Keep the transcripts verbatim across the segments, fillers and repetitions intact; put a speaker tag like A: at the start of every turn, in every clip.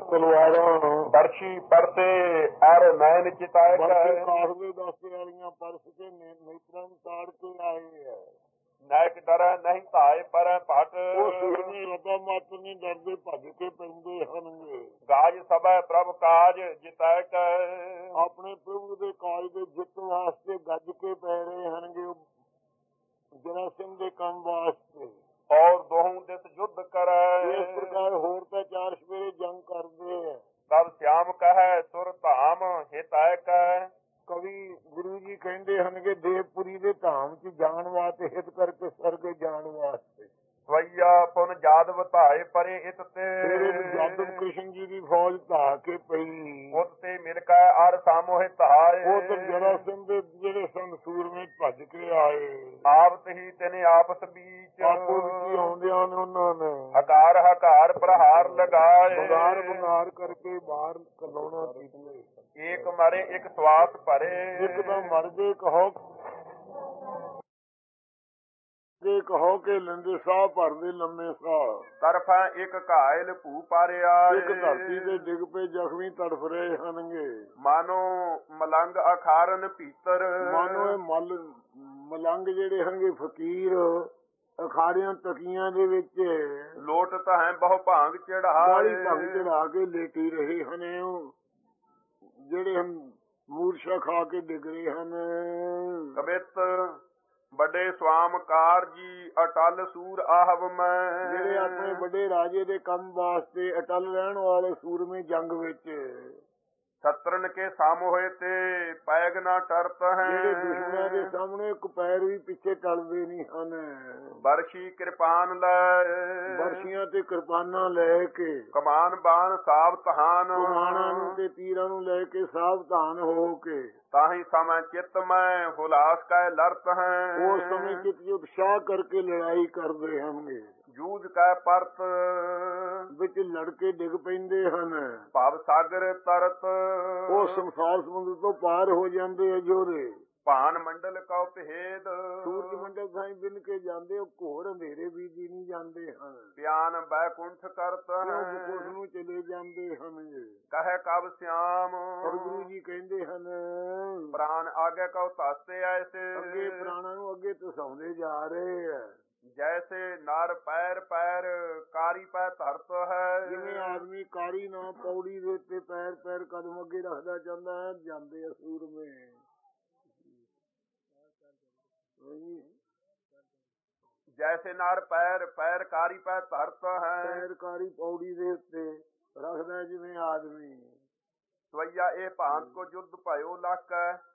A: ਤਲਵਾਰਾਂ
B: ਬਰਸ਼ੀ ਪਰਸੇ ਅਰ ਨੈਣ ਚਿਤਾਇ
A: ਬਰਸ਼ੀ
B: ਕੈ
A: ਕਾਸਵੇ ਦੱਸੇ ਵਾਲੀਆਂ ਪਰਸ ਕੇ ਨੇ- ਨੇਤਰਾਂ ਨੂੰ ਤਾੜ ਕੇ ਆਏ ਹੈ।
B: ਨਾਇਕ ਡਰੈ ਨਹੀਂ ਧਾਇ ਪਰੈ ਭਟ
A: ਉਹ ਸੂਰਮੇ ਰਤਾ ਮਤ ਨਹੀਂ ਡਰਦੇ, ਭੱਜ ਕੇ ਪੈਂਦੇ ਹਨਗੇ।
B: ਗਾਜ ਸਭੈ ਪ੍ਰਭ ਕਾਜ ਜਿਤੈ ਕੈ
A: ਆਪਣੇ ਪ੍ਰਭੂ ਦੇ ਕਾਜ ਦੇ ਜਿੱਤ ਵਾਸਤੇ ਗੱਜ ਕੇ ਪੈ ਰਹੇ ਹਨਗੇ। ਉਹ ਜਰਾਸੰਧ ਦੇ ਕੰਮ ਵਾਸਤੇ
B: ਔਰ ਦੋਹੂ ਦਿਸ ਯੁੱਧ ਕਰੈ
A: ਇਸ ਪ੍ਰਕਾਰ ਹੋਰ ਤਾਂ ਚਾਰ ਸਵੇਰੇ ਜੰਗ ਕਰਦੇ ਹੈ।
B: ਤਬ ਸਿਆਮ ਕਹੈ ਸੁਰ ਧਾਮ ਹਿਤੈ ਕੈ
A: ਕਵੀ ਗੁਰੂ ਜੀ ਕਹਿੰਦੇ ਹਨ ਕਿ ਦੇਵਪੁਰੀ ਦੇ ਧਾਮ ਚ ਜਾਣ ਵਾਸਤੇ ਹਿਤ ਕਰਕੇ ਸਰਗੇ ਜਾਣ ਵਾਸਤੇ
B: ਸਵਈਆ ਪੁਨ ਜਾਦਵ ਧਾਏ ਪਰੇ ਇਤ ਤੇ
A: ਫਿਰ ਜਾਦਵ ਕ੍ਰਿਸ਼ਨ ਜੀ ਦੀ ਫੌਜ ਧਾ ਕੇ ਪਈ।
B: ਉਤ ਤੇ ਮਿਲ ਕੈ ਅਰ ਸਾਮੋਹਿ ਧਾਏ
A: ਉਹ ਤਾਂ ਜਰਾਸੰਧ ਦੇ ਜਿਹੜੇ ਸਨ ਸੂਰਮੇ ਭੱਜ ਕੇ ਆਏ।
B: ਆਪਤ ਹੀ ਤਿਨੇ ਆਪਸ ਬੀਚ
A: ਆਪੋ ਵਿੱਚ ਹੀ ਆਉਂਦਿਆਂ ਨੇ ਉਹਨਾਂ ਨੇ
B: ਹਕਾਰ ਹਕਾਰ ਪ੍ਰਹਾਰ ਲਗਾਏ
A: ਬੰਗਾਰ ਬੰਗਾਰ ਕਰਕੇ ਬਾਹਰ ਕਲਾਉਣਾ ਕੀਤੇ।
B: ਏਕ ਮਰੇ ਇੱਕ ਸਵਾਸ ਭਰੇ
A: ਇੱਕ ਤਾਂ ਮਰ ਗਏ ਕਹੋ ਜੇ ਕਹੋ ਕਿ ਲੈਂਦੇ ਸਾਹ ਭਰਦੇ ਲੰਮੇ ਸਾਹ।
B: ਤਰਫਾ ਇੱਕ ਘਾਇਲ ਭੂ ਪਾਰਿਆ
A: ਇੱਕ ਧਰਤੀ ਤੇ ਡਿੱਗ ਪਏ ਜ਼ਖਮੀ ਤੜਫ ਰਹੇ ਹਨਗੇ।
B: ਮਾਨੋ ਮਲੰਗ ਅਖਾਰਨ ਭੀਤਰ
A: ਮਾਨੋ ਇਹ ਮਲ ਮਲੰਗ ਜਿਹੜੇ ਹਨਗੇ ਫਕੀਰ ਅਖਾੜਿਆਂ ਤਕੀਆਂ ਦੇ ਵਿੱਚ
B: ਲੋਟ ਤਾਂ ਹੈ ਬਹੁ ਭਾਂਗ
A: ਬਾਲੀ
B: ਚੜਾਏ
A: ਭੰਗ ਚੜਾ ਕੇ ਲੇਟੀ ਰਹੇ ਹਨ। ਉਹ ਜਿਹੜੇ ਹਨ ਮੂਰਛਾ ਖਾ ਕੇ ਡਿੱਗ ਰਹੇ ਹਨ।
B: ਕਬਿਤ ਵੱਡੇ ਸਵਾਮ ਕਾਰਜੀ ਅਟਲ ਸੂਰ ਆਹਵ ਮੈਂ
A: ਜਿਹੜੇ ਆਪਣੇ ਵੱਡੇ ਰਾਜੇ ਦੇ ਕੰਮ ਵਾਸਤੇ ਅਟਲ ਰਹਿਣ ਵਾਲੇ ਸੂਰਮੇ ਜੰਗ ਵਿੱਚ
B: ਸਤਰਨ ਕੇ ਸਾਮ ਹੋਏ ਤੇ ਪੈਗ ਨਾ ਟਰਤ ਹੈ
A: ਜਿਹੜੇ ਦੁਸ਼ਮਣਾਂ ਦੇ ਸਾਹਮਣੇ ਇੱਕ ਪੈਰ ਵੀ ਪਿੱਛੇ ਟਲਦੇ ਨਹੀਂ ਹਨ।
B: ਬਰਸ਼ੀ ਕਿਰਪਾਨ ਲੈ
A: ਬਰਸ਼ੀਆਂ ਤੇ ਕਿਰਪਾਨਾਂ ਲੈ ਕੇ
B: ਕਮਾਨ ਬਾਣ ਸਾਵਧਾਨ
A: ਕੁਮਾਨਾਂ ਨੂੰ ਤੇ ਤੀਰਾਂ ਨੂੰ ਲੈ ਕੇ ਸਾਵਧਾਨ ਹੋ ਕੇ
B: ਤਾਹੀ ਸਮੈ ਚਿੱਤ ਮੈਂ ਹੁਲਾਸ ਕੈ ਲੜਤ ਹੈ
A: ਉਸ ਸਮੇਂ ਚਿੱਤ ਚ ਉਤਸ਼ਾਹ ਕਰਕੇ ਲੜਾਈ ਕਰਦੇ ਹਨਗੇ।
B: ਜੂਝ ਕੈ ਪਰਤ
A: ਵਿੱਚ ਲੜਕੇ ਡਿੱਗ ਪੈਂਦੇ ਹਨ।
B: ਭਵ ਸਾਗਰ ਤਰਤ
A: ਉਹ ਸੰਸਾਰ ਸਮੁੰਦਰ ਤੋਂ ਪਾਰ ਹੋ ਜਾਂਦੇ ਆ ਜੋਰੇ।
B: ਭਾਨ ਮੰਡਲ ਕਉ ਭੇਦ
A: ਸੂਰਜ ਮੰਡਲ ਥਾਈ ਬਿਨ ਕੇ ਜਾਂਦੇ, ਉਹ ਘੋਰ ਅੰਧੇਰੇ ਵੀ ਦੀ ਨਹੀਂ ਜਾਂਦੇ ਹਨ।
B: ਪਿਆਨ ਬੈਕੁੰਠ ਕਰਤ
A: ਉਸ ਨੂੰ ਚਲੇ ਜਾਂਦੇ ਹਨ।
B: ਕਹੈ ਕਬ ਸਿਆਮ
A: ਗੁਰੂ ਜੀ ਕਹਿੰਦੇ ਹਨ
B: ਪ੍ਰਾਨ ਆਗੇ ਕਉ ਤਾਸੇ ਐਸੇ
A: ਅੱਗੇ ਪ੍ਰਾਣਾਂ ਨੂੰ ਅੱਗੇ ਧਸਾਉਂਦੇ ਜਾ ਰਹੇ ਆ।
B: ਜੈਸੇ ਨਰ ਪੈਰ ਪੈਰ ਕਾਰੀ ਪੈ ਧਰਤ ਹੈ
A: ਜਿਵੇਂ ਆਦਮੀ ਕਾਰੀ ਨਾ ਪੌੜੀ ਦੇ ਉੱਤੇ ਪੈਰ ਪੈਰ ਕਦਮ ਅੱਗੇ ਰੱਖਦਾ ਜਾਂਦਾ ਹੈ, ਜਾਂਦੇ ਆ ਸੂਰਮੇ।
B: ਜੈਸੇ ਨਰ ਪੈਰ ਪੈਰ ਕਾਰੀ ਪੈ ਧਰਤ ਹੈ
A: ਪੈਰ ਕਾਰੀ ਪੌੜੀ ਦੇ ਉੱਤੇ ਰੱਖਦਾ ਜਿਵੇਂ ਆਦਮੀ।
B: ਸਵਈਆ ਇਹ ਭਾਂਤ ਕੋ ਯੁੱਧ ਭਇਓ ਲੱਕ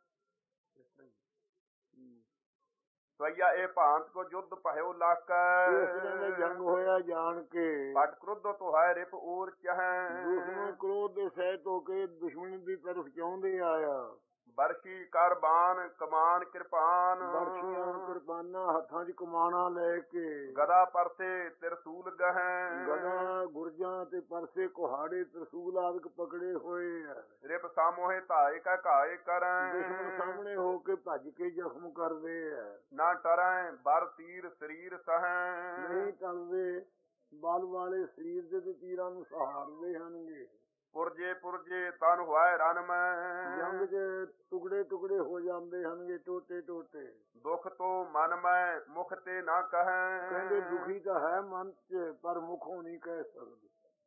B: ਸਵਈਆ ਇਹ ਭਾਂਤ ਕੋ ਯੁੱਧ ਭਇਓ ਲੱਕ
A: ਇਸ ਦਿਨ ਜੰਗ ਹੋਇਆ ਜਾਣ ਕੇ
B: ਪਟ ਕ੍ਰੁੱਧ ਤੋਂ ਹੈ ਰਿਪ ਊਰ ਚਹੈ
A: ਦੁਸ਼ਮਣ ਕ੍ਰੋਧ ਦੇ ਸਹਿਤ ਹੋ ਕੇ ਦੁਸ਼ਮਣ ਦੀ ਤਰਫ ਚਾਹੁੰਦੇ ਆਇਆ।
B: ਬਰਸ਼ੀ ਕਰ ਬਾਣ ਕਮਾਨ ਕਿਰਪਾਨ
A: ਬਰਸ਼ੀਆਂ ਕਿਰਪਾਨਾਂ ਹੱਥਾਂ 'ਚ ਕਮਾਣਾ ਲੈ ਕੇ
B: ਗਦਾ ਪਰਸੇ ਤਿਰਸੂਲ ਗਹਿ
A: ਗਦਾ ਗੁਰਜਾਂ ਤੇ ਪਰਸੇ ਕੁਹਾੜੇ ਤਰਸੂਲ ਆਦਿਕ ਪਕੜੇ ਹੋਏ ਆ।
B: ਰਿਪ ਸਾਮੋਹੇ ਧਾਏ ਕਾ ਘਾਏ ਕਰੈ
A: ਦੁਸ਼ਮਣ ਸਾਹਮਣੇ ਹੋ ਕੇ ਭੱਜ ਕੇ ਜ਼ਖਮ ਕਰਦੇ ਆ।
B: ਨਾ ਟਰੈ ਬਰ ਤੀਰ ਸਰੀਰ ਸਹੈ
A: ਨਹੀਂ ਟਲਦੇ, ਬਲ ਵਾਲੇ ਸਰੀਰ ਦੇ ਤੇ ਤੀਰਾਂ ਨੂੰ ਸਹਾਰਦੇ ਹਨਗੇ।
B: ਪੁਰਜੇ ਪੁਰਜੇ ਤਨ ਹੋਇ ਰਨ ਮੈਂ
A: ਜੰਗ ਦੇ ਟੁਕੜੇ ਟੁਕੜੇ ਹੋ ਜਾਂਦੇ ਹਨਗੇ, ਟੋਟੇ ਟੋਟੇ।
B: ਦੁੱਖ ਤੋਂ ਮਨ ਮੈਂ ਮੁਖ ਤੇ ਨਾ ਕਹੈ
A: ਕਹਿੰਦੇ ਦੁਖੀ ਤਾਂ ਹੈ ਮਨ ਚ, ਪਰ ਮੁਖੋਂ ਨਹੀਂ ਕਹਿ ਸਕਦੇ।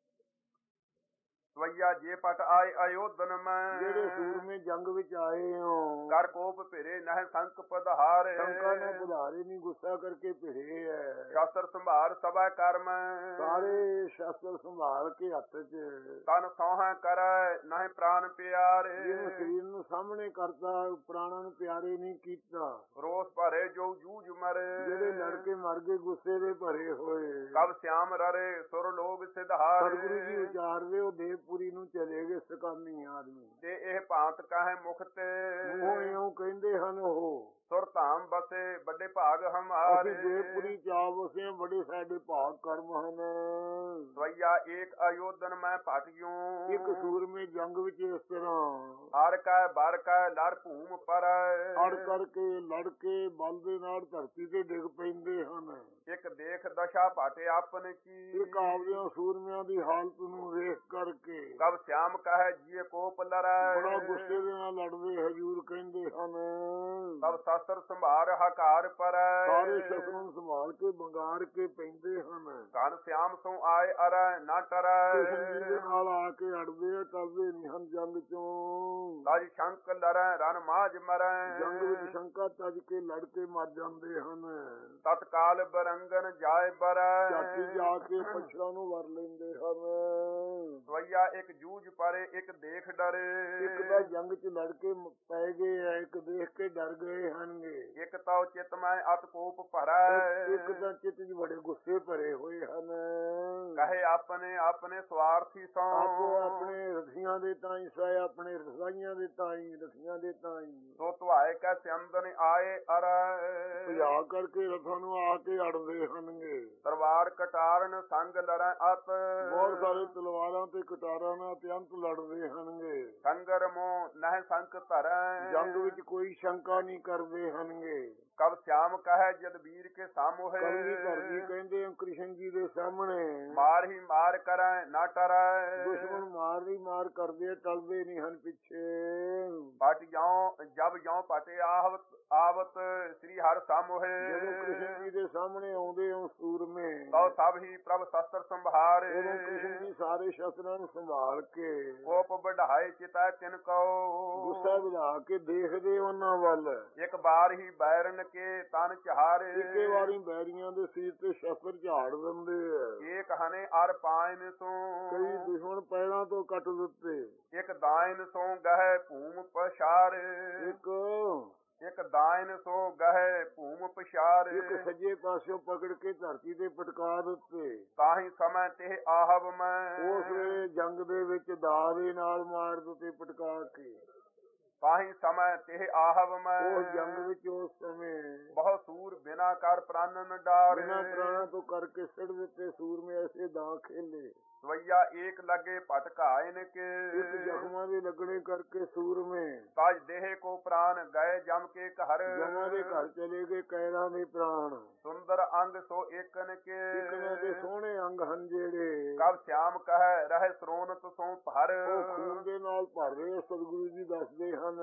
B: ਸਵਈਆ ਜੇ ਪਟ ਆਏ ਅਯੋਧਨ ਮੈਂ
A: ਜਿਹੜੇ ਸੂਰਮੇ ਜੰਗ ਵਿੱਚ ਆਏ ਹੋ
B: ਕਰ ਕੋਪ ਭਿਰੇ ਨਹਿ ਸੰਕ ਪਧਾਰੇ
A: ਸ਼ੰਕਾ ਨੇ ਪਧਾਰੇ ਨਹੀਂ, ਗੁੱਸਾ ਕਰਕੇ ਭਿਰੇ ਹੈ।
B: ਸ਼ਾਸਤਰ ਸੰਭਾਰ ਸਭਾ ਕਰਮ
A: ਸਾਰੇ ਸ਼ਾਸਤਰ ਸੰਭਾਲ ਕੇ ਹੱਥ ਚ
B: ਤਨ ਸੋਹਾਂ ਕਰੈ ਨਹਿ ਪ੍ਰਾਨ ਪਿਆਰੇ
A: ਜਿਹਨੂੰ ਸਰੀਰ ਨੂੰ ਸਾਹਮਣੇ ਕਰਤਾ, ਪ੍ਰਾਣਾਂ ਨੂੰ ਪਿਆਰੇ ਨਹੀਂ ਕੀਤਾ।
B: ਰੋਸ ਭਰੇ ਜੋ ਜੂਝ ਮਰੇ
A: ਜਿਹੜੇ ਲੜਕੇ ਮਰ ਗਏ ਗੁੱਸੇ ਦੇ ਭਰੇ ਹੋਏ।
B: ਕਬ ਸਿਆਮ ਰਰੇ ਸੁਰ ਲੋਗ ਸਿਧਾਰੇ
A: ਸਤਿਗੁਰੂ ਜੀ ਉਚਾਰਦੇ ਉਹ ਦੇਵਪੁਰੀ ਨੂੰ ਚਲੇ ਗਏ ਸਕਾਮੀ ਆਦਮੀ।
B: ਤੇ ਇਹ ਭਾਂਤ ਕਾਹੇ ਮੁਖ ਤੇ
A: ਮੂੰਹੋਂ ਇਉਂ ਕਹਿੰਦੇ ਹਨ ਉਹ
B: ਸੁਰ ਧਾਮ ਬਸੇ ਵੱਡੇ ਭਾਗ
A: ਅਸੀਂ
B: ਹਮਾਰੇ।
A: ਦੇਵਪੁਰੀ ਚਾਵ ਵਸੇ ਬੜੇ ਸਾਡੇ ਭਾਗ ਕਰਮ ਹਨ।
B: ਸਵਈਆ ਏਕ ਅਯੋਧਨ ਮੈਂ ਭਟਿਓ।
A: ਇੱਕ ਸੂਰਮੇ ਜੰਗ ਵਿੱਚ ਇਸ ਤਰ੍ਹਾਂ
B: ਹਰ ਕੈ ਬਰ ਕੈ ਲੜ ਭੂਮ ਪਰ।
A: ਅੜ ਕਰਕੇ ਲੜ ਕੇ ਬਲ ਦੇ ਨਾਲ ਧਰਤੀ ਤੇ ਡਿੱਗ ਪੈਂਦੇ ਹਨ।
B: ਇੱਕ ਦੇਖ ਦਸ਼ਾ ਭਟੇ ਆਪਨ ਕੀ।
A: ਇੱਕ ਆਪਦਿਆਂ ਸੂਰਮਿਆਂ ਦੀ ਹਾਲਤ ਨੂੰ ਵੇਖ ਕਰਕੇ
B: ਕਬ ਸ਼ਿਆਮ ਕਹੈ ਜੀਏ ਕੋਪ ਲੜੈ।
A: ਬੜਾ ਗੁੱਸੇ ਦੇ ਨਾਲ ਲੜਦੇ ਹਜੂਰ ਕਹਿੰਦੇ ਹਨ।
B: ਤਬ ਸ਼ਸਤਰ ਸੰਭਾਰ ਹਕਾਰ ਪਰ।
A: ਸਾਰੇ ਸ਼ਸਤਰਾਂ ਨੂੰ ਸੰਭਾਲ ਕੇ ਬੰਗਾਰ ਕੇ ਪੈਂਦੇ ਹਨ।
B: ਘਨ ਸ਼ਿਆਮ ਸੋ ਆਏ ਅਰੈ ਨਾ ਟਰੈ।
A: ਕ੍ਰਿਸ਼ਨ ਜੀ ਦੇ ਨਾਲ ਆ ਕੇ ਅੜਦੇ ਆ ਟਲਦੇ ਨਹੀਂ ਹਨ ਜੰਗ ਚੋਂ।
B: ਤਜ ਸ਼ੰਕ ਲੜੈ ਰਨ ਮਾਝ ਮਰੈ।
A: ਜੰਗ ਵਿੱਚ ਸ਼ੰਕਾ ਤਜ ਕੇ ਲੜ ਕੇ ਮਰ ਜਾਂਦੇ ਹਨ।
B: ਤਤਕਾਲ ਬਰੰਗਨ ਜਾਏ ਬਰੈ।
A: ਝਾਟੀ ਜਾ ਕੇ ਪਛੜਾ ਨੂੰ ਵਰ ਲੈਂਦੇ ਹਨ।
B: ਸਵਈਆ ਇੱਕ ਜੂਝ ਪਰੇ ਇੱਕ ਦੇਖ ਡਰੇ।
A: ਇੱਕ ਤਾਂ ਜੰਗ ਚ ਲੜ ਕੇ ਪੈ ਗਏ ਆ, ਇੱਕ ਦੇਖ ਕੇ ਡਰ ਗਏ ਹਨਗੇ।
B: ਇੱਕ ਤਉ ਚਿਤ ਮੈਂ ਅਤ ਕੋਪ ਭਰੈ।
A: ਇੱਕ ਤਾਂ ਚਿੱਤ ਚ ਬੜੇ ਗੁੱਸੇ ਭਰੇ ਹੋਏ ਹਨ।
B: ਕਹੇ ਆਪਣੇ ਆਪਣੇ ਸਵਾਰਥੀ ਸੋ।
A: ਆਪੋ ਆਪਣੇ ਰਥੀਆਂ ਦੇ ਤਾਈ ਸਾਇ ਆਪਣੇ ਰਸਾਈਆਂ ਦੇ ਤਾਈ ਰਥੀਆਂ ਦੇ ਤਾਈ
B: ਸੋ ਤੁਆਏ ਕੈ ਸਿਆਮਦਨ ਆਏ ਅਰੈ।
A: ਭਜਾ ਕਰਕੇ ਰਥਾਂ ਨੂੰ ਆ ਕੇ ਅੜਦੇ ਹਨਗੇ।
B: ਤਲਵਾਰ ਕਟਾਰਨ ਸੰਗ ਲੜੈ ਅਤ।
A: ਬਹੁਤ ਸਾਰੇ ਤਲਵਾਰਾਂ ਤੇ ਕਟਾਰਾਂ ਨਾਲ ਅਤਿਅੰਤ ਲੜਦੇ ਹਨਗੇ।
B: ਸੰਗਰ ਮੋ ਨਹਿ ਸੰਕ ਧਰੈ।
A: ਜੰਗ ਵਿੱਚ ਕੋਈ ਸ਼ੰਕਾ ਨਹੀਂ ਕਰਦੇ ਹਨਗੇ।
B: ਕਬ ਸ਼ਿਆਮ ਕਹੈ ਜਦ ਵੀਰ ਕੇ ਸਾਮੋਹੇ।
A: ਕਲਗੀ ਧਰਦੀ ਕਹਿੰਦੇ ਆ ਕ੍ਰਿਸ਼ਨ ਜੀ ਦੇ ਸਾਹਮਣੇ
B: ਮਾਰ ਹੀ ਮਾਰ ਕਰੈ ਨਾ ਟਰੈ।
A: ਦੁਸ਼ਮਣ ਮਾਰ ਹੀ ਮਾਰ ਕਰਦੇ ਆ, ਟਲਦੇ ਨਹੀਂ ਹਨ ਪਿੱਛੇ।
B: ਪਟ ਜਾਉ ਜਬ ਜਾਉ ਪਟੇ ਆਵਤ ਆਵਤ ਸ੍ਰੀ ਹਰਿ ਸਾਮੋਹੇ।
A: ਜਦੋਂ ਕ੍ਰਿਸ਼ਨ ਜੀ ਦੇ ਸਾਹਮਣੇ ਆਉਂਦੇ ਹੋ ਸੂਰਮੇ
B: ਤਉ ਸਭ ਹੀ ਪ੍ਰਭ ਸ਼ਸਤਰ ਸੰਭਾਰੇ।
A: ਉਦੋਂ ਕ੍ਰਿਸ਼ਨ ਜੀ ਸਾਰੇ ਸ਼ਸਤਰਾਂ ਨੂੰ ਸੰਭਾਲ ਕੇ
B: ਕੋਪ ਵਢਾਏ ਚਿਤੈ ਤਿਨ ਕਉ।
A: ਗੁੱਸਾ ਵਧਾ ਕੇ ਦੇਖਦੇ ਉਹਨਾਂ ਵੱਲ।
B: ਇੱਕ ਬਾਰ ਹੀ ਬੈਰਨ ਕੇ ਤਨ ਚਾਰੇ।
A: ਇੱਕੇ ਵਾਰੀ ਬੈਰੀਆਂ ਦੇ ਸਿਰ ਤੇ ਸ਼ਸਤਰ ਝਾੜ ਦਿੰਦੇ ਆ।
B: ਏਕ ਹਨੇ ਅਰ ਪਾਇਨ ਸੋ।
A: ਕਈ ਦੁਸ਼ਮਣ ਪੈਰਾਂ ਤੋਂ ਕੱਟ ਦਿੱਤੇ।
B: ਇੱਕ ਦਾਇਨ ਸੋ ਗਹਿ ਭੂਮ ਪਛਾਰੇ।
A: ਇੱਕ
B: ਇੱਕ ਦਾਇਨ ਸੋ ਗਹਿ ਭੂਮ ਪਛਾਰੇ।
A: ਇੱਕ ਸੱਜੇ ਪਾਸਿਓਂ ਪਕੜ ਕੇ ਧਰਤੀ ਤੇ ਪਟਕਾ ਦਿੱਤੇ।
B: ਤਾਹੀ ਸਮੇਂ ਤੇ ਆਹਵ ਮੈਂ।
A: ਉਸ ਵੇਲੇ ਜੰਗ ਦੇ ਵਿੱਚ ਦਾਅ ਦੇ ਨਾਲ ਮਾਰ ਦਿੱਤੇ ਪਟਕਾ ਕੇ।
B: ਤਾਹੀ ਸਮੇਂ ਤੇ ਆਹਵ ਮੈਂ।
A: ਉਸ ਜੰਗ ਵਿੱਚ ਉਸ ਸਮੇਂ
B: ਬਹੁ ਸੂਰ ਬਿਨਾ ਕਰ ਪ੍ਰਾਨਨ ਡਾਰੇ।
A: ਬਿਨਾਂ ਪ੍ਰਾਣਾਂ ਤੋਂ ਕਰਕੇ ਸਿੱਟ ਦਿੱਤੇ ਸੂਰਮੇ ਐਸੇ ਦਾਅ ਖੇਲੇ।
B: ਸਵਈਆ ਏਕ ਲੱਗੇ ਭਟਕਾਇਨ ਕੇ।
A: ਇੱਕ ਜ਼ਖਮਾਂ ਦੇ ਲੱਗਣੇ ਕਰਕੇ ਸੂਰਮੇ
B: ਤਜ ਦੇਹ ਕੋ ਪ੍ਰਾਨ ਗਏ ਜਮ ਕੇ ਘਰ।
A: ਜਮਾਂ ਦੇ ਘਰ ਚਲੇ ਗਏ ਕੈਰਾਂ ਦੇ ਪ੍ਰਾਣ।
B: ਸੁੰਦਰ ਅੰਗ ਸੋ ਏਕਨ ਕੇ।
A: ਇਕਨਾਂ ਦੇ ਸੋਹਣੇ ਅੰਗ ਹਨ ਜਿਹੜੇ
B: ਕਬ ਸ਼ਿਆਮ ਕਹੈ ਰਹਿ ਸਰੋਨਤ ਸੋ ਭਰ।
A: ਉਹ ਖੂਨ ਦੇ ਨਾਲ ਭਰ ਰਹੇ ਸਤਿਗੁਰੂ ਜੀ ਦੱਸਦੇ ਹਨ।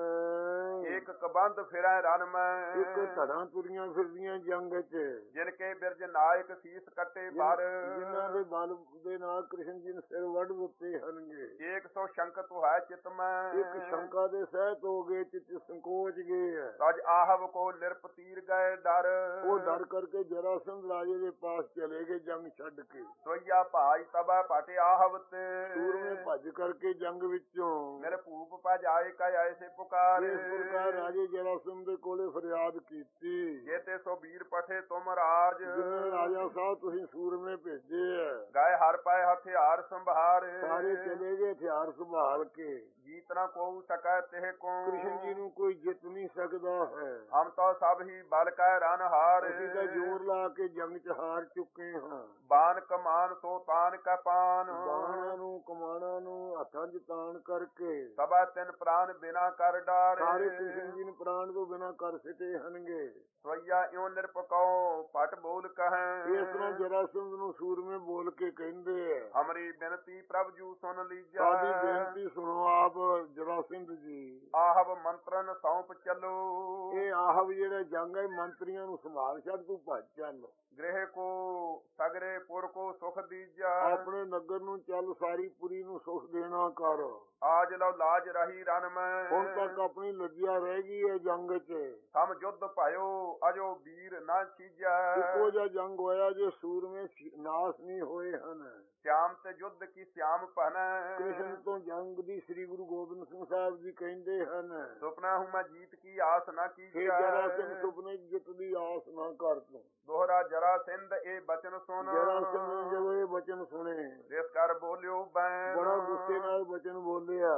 B: ਇੱਕ ਕਬੰਧ ਫਿਰੈ ਰਨ ਮੈਂ।
A: ਇੱਕ ਧੜਾਂ ਤੁਰੀਆਂ ਫਿਰਦੀਆਂ ਜੰਗ ਚ।
B: ਜਿਨ ਕੇ ਬਿਰਜ ਨਾਇਕ ਸੀਸ ਕੱਟੇ ਪਰ।
A: ਜਿਨ੍ਹਾਂ ਦੇ ਬਲ ਦੇ ਨਾਲ ਕ੍ਰਿਸ਼ਨ ਜੀ ਨੇ ਸਿਰ ਵੱਢ ਦਿੱਤੇ ਹਨਗੇ।
B: ਏਕ ਸੋ ਸ਼ੰਕਤ ਹੈ ਚਿਤ ਮੈਂ।
A: ਇੱਕ ਸ਼ੰਕਾ ਦੇ ਸਹਿਤ ਹੋ ਗਏ, ਚਿੱਤ ਸੰਕੋਚ ਗਏ ਹੈ।
B: ਤਜ ਆਹਵ ਕੋ ਲਿਰਪ ਤੀਰ ਗਏ ਡਰ।
A: ਉਹ ਡਰ ਕਰਕੇ ਜਰਾਸੰਧ ਰਾਜੇ ਦੇ ਪਾਸ ਚਲੇ ਗਏ ਜੰਗ ਛੱਡ ਕੇ।
B: ਸੋਈਆ ਭਾਜ ਤਬੈ ਪਟੇ ਆਹਵ ਤੇ।
A: ਸੂਰਮੇ ਭੱਜ ਕਰਕੇ ਜੰਗ ਵਿੱਚੋਂ
B: ਮੇਰੇ ਭੂਪ ਭਜ ਆਏ ਕੈ ਐਸੇ ਪੁਕਾਰ।
A: ਇਸ ਪ੍ਰਕਾਰ ਰਾਜੇ ਜਰਾਸੰਧ ਦੇ ਕੋਲੇ ਫਰਿਆਦ ਕੀਤੀ।
B: ਜੇ ਤੇ ਸੋ ਵੀਰ ਪਠੇ ਤੁਮ ਰਾਜ।
A: ਜਿਵੇਂ ਰਾਜਾ ਸਾਹਿਬ ਤੁਸੀਂ ਸੂਰਮੇ ਭੇਜੇ ਆ।
B: ਗਏ ਹਰ ਪਾਏ ਹਥਿਆਰ ਸੰਭਾਰੇ।
A: ਸਾਰੇ ਚਲੇ ਗਏ ਹਥਿਆਰ ਸੰਭਾਲ ਕੇ।
B: ਜੀਤ ਨਾ ਕੋ ਸਕੈ ਤਿਹ ਕੋ।
A: ਕ੍ਰਿਸ਼ਨ ਜੀ ਨੂੰ ਕੋਈ ਜਿੱਤ ਨਹੀਂ ਸਕਦਾ ਹੈ।
B: ਹਮ ਤਾਂ ਸਭ ਹੀ ਬਲ ਕੈ ਰਨ ਹਾਰ।
A: ਅਸੀਂ ਤਾਂ ਜ਼ੋਰ ਲਾ ਕੇ ਜੰਗ ਚ ਹਾਰ ਚੁੱਕੇ ਹਾਂ।
B: ਬਾਨ ਕਮਾਨ ਸੋ ਤਾਨ ਕੈ ਪਾਨ।
A: ਬਾਣਾਂ ਨੂੰ ਕਮਾਨਾਂ ਨੂੰ ਹੱਥਾਂ ਚ ਤਾਣ ਕਰਕੇ
B: ਸਭਾ ਤਿੰਨ ਪ੍ਰਾਨ ਬਿਨਾ ਕਰ ਡਾਰੇ।
A: ਸਾਰੇ ਕ੍ਰਿਸ਼ਨ ਜੀ ਨੂੰ ਪ੍ਰਾਣ ਤੋਂ ਬਿਨਾ ਕਰ ਸਿੱਟੇ ਹਨਗੇ।
B: ਸਵਈਆ ਇਉ ਨਿਰਪਕਾਉ ਪਟ ਬੋਲ ਕਹੈ।
A: ਇਸ ਤਰ੍ਹਾਂ ਜਰਾਸੰਧ ਨੂੰ ਸੂਰਮੇ ਬੋਲ ਕੇ ਕਹਿੰਦੇ ਆ।
B: ਹਮਰੀ ਬੇਨਤੀ ਪ੍ਰਭ ਜੂ ਸੁਨ ਲੀਜੈ।
A: ਸਾਡੀ ਬੇਨਤੀ ਸੁਣੋ ਆਪ ਜਰਾਸੰਧ ਜੀ।
B: ਆਹਵ ਮੰਤਰਨ ਸੌਂਪ ਚੱਲੋ।
A: ਇਹ ਆਹਵ ਜਿਹੜੇ ਜੰਗ ਹੈ ਮੰਤਰੀਆਂ ਨੂੰ ਸੰਭਾਲ ਛੱਡ, ਤੂੰ ਭੱਜ ਚੱਲ।
B: ਗ੍ਰਹਿ ਕੋ ਸਗਰੇ ਪੁਰ ਕੋ ਸੁਖ ਦੀਜੈ।
A: ਆਪਣੇ ਨਗਰ ਨੂੰ ਚੱਲ, ਸਾਰੀ ਪੁਰੀ ਨੂੰ ਸੁਖ ਦੇਣਾ ਕਰ।
B: ਆਜ ਲਓ ਲਾਜ ਰਹੀ ਰਨ ਮੈਂ।
A: ਹੁਣ ਤੱਕ ਆਪਣੀ ਲੱਜਿਆ ਰਹਿ ਗਈ ਹੈ ਜੰਗ ਚ।
B: ਸਮ ਜੁੱਧ ਭਇਓ ਅਜੋ ਵੀਰ ਨਾ ਛੀਜੈ।
A: ਇੱਕੋ ਜਿਹਾ ਜੰਗ ਹੋਇਆ ਜੇ ਸੂਰਮੇ ਨਾਸ ਨਹੀਂ ਹੋਏ ਹਨ।
B: ਸ਼ਿਆਮ ਤੇ ਯੁੱਧ ਕੀ ਸ਼ਿਆਮ ਭਨੈ।
A: ਕ੍ਰਿਸ਼ਨ ਤੋਂ ਜੰਗ ਦੀ ਸ੍ਰੀ ਗੁਰੂ ਗੋਬਿੰਦ ਸਿੰਘ ਸਾਹਿਬ ਜੀ ਕਹਿੰਦੇ ਹਨ।
B: ਸੁਪਨਾ ਹੂੰ ਮੈਂ ਜੀਤ ਕੀ ਆਸ ਨਾ
A: ਇਹ
B: ਕੀਜੈ।
A: ਜਰਾਸੰਧ ਸੁਪਨੇ ਜਿੱਤ ਦੀ ਆਸ ਨਾ ਕਰ ਤੂੰ।
B: ਦੋਹਰਾ ਜਰਾ ਸਿੰਧ ਇਹ ਬਚਨ ਸੁਨ।
A: ਜਰਾਸੰਧ ਨੇ ਜਦੋਂ ਇਹ ਬਚਨ ਸੁਣੇ
B: ਜਿਸ ਕਰ ਬੋਲਿਓ ਬੈਨ।
A: ਬੜਾ ਗੁੱਸੇ ਨਾਲ ਬਚਨ ਬੋਲਿਆ।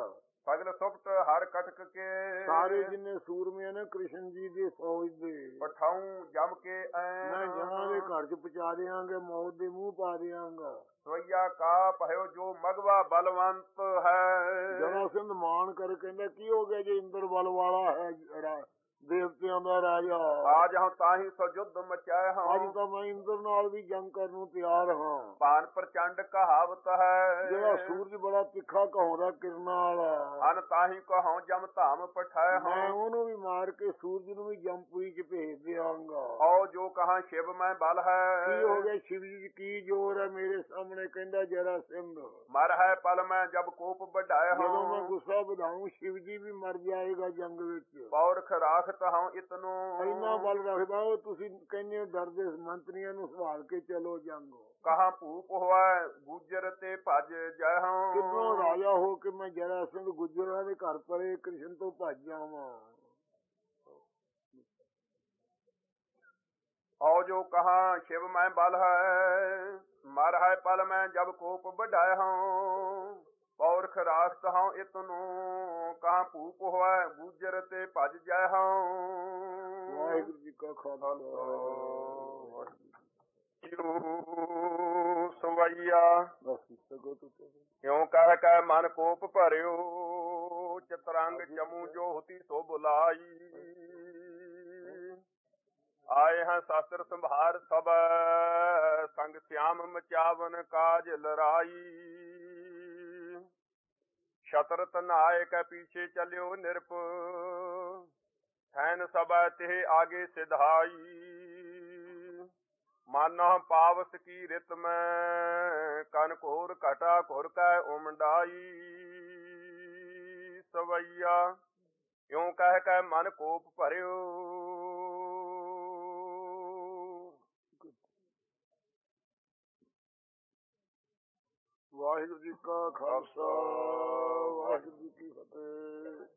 B: ਸਗਲ ਸੁਪਟ ਹਰ ਕਟਕ ਕੇ
A: ਸਾਰੇ ਜਿੰਨੇ ਸੂਰਮੇ ਨੇ ਕ੍ਰਿਸ਼ਨ ਜੀ ਦੇ ਫੌਜ ਦੇ
B: ਪਠਾਉ ਜਮ ਕੇ
A: ਮੈਂ
B: ਐ
A: ਜਹਾਂ ਦੇ ਘਰ ਚ ਪਹੁੰਚਾ ਦਿਆਂਗੇ, ਮੌਤ ਦੇ ਮੂੰਹ ਪਾ ਦਿਆਂਗਾ।
B: ਸਵਈਆ ਕਾ ਭਇਓ ਜੋ ਮਗਵਾ ਬਲਵੰਤ ਹੈ।
A: ਜਰਾਸੰਧ ਮਾਨ ਕਰ ਕਹਿੰਦਾ ਕੀ ਹੋ ਗਿਆ ਜੇ ਇੰਦਰ ਬਲ ਵਾਲਾ ਹੈ, ਰਾ- ਦੇਵਤਿਆਂ ਦਾ ਰਾਜਾ।
B: ਆਜ ਹਮ ਤਾਹੀ ਸੋ ਯੁੱਧ ਮਚਾਏ
A: ਅੱਜ
B: ਹਾਂ
A: ਤਾਂ ਮੈਂ ਇੰਦਰ ਨਾਲ ਵੀ ਜੰਗ ਕਰਨ ਨੂੰ ਤਿਆਰ ਹਾਂ।
B: ਪਾਨ ਪ੍ਰਚੰਡ ਕਹਾਵਤ ਹੈ।
A: ਜਿਹੜਾ ਸੂਰਜ ਬੜਾ ਤਿੱਖਾ ਕਹਾਉਂਦਾ ਕਿਰਨਾਂ ਵਾਲਾ,
B: ਹਨ ਤਾਹੀ ਕਹਉ ਜਮ ਧਾਮ ਪਠਾਏ
A: ਮੈਂ
B: ਹਾਂ
A: ਉਹਨੂੰ ਵੀ ਮਾਰ ਕੇ ਸੂਰਜ ਨੂੰ ਵੀ ਜੰਪੂਈ ਚ ਭੇਜ ਦਿਆਂਗਾ।
B: ਔ ਜੋ ਕਹਾ ਸ਼ਿਵ ਮੈਂ ਬਲ
A: ਕੀ ਹੋ
B: ਹੈ।
A: ਗਿਆ ਸ਼ਿਵ ਜੀ ਕੀ ਜ਼ੋਰ ਹੈ ਮੇਰੇ ਸਾਹਮਣੇ, ਕਹਿੰਦਾ ਜਰਾ ਸਿੰਘ
B: ਮਰ ਹੈ ਪਲ ਮੈਂ ਜਬ ਕੋਪ ਵਢਾਏ
A: ਜਦੋਂ ਮੈਂ
B: ਹਾਂ
A: ਗੁੱਸਾ ਵਧਾਉਂ ਸ਼ਿਵ ਜੀ ਵੀ ਮਰ ਜਾਏਗਾ ਜੰਗ ਵਿੱਚ।
B: ਪੌਰਖ ਰਾਖਤ ਹਾਂ ਇਤਨੋ
A: ਇੰਨਾ ਬਲ ਰੱਖਦਾ ਉਹ, ਤੁਸੀਂ ਕਹਿੰਦੇ ਹੋ ਡਰਦੇ ਮੰਤਰੀਆਂ ਨੂੰ ਸੰਭਾਲ ਕੇ ਚਲੋ ਜੰਗ।
B: ਕਹਾ ਭੂਪ ਹੋਇ ਗੁਜਰ ਤੇ ਭਜ ਜੈ
A: ਕਿੱਧਰੋਂ
B: ਹਾਂ
A: ਰਾਜਾ ਹੋ ਕੇ ਮੈਂ ਜਰਾ ਸਿੰਘ ਗੁਜਰਾਂ ਦੇ ਘਰ ਪਰੇ ਕ੍ਰਿਸ਼ਨ ਤੋਂ ਭੱਜ ਜਾਵਾਂ।
B: ਔ ਜੋ ਕਹਾ ਸ਼ਿਵ ਮੈਂ ਬਲ ਹੈ। ਮਰ ਹੈ ਪਲ ਮੈਂ ਜਬ ਕੋਪ ਵਢਾਏ ਹਾਂ ਪੌਰਖ ਰਾਖਤ ਹਾਂ ਇਤਨੋ ਕਹਾ ਭੂਪ ਹੋਇ ਗੁਜਰ ਤੇ ਭਜ ਜੈ ਹਾਂ।
A: ਵਾਹਿਗੁਰੂ ਜੀ ਕਾ ਖਾਲਸਾ
B: ਸਵਈਆ
A: ਬਸ ਸਕੋ ਤੁਤੇ
B: ਕਿਉ ਕਹਿ ਕਹਿ ਮਨ ਕੋਪ ਭਰਿਓ ਚਤਰੰਗ ਚਮੂ ਜੋ ਹੁਤੀ ਸੋ ਬੁਲਾਈ। ਆਏ ਹਾਂ ਸ਼ਾਸਤਰ ਸੰਭਾਰ ਸਭ ਸੰਗ ਸਿਆਮ ਮਚਾਵਨ ਕਾਜ ਲੜਾਈ। ਸ਼ਤਰਤ ਨਾਇਕ ਪੀਛੇ ਚਲਿਓ ਨਿਰਪ ਸੈਨ ਸਭਾ ਤੇ ਆਗੇ ਸਿਧਾਈ। ਮਾਨਾ ਪਾਵਸ ਕੀ ਰਿਤ ਮੈਂ ਕਨ ਘੋਰ ਘਟਾ ਘੁਰ ਕੈ ਉਮਡਾਈ। ਸਵਈਆ ਇਉ ਕਹਿ ਕੈ ਮਨ ਕੋਪ ਭਰਿਓ
A: ਵਾਹਿਗੁਰੂ ਜੀ ਕਾ ਖਾਲਸਾ ਵਾਹਿਗੁਰੂ ਜੀ ਕੀ ਫਤਿਹ।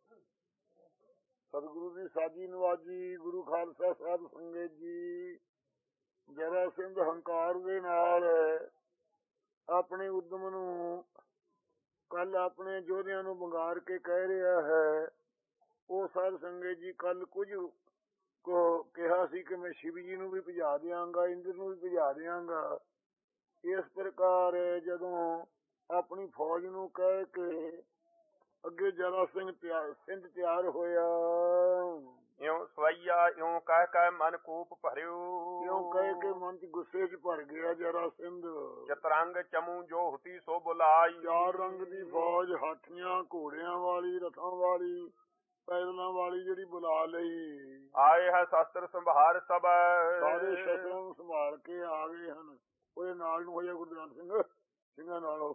A: ਸਤਿਗੁਰੂ ਦੀ ਸਾਜੀ ਨਵਾਜੀ, ਗੁਰੂ ਖਾਲਸਾ ਸਾਹਿਬ ਸੰਗਤ ਜੀ। ਜਰਾ ਸਿੰਘ ਹੰਕਾਰ ਦੇ ਨਾਲ ਆਪਣੇ ਉਦਮ ਨੂੰ ਕੱਲ ਆਪਣੇ ਯੋਧਿਆਂ ਨੂੰ ਬੰਗਾਰ ਕੇ ਕਹਿ ਰਿਹਾ ਹੈ। ਉਹ ਸਾਧ ਸੰਗਤ ਜੀ ਕੱਲ ਕੁਝ ਕੋ ਕਿਹਾ ਸੀ ਕਿ ਮੈਂ ਸ਼ਿਵ ਜੀ ਨੂੰ ਵੀ ਭਜਾ ਦਿਆਂਗਾ, ਇੰਦਰ ਨੂੰ ਵੀ ਭਜਾ ਦਿਆਂਗਾ। ਇਸ ਪ੍ਰਕਾਰ ਜਦੋਂ ਆਪਣੀ ਫੌਜ ਨੂੰ ਕਹਿ ਕੇ ਅੱਗੇ ਜਰਾ ਸਿੰਘ ਤਿਆਰ ਸਿੰਘ ਤਿਆਰ ਹੋਇਆ।
B: ਇਉ ਸਵਈਆ ਇਉ ਕਹਿ ਕਹਿ ਮਨ ਕੋਪ ਭਰਿਓ
A: ਇਉਂ ਕਹਿ ਕੇ ਮਨ ਚ ਗੁੱਸੇ ਚ ਭਰ ਗਿਆ ਜਰਾ ਸਿੰਘ।
B: ਚਤਰੰਗ ਚਮੂ ਜੋ ਹੁਤੀ ਸੋ ਬੁਲਾਈ।
A: ਚਾਰ ਰੰਗ ਦੀ ਫੌਜ, ਹਾਥੀਆਂ ਘੋੜਿਆਂ ਵਾਲੀ, ਰਥਾਂ ਵਾਲੀ, ਪੈਦਲਾਂ ਵਾਲੀ ਜਿਹੜੀ ਬੁਲਾ ਲਈ।
B: ਆਏ ਹੈ ਸ਼ਾਸਤਰ ਸੰਭਾਰ ਸਭ
A: ਸਾਰੇ ਸ਼ਸਤਰਾਂ ਨੂੰ ਸੰਭਾਲ ਕੇ ਆ ਗਏ ਹਨ। ਉਹਦੇ ਨਾਲ ਨੂੰ ਹੋਇਆ ਗੁਰਦਿਆਲ ਸਿੰਘ ਸਿੰਘਾਂ ਨਾਲੋਂ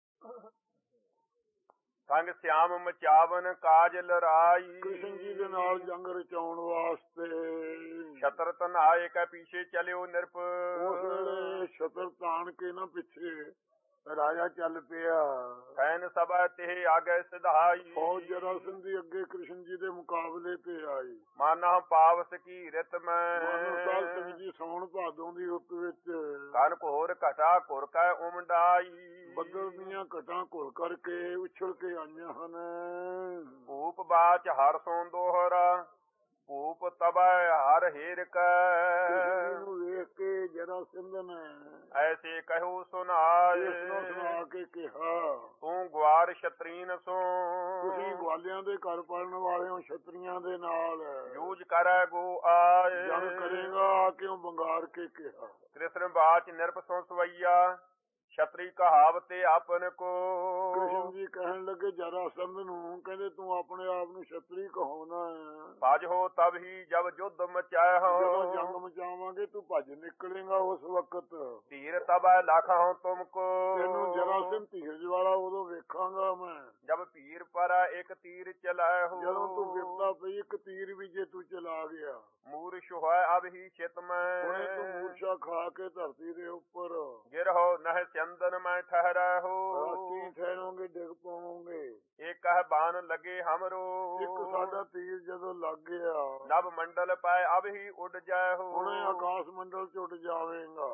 B: ਸੰਗ ਸਿਆਮ ਮਚਾਵਨ ਕਾਜ ਲੜਾਈ।
A: ਕ੍ਰਿਸ਼ਨ ਜੀ ਦੇ ਨਾਲ ਜੰਗ ਰਚਾਉਣ ਵਾਸਤੇ
B: ਸ਼ਤਰਤ ਨਾਇਕ ਪਿੱਛੇ ਚਲਿਓ ਨਿਰਪ।
A: ਉਸ ਵੇਲੇ ਛਤਰ ਤਾਣ ਕੇ ਨਾ ਪਿੱਛੇ ਰਾਜਾ ਚੱਲ ਪਿਆ।
B: ਸੈਨ ਸਭਾ ਤੇ ਆਗੇ ਸਿਧਾਈ।
A: ਫੌਜ ਜਰਾ ਸਿੰਘ ਦੀ ਅੱਗੇ ਕ੍ਰਿਸ਼ਨ ਜੀ ਦੇ ਮੁਕਾਬਲੇ ਤੇ ਆਈ।
B: ਮਾਨਾ ਪਾਵਸ ਕੀ ਰਿਤ ਮੈਂ
A: ਮਾਨੋ ਸਾਹਿਬ ਸਿੰਘ ਜੀ ਸੌਣ ਭਾਦੋਂ ਦੀ ਰੁੱਤ ਵਿੱਚ
B: ਕਨ ਘੋਰ ਘਟਾ ਘੁਰ ਕੈ ਉਮਡਾਈ।
A: ਬੱਦਲ ਦੀਆਂ ਘਟਾਂ ਘੁਲ ਕਰਕੇ ਉਛਲ ਕੇ ਆਈਆਂ ਹਨ।
B: ਭੂਪ ਬਾਚ ਹਰ ਸੋਂ ਦੋਹਰਾ ਭੂਪ ਤਬੈ ਹਰ ਹੀਰ ਕੈ।
A: ਨੂੰ ਵੇਖ ਕੇ ਜਰਾ ਸਿੰਘ ਨੇ
B: ਐਸੇ ਕਹਿਓ ਸੁਨਾਏ।
A: ਇਸ ਨੂੰ ਸੁਣਾ ਕੇ ਕਿਹਾ
B: ਤੂੰ ਗਵਾਰ ਛਤਰੀਨ ਸੋ
A: ਤੁਸੀਂ ਗਵਾਲਿਆਂ ਦੇ ਘਰ ਪੜਨ ਵਾਲੇ ਹੋ, ਛਤਰੀਆਂ ਦੇ ਨਾਲ
B: ਯੂਜ ਕਰੈ ਗੋ ਆਏ।
A: ਜੰਗ ਕਰੇਗਾ ਕਿਉਂ ਬੰਗਾਰ ਕੇ ਕਿਹਾ।
B: ਕ੍ਰਿਸ਼ਨ ਬਾਚ ਨਿਰਪ ਸੋ ਸਵਈਆ ਛਤਰੀ ਕਹਾਵਤੇ ਆਪਨ ਕੋ।
A: ਕ੍ਰਿਸ਼ਨ ਜੀ ਕਹਿਣ ਲੱਗੇ ਜਰਾ ਸਿੰਘ ਨੂੰ, ਕਹਿੰਦੇ ਤੂੰ ਆਪਣੇ ਆਪ ਨੂੰ ਛਤਰੀ ਕਹਾਉਣਾ ਹੈ।
B: ਭਜ ਹੋ ਤਬ ਹੀ ਜਬ ਯੁੱਧ ਮਚਾਇ
A: ਜਦੋਂ
B: ਹੋ
A: ਜੰਗ ਮਚਾਵਾਂਗੇ ਤੂੰ ਭੱਜ ਨਿਕਲੇਗਾ ਉਸ ਵਕਤ।
B: ਧੀਰ ਤਬੈ ਲਖ ਹੋ ਤੁਮ ਕੋ।
A: ਤੈਨੂੰ ਜਰਾ ਸਿੰਘ ਧੀਰਜ ਵਾਲਾ ਉਦੋਂ ਵੇਖਾਂਗਾ ਮੈਂ
B: ਜਬ ਭੀਰ ਪਰ ਇੱਕ ਤੀਰ ਚਲਾਇ ਹੋ।
A: ਜਦੋਂ ਤੂੰ ਵਿਪਤਾ ਪਈ ਇੱਕ ਤੀਰ ਵੀ ਜੇ ਤੂੰ ਚਲਾ ਗਿਆ।
B: ਮੂਰਛ ਹੋਇ ਅਬ ਹੀ ਚਿਤ
A: ਹੁਣੇ ਤੂੰ
B: ਮੈਂ
A: ਮੂਰਛਾ ਖਾ ਕੇ ਧਰਤੀ ਦੇ ਉੱਪਰ
B: ਗਿਰ ਹੋ ਨਹਿ ਚੰਦਨ ਮੈਂ ਠਹਿਰੈ ਹੋ।
A: ਰਾਸੀ ਠਹਿਰੋਗੇ, ਡਿੱਗ ਪਾਓਗੇ।
B: ਇੱਕ ਹੈ ਬਾਨ ਲਗੇ ਹਮਰੋ।
A: ਇੱਕ ਸਾਡਾ ਤੀਰ ਜਦੋਂ ਲੱਗ ਗਿਆ
B: ਨਭ ਮੰਡਲ ਪੈ ਅਬ ਹੀ ਉੱਡ ਜਾਏ ਹੋ।
A: ਹੁਣੇ ਆਕਾਸ਼ ਮੰਡਲ ਚ ਉੱਡ ਜਾਵੇਗਾ।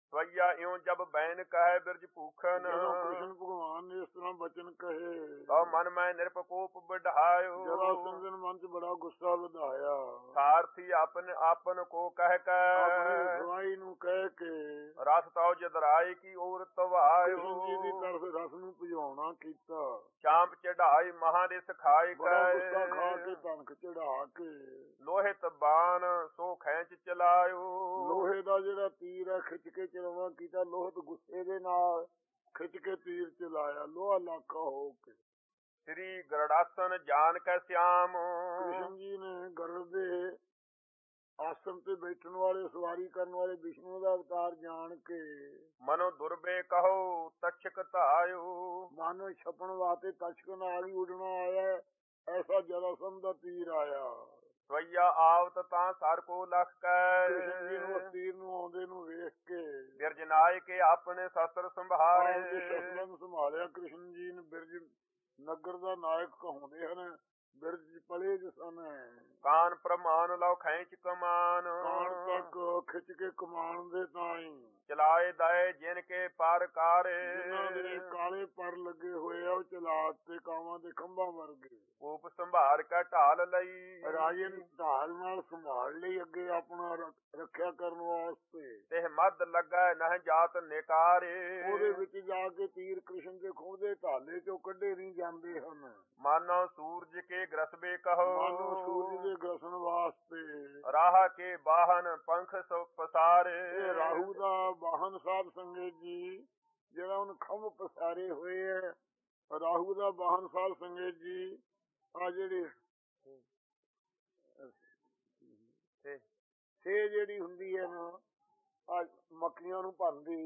B: ਸਵਈਆ ਇਉਂ ਜਬ ਬੈਨ ਕਹੈ ਬਿਰਜ ਭੂਖਨ
A: ਜਦੋਂ ਕ੍ਰਿਸ਼ਨ ਭਗਵਾਨ ਨੇ ਇਸ ਤਰ੍ਹਾਂ ਬਚਨ ਕਹੇ
B: ਤਉ ਮਨ ਮੈਂ ਨਿਰਪਕੋਪ ਬਢਾਇਓ
A: ਜਰਾਸੰਧ ਨੇ ਮਨ ਚ ਬੜਾ ਗੁੱਸਾ ਵਧਾਇਆ
B: ਸਾਰਥੀ ਆਪਨ ਆਪਨ ਕੋ ਕਹਿ
A: ਆਪਣੇ
B: ਕੈ
A: ਰਸਵਾਈ ਨੂੰ ਕਹਿ ਕੇ
B: ਰਸ ਤਉ ਜਦਰਾਈ ਕੀ ਔਰ ਤਵਾਇਓ
A: ਕ੍ਰਿਸ਼ਨ ਜੀ ਦੀ ਤਰਫ ਰਸ ਨੂੰ ਭਜਾਉਣਾ ਕੀਤਾ
B: ਚਾਂਪ ਚੜਾਈ ਮਹਾਦਿਸ ਖਾਈ
A: ਬੜਾ ਗੁੱਸਾ ਖਾ
B: ਕੈ
A: ਕੇ ਧਨਖ ਚੜਾ ਕੇ
B: ਲੋਹਿਤ ਬਾਣ ਸੋ ਖੈਂਚ ਚਲਾਇਓ
A: ਲੋਹੇ ਦਾ ਜਿਹੜਾ ਤੀਰ ਹੈ ਖਿੱਚ ਕੇ ਚਲਾਉਣਾ ਕੀਤਾ ਲੋਹਤ ਗੁੱਸੇ ਦੇ ਨਾਲ ਖਿੱਚ ਕੇ ਤੀਰ ਚਲਾਇਆ ਲੋਹਾ ਲਾਖਾ ਹੋ ਕੇ
B: ਸ੍ਰੀ ਗਰੜਾਸਨ ਜਾਨ ਕੈ ਸਿਆਮ
A: ਕ੍ਰਿਸ਼ਨ ਜੀ ਨੇ ਗਰੜ ਦੇ ਆਸਨ ਤੇ ਬੈਠਣ ਵਾਲੇ ਸਵਾਰੀ ਕਰਨ ਵਾਲੇ ਵਿਸ਼ਨੂੰ ਦਾ ਅਵਤਾਰ ਜਾਣ ਕੇ
B: ਮਨੋ ਦੁਰਬੇ ਕਹੋ ਤਛਕ ਧਾਇਓ
A: ਮਨ ਛਪਣ ਵਾਸਤੇ ਤਸ਼ਕ ਨਾਲ ਹੀ ਉੱਡਣਾ ਆਇਆ ਐਸਾ ਜਰਾਸੰਧ ਦਾ ਤੀਰ ਆਇਆ
B: ਸਵਈਆ ਆਵਤ ਤਾਂ ਸਰ ਕੋ ਲਖ
A: ਕ੍ਰਿਸ਼ਨ ਜੀ ਨੂੰ ਉਸ
B: ਕੈ
A: ਤੀਰ ਨੂੰ ਆਉਂਦੇ ਨੂੰ ਵੇਖ ਕੇ
B: ਬਿਰਜਨਾਇ ਕੇ ਆਪਣੇ ਸ਼ਸਤਰ
A: ਆਪਦੇ
B: ਸੰਭਾਲੇ
A: ਸ਼ਸਤਰਾਂ ਨੂੰ ਸੰਭਾਲਿਆ ਕ੍ਰਿਸ਼ਨ ਜੀ ਨੇ ਬਿਰਜ ਨਗਰ ਦਾ ਨਾਇਕ ਕਹਾਉਂਦੇ ਹਨ ਬਿਰਜ ਪਲੇ ਜਸਨ
B: ਕਾਨ ਪ੍ਰਮਾਨ ਲਓ ਖੈਂਚ ਕਮਾਨ
A: ਕਾਣ ਤੱਕ ਖਿੱਚ ਕੇ ਕਮਾਨ ਦੇ ਤਾਈ
B: ਚਲਾਏ ਦਾਏ ਜਿਨ ਕੇ ਪਾਰ ਕਾਰੇ
A: ਜਿਨ੍ਹਾਂ ਦੇ ਕਾਲੇ ਪਰ ਲੱਗੇ ਹੋਏ ਆ ਉਹ ਚਲਾਤ ਤੇ ਕਾਵਾਂ ਦੇ ਖੰਭਾਂ ਵਰਗੇ
B: ਕੋਪ ਸੰਭਾਰ ਕੈ ਢਾਲ ਲਈ
A: ਰਾਜੇ ਨੇ ਢਾਲ ਨਾਲ ਸੰਭਾਲ ਲਈ ਅੱਗੇ ਆਪਣਾ ਰੱਖ- ਰੱਖਿਆ ਕਰਨ ਵਾਸਤੇ
B: ਤੇ ਮਦ ਲੱਗਾ ਨਹ ਜਾਤ ਨਿਕਾਰੇ
A: ਉਹਦੇ ਵਿੱਚ ਜਾ ਕੇ ਤੀਰ ਕ੍ਰਿਸ਼ਨ ਦੇ ਖੂਹ ਦੇ ਢਾਲੇ ਚੋਂ ਕੱਢੇ ਨਹੀਂ ਜਾਂਦੇ ਹਨ
B: ਮਾਨੋ ਸੂਰਜ ਕੇ ਗ੍ਰਸਬੇ ਕਹੋ
A: ਮਾਨੋ ਸੂਰਜ ਦੇ ਗ੍ਰਸਣ ਵਾਸਤੇ
B: ਰਾਹ ਕੇ ਬਾਹਨ ਪੰਖ ਸੋ ਪਸਾਰੇ
A: ਇਹ ਰਾਹੂ ਦਾ ਵਾਹਨ ਸਾਧ ਸੰਗਤ ਜੀ ਜਿਹੜਾ ਉਹਨ ਖੰਭ ਪਸਾਰੇ ਹੋਏ ਹੈ ਰਾਹੂ ਦਾ ਵਾਹਨ ਸਾਧ ਸੰਗਤ ਜੀ ਆ ਜਿਹੜੀ
B: ਤੇ
A: ਸੇ ਜਿਹੜੀ ਹੁੰਦੀ ਹੈ ਨਾ ਆ ਮੱਖੀਆਂ ਨੂੰ ਭੰਦੀ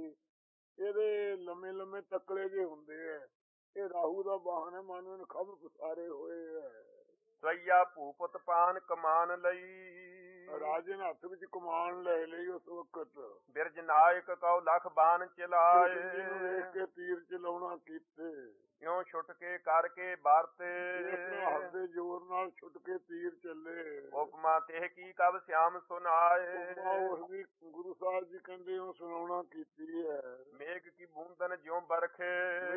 A: ਇਹਦੇ ਲੰਮੇ ਲੰਮੇ ਤਕਲੇ ਜੇ ਹੁੰਦੇ ਹੈ ਇਹ ਰਾਹੂ ਦਾ ਵਾਹਨ ਹੈ ਮਨ ਨੂੰ ਖੰਭ ਪਸਾਰੇ ਹੋਏ ਹੈ
B: ਸਈਆ ਭੂਪਤ ਪਾਨ ਕਮਾਨ ਲਈ
A: ਰਾਜੇ ਨੇ ਹੱਥ ਵਿੱਚ ਕਮਾਨ ਲੈ ਲਈ ਉਸ ਵਕਤ
B: ਬਿਰਜ ਨਾਇਕ ਕਉ ਲਖ ਬਾਣ ਚਲਾਏ
A: ਕ੍ਰਿਸ਼ਨ ਜੀ ਨੂੰ ਵੇਖ ਕੇ ਤੀਰ ਚਲਾਉਣਾ ਕੀਤੇ
B: ਇਉਂ ਛੁੱਟ ਕੇ ਕਰਕੇ ਬਾਰਤੇ
A: ਹੱਥ ਦੇ ਜ਼ੋਰ ਨਾਲ ਛੁੱਟ ਕੇ ਤੀਰ ਚੱਲੇ
B: ਉਪਮਾ ਤੇ ਕੀ ਕਬ ਸਿਆਮ ਸੁਨਾਏ
A: ਉਪਮਾ ਉਸ ਦੀ ਗੁਰੂ ਸਾਹਿਬ ਜੀ ਕਹਿੰਦੇ ਉਹ ਸੁਣਾਉਣਾ ਕੀਤੀ ਹੈ
B: ਮੇਘ ਕੀ ਬੂੰਦਨ ਜਿਉ ਬਰਖੇ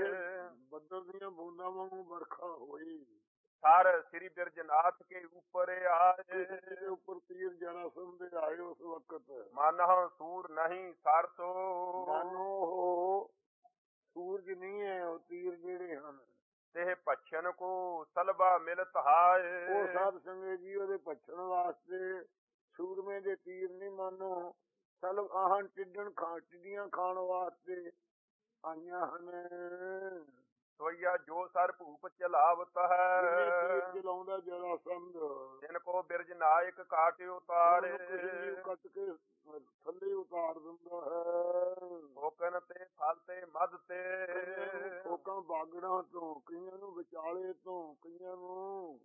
A: ਬੱਦਲ ਦੀਆਂ ਬੂੰਦਾਂ ਵਾਂਗੂ ਵਰਖਾ ਹੋਈ
B: ਸਰ ਸ੍ਰੀ ਬਿਰਜਨਾਥ ਕੇ ਉੱਪਰ ਆਏ
A: ਦੇ ਉੱਪਰ ਤੀਰ ਜਰਾਸੰਧ ਦੇ ਆਏ ਉਸ ਵਕਤ
B: ਮਾਨਹੁ ਸੂਰ ਨਹੀਂ ਸਰਸੋ
A: ਮਾਨੋ ਉਹ ਸੂਰਜ ਨਹੀਂ ਹੈ ਉਹ ਤੀਰ ਜਿਹੜੇ ਹਨ
B: ਤੇ ਪਛਨ ਕੋ ਸਲਬਾ ਮਿਲਤ ਹਾਏ
A: ਉਹ ਸਾਧ ਸੰਗਤ ਜੀ ਉਹਦੇ ਪਛਣ ਵਾਸਤੇ ਸੂਰਮੇ ਦੇ ਤੀਰ ਨਹੀਂ ਮਾਨੋ ਸਲਬ ਆਹਾਂ ਟਿੱਡਣ ਖਾ ਟਿੱਡੀਆਂ ਖਾਣ ਵਾਸਤੇ ਆਈਆਂ ਹਨ
B: ਸੋਈਆ ਜੋ ਸਰ ਭੂਪ ਚਲਾਵਤ ਹੈ
A: ਤੀਰ ਚਲਾਉਂਦਾ ਜਰਾਸੰਧ
B: ਜਿਨ ਕੋ ਬਿਰਜ ਨਾਇਕ ਕਾਟ ਉਤਾਰੇ
A: ਕੱਟ ਕੇ ਥੱਲੇ ਉਤਾਰ ਦਿੰਦਾ ਹੈ
B: ਹੋਕਨ ਤੇ ਫਲ ਤੇ ਮਦ ਤੇ
A: ਲੋਕਾਂ ਬਾਗੜਾਂ ਤੋਂ ਕਈਆਂ ਨੂੰ ਵਿਚਾਲੇ ਤੋਂ ਕਈਆਂ ਨੂੰ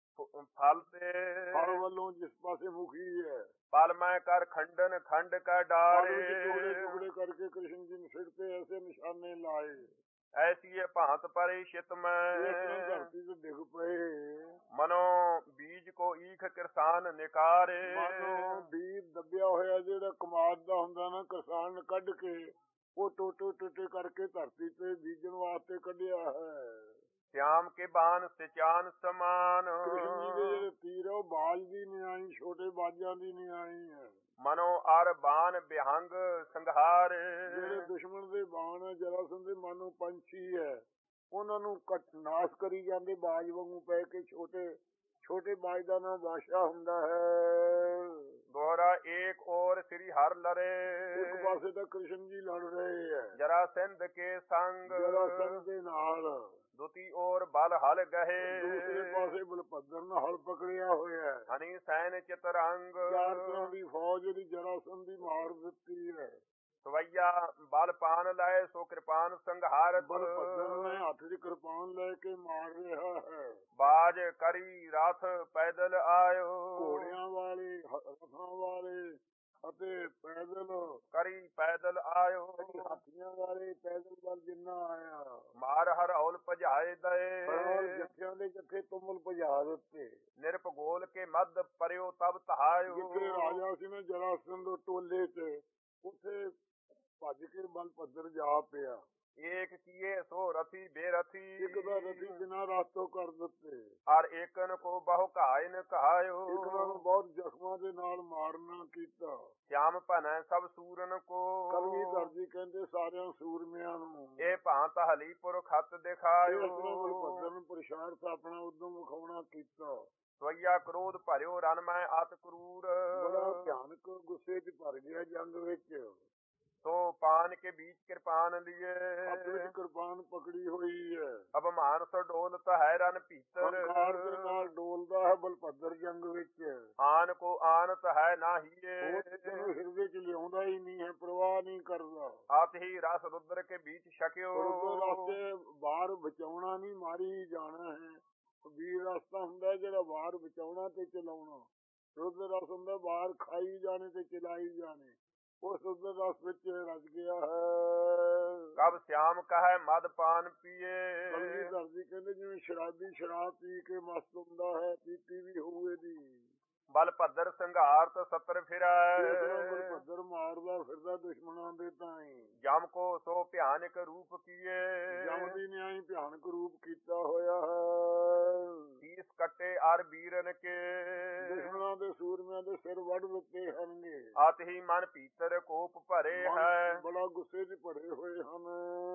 B: ਫਲ ਤੇ
A: ਫਲ ਵੱਲੋਂ ਜਿਸ ਪਾਸੇ ਮੁਖੀ ਹੈ
B: ਪਲ ਮੈਂ ਕਰ ਖੰਡਨ ਖੰਡ ਕਾ ਡਾਰੇ
A: ਟੁਕੜੇ ਟੁਕੜੇ ਕਰਕੇ ਕ੍ਰਿਸ਼ਨ ਜੀ ਨੇ ਸਿਰ ਤੇ ਐਸੇ ਨਿਸ਼ਾਨੇ ਲਾਏ
B: ਐਸੀ ਭਾਂਤ ਪਰੇ ਸ਼ਿਤ ਮੈਂ
A: ਧਰਤੀ ਤੇ ਡਿੱਗ ਪਏ
B: ਮਨੋ ਬੀਜ ਕੋ ਈਖ ਕਿਰਸਾਨ ਨਿਕਾਰੇ
A: ਮਨੋ ਬੀਜ ਦੱਬਿਆ ਹੋਇਆ ਜਿਹੜਾ ਕਮਾਦ ਦਾ ਹੁੰਦਾ ਨਾ ਕਿਸਾਨ ਕੱਢ ਕੇ ਉਹ ਟੋਟੇ ਟੋਟੇ ਕਰਕੇ ਧਰਤੀ ਤੇ ਬੀਜਣ ਵਾਸਤੇ ਕੱਢਿਆ ਹੈ
B: श्याम के बाण सिचान समान
A: ਕ੍ਰਿਸ਼ਨ ਜੀ ਦੇ ਜਿਹੜੇ ਤੀਰ ਉਹ ਬਾਜ ਦੀ ਨਹੀਂ ਆਈ ਛੋਟੇ ਬਾਜਾਂ ਦੀ ਨਹੀਂ ਆਈ ਹੈ
B: मनो अर बाण बिहंग संघारे
A: ਜਿਹੜੇ ਦੁਸ਼ਮਣ ਦੇ ਬਾਣ ਹੈ ਜਰਾਸੰਧ ਦੇ ਮਾਨੋ ਪੰਛੀ ਹੈ ਉਹਨਾਂ ਨੂੰ ਕੱਟ ਨਾਸ਼ ਕਰੀ ਜਾਂਦੇ ਬਾਜ ਵਾਂਗੂ ਪੈ ਕੇ ਛੋਟੇ ਛੋਟੇ ਬਾਜ ਦਾ ਨਾਮ ਬਾਦਸ਼ਾਹ ਹੁੰਦਾ ਹੈ
B: दोहरा एक और श्री हर लरे
A: ਇੱਕ ਪਾਸੇ ਤਾਂ ਕ੍ਰਿਸ਼ਨ ਜੀ ਲੜ ਰਹੇ ਹੈ
B: जरासंध के संग
A: ਜਰਾਸੰਧ ਦੇ ਨਾਲ
B: दूती ओर बल हल गहे
A: ਦੂਸਰੇ ਪਾਸੇ ਬਲਭੱਦਰ ਨੇ ਹਲ ਪਕੜਿਆ ਹੋਇਆ ਹੈ
B: हनी सैन चितरंग
A: ਚਾਰ ਤਰ੍ਹਾਂ ਦੀ ਫੌਜ ਦੀ ਜਰਾਸੰਧ ਦੀ ਮਾਰ ਦਿੱਤੀ ਹੈ
B: सवैया बल पान लाए सो कृपान संघारत
A: ਬਲਭੱਦਰ ਨੇ ਹੱਥ 'ਚ ਕਿਰਪਾਨ ਲੈ ਕੇ ਮਾਰ ਰਿਹਾ ਹੈ
B: बाज करी रथ पैदल आयो
A: ਘੋੜਿਆਂ ਵਾਲੇ ਰਥਾਂ ਵਾਲੇ ਅਤੇ ਪੈਦਲ
B: करी पैदल आयो
A: ਹਾਥੀਆਂ ਵਾਲੇ ਪੈਦਲ ਵੱਲ ਜਿੰਨਾ ਆਇਆ
B: मार हर हौल भजाए दए
A: ਪਰ ਜੱਥਿਆਂ ਦੇ ਜੱਥੇ ਤੁਮਲ ਭਜਾ ਦਿੱਤੇ
B: निरप गोल के मद पर्यो तब तहायो
A: ਜਿੱਥੇ ਰਾਜਾ ਸੀ ਨਾ ਜਰਾਸੰਧ ਦੇ ਟੋਲੇ 'ਚ ਉੱਥੇ ਭੱਜ ਕੇ ਬਲਭੱਦਰ ਜਾ ਪਿਆ।
B: एक किए सो रथी बेरथी
A: ਇੱਕ ਦਾ ਰਥੀ ਬਿਨਾਂ ਰਾਤੋਂ ਕਰ ਦਿੱਤੇ,
B: और एकन को बहु घायन कहायो
A: ਇੱਕ ਨੂੰ ਬਹੁਤ ਜ਼ਖਮਾਂ ਦੇ ਨਾਲ ਮਾਰਨਾ ਕੀਤਾ।
B: श्याम भनै सब सूरन को
A: ਕਲਗੀਧਰ ਜੀ ਕਹਿੰਦੇ ਸਾਰਿਆਂ ਸੂਰਮਿਆਂ ਨੂੰ
B: ए भांत हलीपुर खत
A: ਇਹ
B: दिखायो
A: ਆਪਣਾ ਬਲਭੱਦਰ ਨੂੰ ਪ੍ਰਸ਼ਾਰਤ ਆਪਣਾ ਉਦਮ ਵਿਖਾਉਣਾ ਕੀਤਾ।
B: ਸਵਈਆ ਕ੍ਰੋਧ ਭਰਿਓ ਰਨ ਮੈਂ ਅਤ ਕਰੂਰ
A: ਬੜਾ ਭਿਆਨਕ ਗੁੱਸੇ 'ਚ ਭਰ ਗਿਆ ਜੰਗ ਵਿੱਚ।
B: ਸੋ ਪਾਨ ਕੇ ਬੀਚ ਕਿਰਪਾਨ ਲਿਏ
A: ਹੱਥ ਵਿੱਚ ਕਿਰਪਾਨ ਪਕੜੀ ਹੋਈ ਹੈ।
B: ਅਭਮਾਨ ਸੋ ਡੋਲਤ ਹੈ ਰਨ ਭੀਤਰ
A: ਹੰਕਾਰ ਦੇ ਨਾਲ ਡੋਲਦਾ ਹੈ ਬਲਭੱਦਰ ਜੰਗ ਵਿੱਚ।
B: ਆਨ ਕੋ ਆਨਤ ਹੈ ਨਾਹੀਏ
A: ਉਹ ਤੈਨੂੰ ਹਿਰਦੇ 'ਚ ਲਿਆਉਂਦਾ ਹੀ ਨਹੀਂ ਹੈ, ਪ੍ਰਵਾਹ ਨਹੀਂ ਕਰਦਾ।
B: ਆਤ ਹੀ ਰਸ ਰੁਦਰ ਕੇ ਬੀਚ ਛਕਿਓ
A: ਰੁਦਰ ਰਸਤੇ ਬਾਹਰ ਬਚਾਉਣਾ ਨਹੀਂ, ਮਾਰੀ ਹੀ ਜਾਣਾ ਹੈ। ਵੀਰ ਰਸਤਾ ਹੁੰਦਾ ਜਿਹੜਾ ਬਾਹਰ ਬਚਾਉਣਾ ਤੇ ਚਲਾਉਣਾ। ਰੁਦਰ ਰਸ ਹੁੰਦਾ ਬਾਹਰ ਖਾਈ ਜਾਣੇ ਤੇ ਚਲਾਈ ਜਾਣੇ। ਉਸ ਰੁਦਰ ਰਸ ਵਿੱਚ ਰਚ ਗਿਆ ਹੈ।
B: ਕਬ श्याम ਕਹੈ ਮਦ ਪਾਨ ਪੀਏ
A: ਕਲਗੀਧਰ ਜੀ ਕਹਿੰਦੇ ਜਿਵੇਂ ਸ਼ਰਾਬੀ ਸ਼ਰਾਬ ਪੀ ਕੇ ਮਸਤ ਹੁੰਦਾ ਹੈ, ਪੀਤੀ ਵੀ ਹੋਊ ਇਹਦੀ।
B: ਬਲ ਭੱਦਰ ਸੰਘਾਰਤ ਸਤਰ ਫਿਰੈ
A: ਬਲਭੱਦਰ ਮਾਰਦਾ ਫਿਰਦਾ ਦੁਸ਼ਮਣਾਂ ਦੇ ਤਾਈ।
B: ਜਮ ਕੋ ਸੋ ਭਿਆਨਕ ਰੂਪ ਕੀਏ
A: ਜਮ ਦੀ ਨਿਆਈ ਭਿਆਨਕ ਰੂਪ ਕੀਤਾ ਹੋਇਆ ਹੈ।
B: ਤੀਸ ਕੱਟੇ ਅਰ ਬੀਰਨ ਕੇ
A: ਦੁਸ਼ਮਣਾਂ ਦੇ ਸੂਰਮਿਆਂ ਦੇ ਸਿਰ ਵੱਢ ਦਿੱਤੇ ਹਨਗੇ।
B: ਅਤ ਹੀ ਮਨ ਭੀਤਰ ਕੋਪ ਭਰੇ ਹੈ
A: ਬੜਾ ਗੁੱਸੇ 'ਚ ਭਰੇ ਹੋਏ ਹਨ।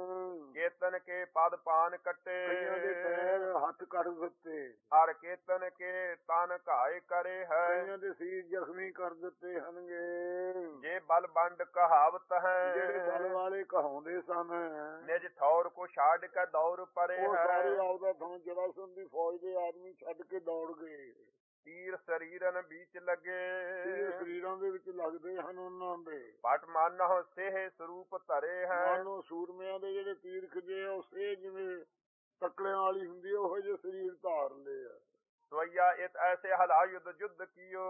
B: ਕੇਤਨ ਕੇ ਪਦ ਪਾਨ ਕੱਟੇ
A: ਕਈਆਂ ਦੇ ਪੈਰ ਹੱਥ ਕੱਟ ਦਿੱਤੇ,
B: ਅਰ ਕੇਤਨ ਕੇ ਤਨ ਘਾਇ ਕਰੇ ਹੈ
A: ਕਈਆਂ ਦੇ ਸੀਰ ਜ਼ਖਮੀ ਕਰ ਦਿੱਤੇ ਹਨਗੇ।
B: ਜੇ ਬਲ ਬੰਡ ਕਹਾਵਤ ਹੈ
A: ਜਿਹੜੇ ਬਲ ਵਾਲੇ ਕਹਾਉਂਦੇ ਸਨ
B: ਨਿਜ ਠੌਰ ਕੋ ਛਾੜ ਕੇ ਦੌਰ ਪਰੇ
A: ਉਹ
B: ਹੈ
A: ਸਾਰੇ ਆਪਦਾ ਥਾਂ ਜਰਾਸੰਧ ਦੀ ਫੌਜ ਦੇ ਆਦਮੀ ਛੱਡ ਕੇ ਦੌੜ ਗਏ।
B: ਤੀਰ ਸਰੀਰਨ ਵਿੱਚ ਲੱਗੇ
A: ਤੀਰ ਸਰੀਰਾਂ ਦੇ ਵਿੱਚ ਲੱਗਦੇ ਹਨ ਉਹਨਾਂ ਦੇ।
B: ਪਟ ਮਾਨਹੁ ਸੇਹ ਸਰੂਪ ਧਰੇ ਹੈ
A: ਮਾਨੋ ਸੂਰਮਿਆਂ ਦੇ ਜਿਹੜੇ ਤੀਰ ਖਿਜੇ ਆ ਉਹ ਸੇ ਜਿਵੇਂ ਤਕਲਿਆਂ ਵਾਲੀ ਹੁੰਦੀ ਹੈ, ਉਹੋ ਜਿਹੇ ਸਰੀਰ ਧਾਰ ਲਏ ਆ।
B: ਸਵਈਆ ਇਤ ਐਸੇ ਹਲਾ ਯੁੱਧ ਜੁੱਧ ਕੀਓ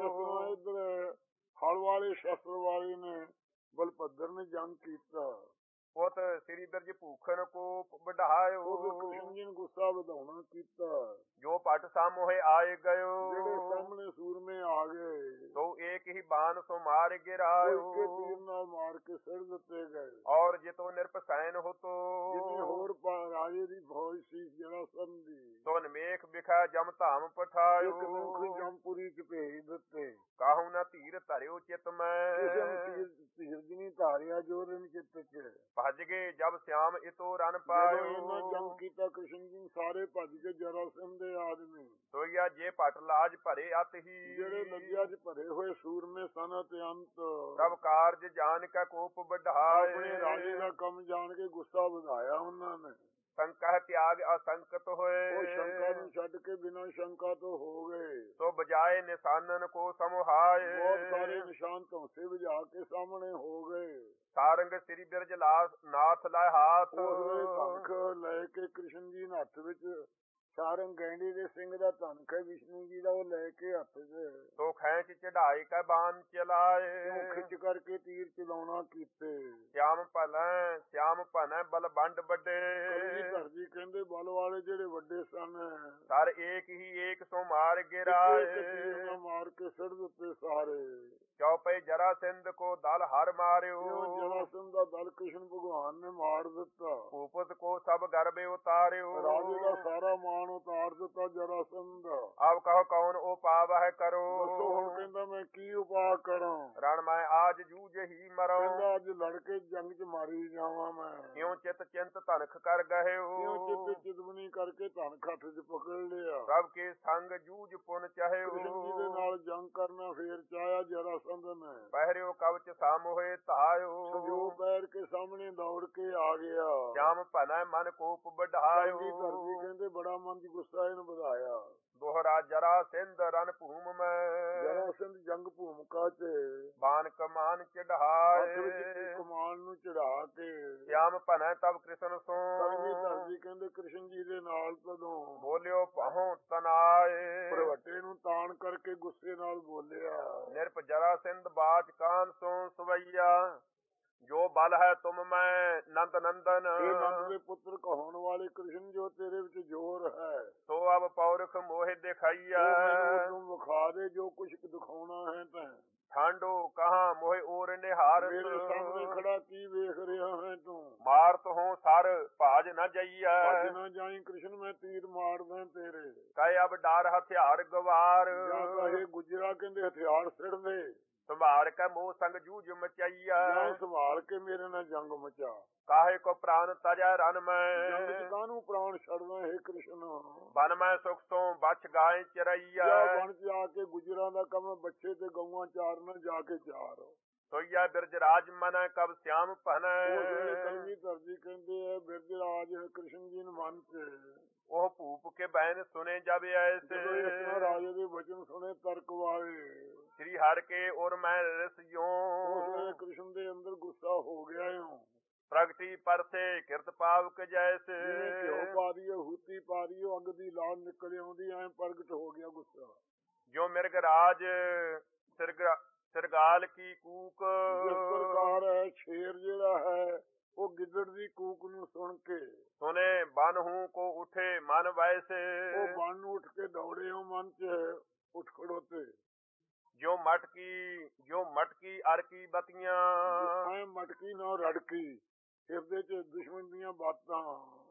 A: ਇਧਰ ਹਲ ਵਾਲੇ ਸ਼ਸਤਰ ਵਾਲੇ ਨੇ ਬਲਭੱਦਰ ਨੇ ਜੰਗ ਕੀਤਾ।
B: ਉਤ ਸ੍ਰੀ ਬਿਰਜ ਭੂਖਨ ਕੋ ਵਢਾਇਓ
A: ਉਹ ਕ੍ਰਿਸ਼ਨ ਜੀ ਨੂੰ ਗੁੱਸਾ ਵਧਾਉਣਾ ਕੀਤਾ।
B: ਜੋ ਪਟ ਸਾਮੋਹੇ ਆਏ ਗਇਓ
A: ਜਿਹੜੇ ਸਾਹਮਣੇ ਸੂਰਮੇ ਆ ਗਏ
B: ਤੋ ਏਕ ਹੀ ਬਾਣ ਸੋ ਮਾਰ
A: ਉਹ
B: ਗਿਰਾਇਓ
A: ਇੱਕੇ ਤੀਰ ਨਾਲ ਮਾਰ ਕੇ ਸਿਰ ਦਿੱਤੇ ਗਏ।
B: ਔਰ ਜਿਤੋ ਨਿਰਪਸੈਨ ਹੋਤੋ
A: ਜਿੰਨੀ ਹੋਰ ਪਾ- ਰਾਜੇ ਦੀ ਫੌਜ ਸੀ ਜਰਾਸੰਧ ਦੀ,
B: ਤੋ ਨਮੇਖ ਵਿਖਾ ਜਮ ਧਾਮ ਪਠਾਇਓ
A: ਇੱਕ ਮੁਖ ਜੰਪੁਰੀ 'ਚ ਭੇਜ ਦਿੱਤੇ।
B: ਕਾਹੂ ਨਾ ਧੀਰ ਧਰਿਓ ਚਿਤ ਮੈਂ
A: ਕਿਸੇ ਨੂੰ ਤੀਰ ਧੀਰਜ ਨਹੀਂ ਧਾਰਿਆ ਜੋਰਨ ਚਿੱਤ 'ਚ।
B: ਭੱਜ ਗਏ ਜਬ ਸ਼ਿਆਮ ਇਤੋ ਰਨ
A: ਜਦੋਂ
B: ਪਾਇਓ
A: ਇਹਨਾਂ ਜੰਗ ਕੀਤਾ ਕ੍ਰਿਸ਼ਨ ਜੀ ਸਾਰੇ ਭੱਜ ਕੇ ਜਰਾਸੰਧ ਦੇ ਆਦਮੀ
B: ਸੋਈਆ ਜੇ ਪਟ ਲਾਜ ਭਰੇ ਅਤ ਹੀ
A: ਜਿਹੜੇ ਲੱਗਿਆ 'ਚ ਭਰੇ ਹੋਏ ਸੂਰਮੇ ਸਨ ਤੇ ਅੰਤ
B: ਸਭ ਕਾਰਜ ਜਾਣ ਕਾ ਕੋਪ
A: ਆਪਣੇ ਰਾਜੇ
B: ਵਢਾਏ
A: ਦਾ ਕੰਮ ਜਾਣ ਕੇ ਗੁੱਸਾ ਵਧਾਇਆ ਉਹਨਾਂ ਨੇ।
B: ਸੰਕਹ ਤਿਆਗ ਅਸੰਕਤ
A: ਉਹ
B: ਹੋਏ
A: ਸ਼ੰਕਾ ਨੂੰ ਛੱਡ ਕੇ ਬਿਨਾਂ ਸ਼ੰਕਾ ਤੋਂ ਹੋ ਗਏ।
B: ਸੋ ਬਜਾਏ ਨਿਸ਼ਾਨਨ ਕੋ ਸਮੁਹਾਏ
A: ਬਹੁਤ ਸਾਰੇ ਨਿਸ਼ਾਨ ਧੌਂਸੇ ਵਜਾ ਕੇ ਸਾਹਮਣੇ ਹੋ ਗਏ।
B: ਸਾਰੰਗ ਸ੍ਰੀ ਬਿਰਜ ਲਾਸ ਨਾਥ ਲੈ ਹਾਥ
A: ਉਸ ਵੇਲੇ ਧਨਖ ਲੈ ਕੇ ਕ੍ਰਿਸ਼ਨ ਜੀ ਨੇ ਹੱਥ ਵਿੱਚ ਸਾਰੰਗ ਗੈਂਡੀ ਦੇ ਸਿੰਘ ਦਾ ਧਨਖ ਹੈ ਵਿਸ਼ਨੂੰ ਜੀ ਦਾ, ਉਹ ਲੈ ਕੇ ਹੱਥ 'ਚ
B: ਸੋ ਖੈਂਚ ਚੜਾਈ ਕੈ ਬਾਣ ਚਲਾਏ
A: ਉਹ ਖਿੱਚ ਕਰਕੇ ਤੀਰ ਚਲਾਉਣਾ ਕੀਤੇ।
B: ਸ਼ਿਆਮ ਭਲੈ ਸ਼ਿਆਮ ਭਨੈ ਬਲ ਬੰਡ ਵੱਡੇ
A: ਕਲਗੀਧਰ ਜੀ ਕਹਿੰਦੇ ਬਲ ਵਾਲੇ ਜਿਹੜੇ ਵੱਡੇ ਸਨ
B: ਸਰ ਏਕ ਹੀ ਏਕ ਸੋ ਮਾਰ
A: ਇੱਕ ਤੀਰ
B: ਗਿਰਾਏ
A: ਨਾਲ ਮਾਰ ਕੇ ਸਿਰ ਦਿੱਤੇ ਸਾਰੇ।
B: ਚੌਪਈ ਜਰਾ ਸਿੰਧ ਕੋ ਦਲ ਹਰ
A: ਇਉਂ
B: ਮਾਰਿਓ
A: ਜਰਾਸੰਧ ਦਾ ਦਲ ਕ੍ਰਿਸ਼ਨ ਭਗਵਾਨ ਨੇ ਮਾਰ ਦਿੱਤਾ।
B: ਭੂਪਤ ਕੋ ਸਭ ਗਰਬੇ ਉਤਾਰਿਓ
A: ਰਾਜੇ ਦਾ ਸਾਰਾ ਮਾਣ ਉਤਾਰ ਦਿੱਤਾ ਜਰਾਸੰਧ।
B: ਆਪ ਕਹੋ ਕੌਣ ਉਹ ਪਾਵਹਿ ਕਰੋ
A: ਦੱਸੋ ਹੁਣ ਕਹਿੰਦਾ ਮੈਂ ਕੀ ਉਪਾਅ ਕਰਾਂ।
B: ਰਣ ਮੈਂ ਆਜ ਜੂਝ ਹੀ ਮਰੋ
A: ਕਹਿੰਦਾ ਅੱਜ ਲੜ ਕੇ ਜੰਗ 'ਚ ਮਾਰੀ ਜਾਵਾਂ ਮੈਂ।
B: ਕਿਉ ਚਿਤ ਚਿੰਤ ਧਨਖ ਕਰ ਗਹਿਓ
A: ਕਿਉਂ ਚਿੱਤ ਚਿਤਵਨੀ ਕਰਕੇ ਧਨ ਖੱਟ 'ਚ ਪਕੜ ਲਿਆ।
B: ਸਭ ਕੇ ਸੰਗ ਜੂਝ ਪੁਨ ਚਾਹਿਓ
A: ਕ੍ਰਿਸ਼ਨ ਜੀ ਦੇ ਨਾਲ ਜੰਗ ਕਰਨਾ ਫੇਰ ਚਾਹਿਆ ਜਰਾਸੰਧ ਨੇ।
B: ਪਹਿਰਿਓ ਕਵਚ ਸਾਮੋਹੇ ਧਾਇਓ
A: ਸੰਜੋਗ ਪੈਰ ਕੇ ਸਾਹਮਣੇ ਦੌੜ ਕੇ ਆ ਗਿਆ।
B: ਸ਼ਾਮ ਭਨੈ ਮਨ ਕੋਪ ਵਢਾਇਓ
A: ਕਲਗੀਧਰ ਜੀ ਕਹਿੰਦੇ ਬੜਾ ਮਨ 'ਚ ਗੁੱਸਾ ਇਹਨੂੰ ਵਧਾਇਆ।
B: ਦੋਹਰਾ ਜਰਾ ਸਿੰਧ ਰਨ ਭੂਮ ਮੈਂ
A: ਜਰਾਸੰਧ ਜੰਗ ਭੂਮਿਕਾ 'ਚ
B: ਬਾਨ ਕਮਾਨ
A: ਹੱਥ ਵਿੱਚ
B: ਚੜਾਏ
A: ਕਮਾਨ ਨੂੰ ਚੜਾ ਕੇ
B: ਸ਼ਿਆਮ ਭਨੈ ਤਬ ਕ੍ਰਿਸ਼ਨ ਸੋ
A: ਕਲਗੀਧਰ ਜੀ ਕਹਿੰਦੇ ਕ੍ਰਿਸ਼ਨ ਜੀ ਦੇ ਨਾਲ ਤਦੋਂ
B: ਬੋਲਿਓ ਪਹੁ ਤਨਾਏ
A: ਭਰਵੱਟੇ ਨੂੰ ਤਾਣ ਕਰਕੇ ਗੁੱਸੇ ਨਾਲ ਬੋਲਿਆ।
B: ਨਿਰਪ ਜਰਾ ਸਿੰਧ ਬਾਚ ਕਾਨ ਸੋ ਸਵਈਆ ਜੋ ਬਲ ਹੈ ਤੁਮ ਮੈਂ ਨੰਦ ਨੰਦਨ
A: ਇਹ ਨੰਦ ਦੇ ਪੁੱਤਰ ਕਹਾਉਣ ਵਾਲੇ ਕ੍ਰਿਸ਼ਨ ਜੋ ਤੇਰੇ ਵਿੱਚ ਜ਼ੋਰ ਹੈ
B: ਸੋ ਅਬ ਪੌਰਖ ਮੋਹਿ ਦਿਖਾਈਆ
A: ਤੂੰ ਵਿਖਾ ਦੇ ਜੋ ਕੁਛ ਦਿਖਾਉਣਾ ਹੈ ਤੈਂ।
B: ਠਾਂਡੋ ਕਹਾ ਮੋਹਿ ਔਰ ਨਿਹਾਰ
A: ਮੇਰੇ ਸਾਹਮਣੇ ਖੜਾ ਕੀ
B: ਨਾ ਜਾਈਐ।
A: ਭੱਜ ਨਾ ਜਾਈ ਕ੍ਰਿਸ਼ਨ ਮੈਂ ਤੀਰ ਮਾਰਦਾ ਤੇਰੇ।
B: ਕਹੇ ਅਬ ਡਾਰ ਹਥਿਆਰ ਗਵਾਰ।
A: ਜਾਂ ਕਹੇ ਗੁਜਰਾ ਕਹਿੰਦੇ ਹਥਿਆਰ ਸਿੜਦੇ।
B: ਸੰਭਾਲ ਕੇ ਮੋਹ ਸੰਗ ਜੂਝ ਮਚਾਈਐ।
A: ਜਾਂ ਸੰਭਾਲ ਕੇ ਮੇਰੇ ਨਾਲ ਜੰਗ ਮਚਾ।
B: ਕਾਹੇ ਕੋ ਪ੍ਰਾਨ ਤਜੈ ਰਨ
A: ਜੰਗ
B: ਮੈਂ।
A: ਚ ਕਾਹਨੂੰ ਪ੍ਰਾਣ ਛੱਡਦਾ ਹੈ ਕ੍ਰਿਸ਼ਨ।
B: ਬਨ ਮੈਂ ਸੁਖ ਤੋਂ ਬਚ ਗਾਏ
A: ਜਾਂ
B: ਚਰਈਐ।
A: ਬਣ ਚ ਆ ਕੇ ਗੁਜਰਾਂ ਦਾ ਕੰਮ ਬੱਚੇ ਤੇ ਗਊਆਂ ਚਾਰਨਾ ਜਾ ਕੇ ਚਾਰ।
B: ਸੋਈਐ ਬਿਰਜ ਰਾਜ ਮਨ ਕਬ ਸਿਆਮ
A: ਉਸ ਵੇਲੇ
B: ਭਨੈ।
A: ਕਲਗੀ ਧਰਦੀ ਕਹਿੰਦੇ ਆ ਬਿਰਜ ਰਾਜ ਕ੍ਰਿਸ਼ਨ ਜੀ ਨੂੰ ਮਨ ਚ।
B: ਉਹ ਭੂਪ ਕੇ ਬੈਨ ਸੁਨੇ ਜਬ
A: ਜਦੋਂ ਇਸ
B: ਐਸੇ।
A: ਰਾਜੇ ਦੇ ਵਚਨ ਸੁਣੇ ਤਰਕ ਵਾਲੇ।
B: ਸ੍ਰੀ ਹਰਿ ਕੇ ਔਰ ਮੈਂ ਰਿਸ
A: ਉਸ
B: ਯੋਂ।
A: ਵੇਲੇ ਕ੍ਰਿਸ਼ਨ ਦੇ ਅੰਦਰ ਗੁੱਸਾ ਹੋ ਗਿਆ ਓ।
B: ਪ੍ਰਗਟੀ ਪਰਸੇ ਕਿਰਤ ਪਾਵਕ ਜੈਸੇ।
A: ਜਿਵੇਂ ਘਿਓ ਪਾ ਦੀਏ ਹੂਤੀ ਪਾ ਦੀਏ ਅੱਗ ਦੀ ਲਾਲ ਨਿਕਲ ਆਉਂਦੀ ਐ ਪ੍ਰਗਟ ਹੋ ਗਿਆ ਗੁੱਸਾ।
B: ਜੋ ਮਿਰਗ ਰਾਜ ਸਿਰਗ ਸਿਰਗਾਲ ਕੀ ਕੂਕ।
A: ਜਿਸ ਪ੍ਰਕਾਰ ਹੈ ਸ਼ੇਰ ਜਿਹੜਾ ਹੈ ਉਹ ਗਿੱਦੜ ਦੀ ਕੂਕ ਨੂੰ ਸੁਣ ਕੇ
B: ਸੁਨੇ ਬਨ ਹੂੰ ਕੋ ਉਠੇ ਮਨ ਵੈਸੇ।
A: ਉਹ ਬਣ ਨੂੰ ਉੱਠ ਕੇ ਦੌੜੇ ਹੋ ਮਨ ਚ ਉੱਠ ਖੜੋਤੇ।
B: ਜੋ ਮਟਕੀ ਜੋ ਮਟਕੀ ਅਰ ਕੀ ਬਤੀਆਂ।
A: ਐ ਮਟਕੀ ਨਾ ਰੜਕੀ ਹਿਰਦੇ ਚ ਦੁਸ਼ਮਣ ਦੀਆਂ ਬਾਤਾਂ।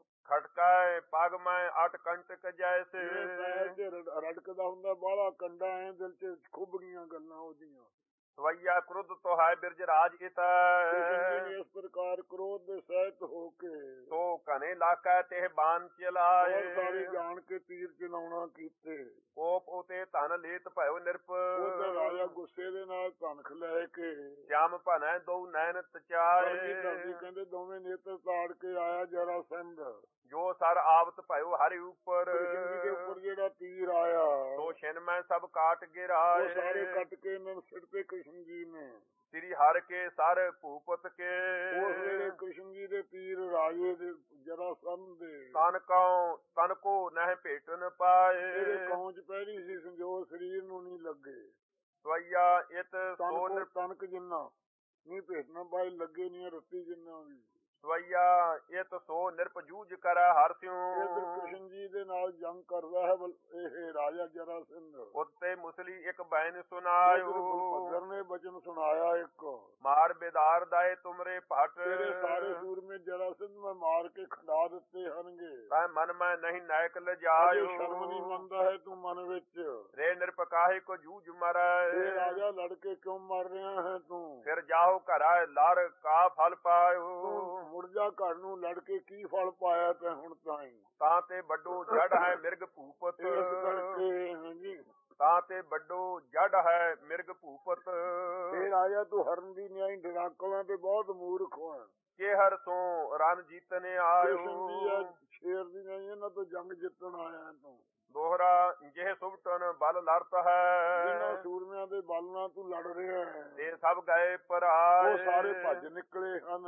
B: ਖਟਕਾਏ ਪਗ ਮੈਂ ਅਟ ਕੰਟਕ ਜੈਸੇ।
A: ਜਿਵੇਂ ਪੈਰ ਚ ਰੜ- ਰੜਕਦਾ ਹੁੰਦਾ ਬਾਹਲਾ ਕੰਡਾ ਐ ਦਿਲ ਚ ਖੁੱਭ ਗਈਆਂ ਗੱਲਾਂ ਉਹਦੀਆਂ।
B: ਸਵਈਆ ਕ੍ਰੁੱਧ ਤੋਂ ਹੈ ਬਿਰਜ ਰਾਜ ਇਤ।
A: ਕ੍ਰਿਸ਼ਨ ਜੀ ਨੇ ਇਸ ਪ੍ਰਕਾਰ ਕ੍ਰੋਧ ਦੇ ਸਹਿਤ ਹੋ ਕੇ
B: ਤੋ ਘਨੇ ਲਾਕਾ ਤੇ ਬਾਣ
A: ਬਹੁਤ ਸਾਰੇ
B: ਚਲਾਏ।
A: ਜਾਣ ਕੇ ਤੀਰ ਚਲਾਉਣਾ ਕੀਤੇ।
B: ਕੋਪ ਉਤੇ ਧਨ ਲੇਤ ਭਇਓ ਨਿਰਪ।
A: ਉਹਦਾ ਰਾਜਾ ਗੁੱਸੇ ਦੇ ਨਾਲ ਧਨਖ ਲੈ ਕੇ
B: ਸ਼ਿਆਮ ਭਨੈ ਦੋ ਨੈਣ
A: ਕਲਗੀ
B: ਤਚਾਏ।
A: ਧਰਦੀ ਕਹਿੰਦੇ ਦੋਵੇਂ ਨੇਤਰ ਤਾੜ ਕੇ ਆਇਆ ਜਰਾ ਸੰਧ।
B: ਜੋ ਸਰ ਆਵਤ ਭਇਓ ਹਰਿ ਉਪਰ।
A: ਕ੍ਰਿਸ਼ਨ ਜੀ ਦੇ ਉੱਪਰ ਜਿਹੜਾ ਤੀਰ ਆਇਆ
B: ਸੋ ਛਿਨ ਮੈਂ ਸਭ ਕਾਟ
A: ਉਹ
B: ਗਿਰਾਏ।
A: ਸਾਰੇ ਕੱਟ ਕੇ ਇਹਨਾਂ ਨੂੰ ਸਿੱਟਦੇ ਕ੍ਰਿਸ਼ਨ ਜੀ ਨੇ।
B: ਸ੍ਰੀ ਹਰਿ ਕੇ ਸਰ ਭੂਪਤ ਕੇ।
A: ਉਸ ਵੇਲੇ ਕ੍ਰਿਸ਼ਨ ਜੀ ਦੇ ਤੀਰ ਰਾਜੇ ਦੇ ਜਰਾ ਸੰਧ ਦੇ
B: ਤਨ ਕਉ ਤਨ ਕੋ ਨਹਿ ਭੇਟਨ
A: ਇਹਦੇ
B: ਪਾਏ।
A: ਕੌਂਚ ਪਹਿਰੀ ਸੀ ਸੰਜੋਗ ਸਰੀਰ ਨੂੰ ਨਹੀਂ ਲੱਗੇ।
B: ਸਵਈਆ ਇਤ
A: ਤਨ
B: ਸੋ
A: ਕੋ ਤਨਕ ਜਿੰਨਾ ਨਹੀਂ ਭੇਟਣਾ ਪਾਏ ਲੱਗੇ ਨਹੀਂ ਰੱਤੀ ਜਿੰਨਾ ਵੀ।
B: ਸਵਈਆ ਇਤ ਸੋ ਨਿਰਪ ਜੂਝ ਕਰੈ ਹਰਿ
A: ਇਧਰ
B: ਸਿਉ।
A: ਕ੍ਰਿਸ਼ਨ ਜੀ ਦੇ ਨਾਲ ਜੰਗ ਕਰਦਾ ਹੈ ਬਲ- ਇਹ ਰਾਜਾ ਜਰਾ ਸਿੰਘ।
B: ਉਤੇ ਮੁਸਲੀ ਇੱਕ ਬੈਨ
A: ਇਧਰ
B: ਸੁਨਾਇਓ।
A: ਬਲਭੱਦਰ ਨੇ ਬਚਨ ਸੁਣਾਇਆ ਇੱਕ।
B: ਮਾਰ ਬੇਦਾਰ ਦਾਏ ਤੁਮਰੇ ਭਟ।
A: ਤੇਰੇ ਸਾਰੇ ਸੂਰਮੇ ਜਰਾ ਸਿੰਘ ਮੈਂ ਮਾਰ ਕੇ ਖੰਡਾ ਦਿੱਤੇ ਹਨਗੇ।
B: ਤੈ ਮਨ ਮੈਂ ਨਹੀਂ ਨਾਇਕ
A: ਅਜੇ
B: ਲਜਾਇਓ।
A: ਸ਼ਰਮ ਨਹੀਂ ਮੰਨਦਾ ਹੈ ਤੂੰ ਮਨ ਵਿੱਚ।
B: ਰੇ ਨਿਰਪ ਕਾਹੇ ਕੋ ਜੂਝ
A: ਇਹ
B: ਮਰੈ।
A: ਰਾਜਾ ਲੜ ਕੇ ਕਿਉਂ ਮਰ ਰਿਹਾ ਹੈ ਤੂੰ।
B: ਫਿਰ ਜਾਓ ਘਰਾ ਲੜ ਕਾ ਫਲ ਪਾਇਓ।
A: ਤੂੰ ਮੁੜ ਜਾ ਘਰ ਨੂੰ ਲੜ ਕੇ ਕੀ ਫਲ ਪਾਇਆ ਤੈਂ ਹੁਣ ਤਾਈਂ।
B: ਤਾਂ ਤੇ ਵੱਡੋ ਜੜ ਹੈ ਮਿਰਗ ਭੂਪਤ।
A: ਇਸ ਕਰਕੇ ਹਾਂਜੀ
B: ਤਾਂ ਤੇ ਵੱਡੋ ਜੜ ਹੈ ਮਿਰਗ ਭੂਪਤ।
A: ਇਹ ਰਾਜਾ ਤੂੰ ਹਰਨ ਦੀ ਨਿਆਈ ਡਰਾਕਲਾਂ ਤੇ ਬਹੁਤ ਮੂਰਖ ਹੈ।
B: ਕੇ ਹਰ ਸੋ ਰਨ ਜੀਤਨੇ
A: ਕ੍ਰਿਸ਼ਨ ਜੀ ਆ
B: ਆਇਓ।
A: ਸ਼ੇਰ ਦੀ ਨਿਆਈ ਇਹਨਾਂ ਤੋਂ ਜੰਗ ਜਿੱਤਣ ਆਇਆ ਹੈ ਤੂੰ।
B: ਦੋਹਰਾ ਜਿਹ ਸੁਭਟਨ ਬਲ ਲੜਤ
A: ਜਿਨ੍ਹਾਂ
B: ਹੈ।
A: ਸੂਰਮਿਆਂ ਦੇ ਬਲ ਨਾਲ ਤੂੰ ਲੜ ਰਿਹਾ ਹੈ
B: ਤੇ ਸਭ ਗਏ
A: ਉਹ
B: ਪਰਾਏ।
A: ਸਾਰੇ ਭੱਜ ਨਿਕਲੇ ਹਨ।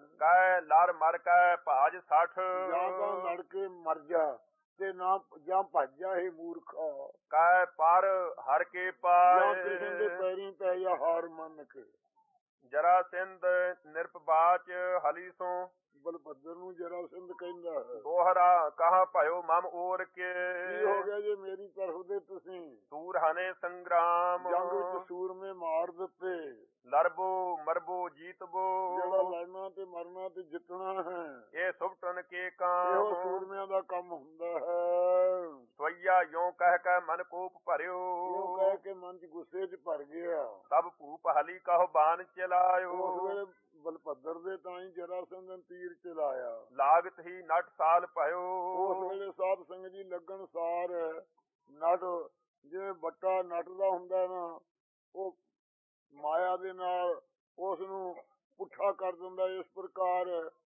B: ਕੈ ਲੜ ਮਰ ਕੈ ਭਾਜ ਸੱਠ।
A: ਜਾਂ ਤਾਂ ਲੜ ਕੇ ਮਰ ਜਾ ਤੇ ਨਾ ਜਾਂ ਭੱਜ ਜਾ ਇਹ ਮੂਰਖਾ।
B: ਕੈ ਪਰ ਹਰ ਕੇ
A: ਜਾਂ ਕ੍ਰਿਸ਼ਨ ਦੇ
B: ਪਾਏ।
A: ਪੈਰੀਂ ਪੈ ਜਾ ਹਾਰ ਮੰਨ ਕੇ।
B: ਜਰਾ ਸਿੰਧ ਨਿਰਪ ਬਾਚ ਹਲੀ ਸੋ।
A: ਬਲਭੱਦਰ ਨੂੰ ਜਰਾ ਸਿੰਧ ਕਹਿੰਦਾ ਹੈ
B: ਦੋਹਰਾ ਕਹਾ ਭਇਓ ਮਮ ਔਰ ਕੇ।
A: ਕੀ ਹੋ ਗਿਆ ਜੇ ਮੇਰੀ ਤਰਫ ਦੇ ਤੁਸੀਂ
B: ਸੂਰ ਹਨੇ ਸੰਗਰਾਮ।
A: ਜੰਗ ਵਿੱਚ ਸੂਰਮੇ ਮਾਰ ਦਿੱਤੇ।
B: ਲੜਬੋ ਮਰਬੋ ਜੀਤਬੋ।
A: ਜਿਹੜਾ ਲੜਨਾ ਤੇ ਮਰਨਾ ਤੇ ਜਿੱਤਣਾ ਹੈ
B: ਇਹ ਸੁਭਟਨ ਕੇ
A: ਇਹੋ
B: ਕਾਮ।
A: ਸੂਰਮਿਆਂ ਦਾ ਕੰਮ ਹੁੰਦਾ ਹੈ।
B: ਸਵਈਆ ਯੋ ਕਹਿ ਕੇ ਮਨ ਕੋਪ
A: ਉਹ
B: ਭਰਿਓ।
A: ਕਹਿ ਕੇ ਮਨ ਚ ਗੁੱਸੇ ਚ ਭਰ ਗਿਆ।
B: ਤਬ ਭੂਪ ਹਲੀ ਕਹੋ ਬਾਣ
A: ਉਸ
B: ਚਲਾਇਓ।
A: ਵੇਲੇ ਬਲਭੱਦਰ ਦੇ ਤਾਂ ਹੀ ਜਰਾ ਸਿੰਘ ਨੇ ਤੀਰ ਚਲਾਇਆ।
B: ਲਾਗਤ ਹੀ ਨਟ ਸਾਲ
A: ਉਸ
B: ਭਇਓ।
A: ਵੇਲੇ ਸਾਧ ਸੰਗਤ ਜੀ ਲੱਗਣ ਸਾਰ ਨਟ ਜਿਵੇਂ ਬੱਟਾ ਨਟ ਦਾ ਹੁੰਦਾ ਨਾ ਉਹ ਮਾਇਆ ਦੇ ਨਾਲ ਉਸ ਨੂੰ ਪੁੱਠਾ ਕਰ ਦਿੰਦਾ। ਇਸ ਪ੍ਰਕਾਰ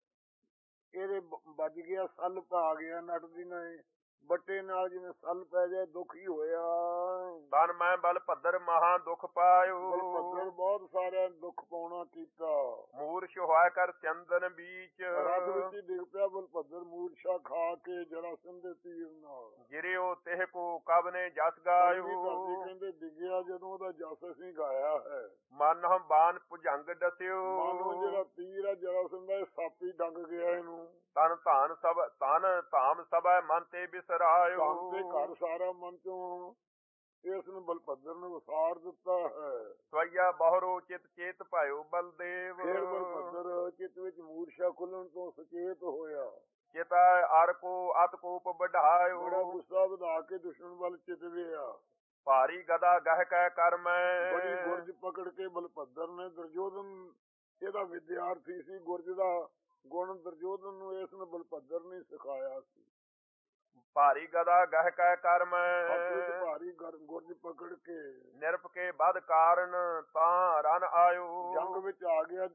A: ਇਹਦੇ ਵੱਜ ਗਿਆ ਸੱਲ ਪਾ ਗਿਆ ਨਟ ਦੀ ਨਹੀਂ ਬੱਟੇ ਨਾਲ ਜਿਵੇਂ ਸੱਲ ਪੈ ਜਾਏ ਦੁੱਖ ਹੀ ਹੋਇਆ।
B: ਤਨ ਮੈਂ ਬਲ ਭੱਦਰ ਮਹਾ ਦੁਖ ਪਾਇਓ।
A: ਬਲਭੱਦਰ ਬਹੁਤ ਸਾਰਿਆਂ ਨੂੰ ਦੁੱਖ ਪਾਉਣਾ ਕੀਤਾ।
B: ਮੂਰਛ ਹੋਇ ਕਰ ਚੰਦਨ ਬੀਚ।
A: ਰਥ ਵਿੱਚ ਹੀ ਡਿੱਗ ਪਿਆ ਬਲਭੱਦਰ ਮੂਰਛਾ ਖਾ ਕੇ ਜਰਾ ਸਿੰਘ ਦੇ ਤੀਰ ਨਾਲ।
B: ਗਿਰਿਓ ਤਿਹ ਕੋ ਕਬ ਨੇ ਜਸ
A: ਕਲਗੀ
B: ਗਾਇਓ।
A: ਧਰਦੀ ਕਹਿੰਦੇ ਡਿੱਗਿਆ ਜਦੋਂ ਉਹਦਾ ਜਸ ਅਸੀਂ ਗਾਇਆ ਹੈ।
B: ਮਨ ਹਮ ਬਾਨ ਭੁਜੰਗ ਦਸਿਓ।
A: ਮਾਨੋ ਜਿਹੜਾ ਤੀਰ ਆ ਜਰਾ ਸਿੰਘ ਦਾ ਇਹ ਸੱਪ ਹੀ ਡੰਗ ਗਿਆ ਇਹਨੂੰ।
B: ਤਨ ਧਾਨ ਸਭ ਤਨ ਧਾਮ ਸਭੈ ਮਨ ਤੇ
A: ਧਨ ਤੇ
B: ਬਿਸਰਾਇਓ।
A: ਘਰ ਸਾਰਾ ਮਨ ਚੋਂ ਇਸ ਨੂੰ ਬਲਭੱਦਰ ਨੇ ਵਿਸਾਰ ਦਿੱਤਾ ਹੈ।
B: ਸਵਈਆ ਬਹੁਰੋ ਚਿਤ ਚੇਤ ਭਇਓ ਬਲਦੇਵ।
A: ਫਿਰ ਬਲਭੱਦਰ ਚਿੱਤ ਵਿੱਚ ਮੂਰਛਾ ਖੁੱਲਣ ਤੋਂ ਸੁਚੇਤ ਹੋਇਆ।
B: ਚਿਤਾ ਅਰ ਕੋ ਅਤ ਕੋਪ ਵਢਾਇਓ।
A: ਬੜਾ ਗੁੱਸਾ ਵਧਾ ਕੇ ਦੁਸ਼ਮਣ ਵੱਲ ਚਿਤਵਿਆ।
B: ਭਾਰੀ ਗਦਾ ਗਹਿ ਕੈ ਕਰ ਮੈਂ।
A: ਬੜੀ ਗੁਰਜ ਪਕੜ ਕੇ ਬਲਭੱਦਰ ਨੇ ਦੁਰਜੋਧਨ ਇਹਦਾ ਵਿਦਿਆਰਥੀ ਸੀ, ਗੁਰਜ ਦਾ ਗੁਣ ਦੁਰਜੋਧਨ ਨੂੰ ਇਸ ਨੂੰ ਬਲਭੱਦਰ ਨੇ ਸਿਖਾਇਆ ਸੀ।
B: ਭਾਰੀ ਗਦਾ ਗਹਿ ਕੈ ਕਰ ਮੈਂ।
A: ਹੱਥ ਵਿੱਚ ਭਾਰੀ ਗਰ- ਗੁਰਜ ਪਕੜ ਕੇ
B: ਨਿਰਪ ਕੇ ਬਦ ਕਾਰਨ ਤਾਂ ਰਨ ਆਇਓ।
A: ਜੰਗ ਵਿੱਚ ਆ ਗਿਆ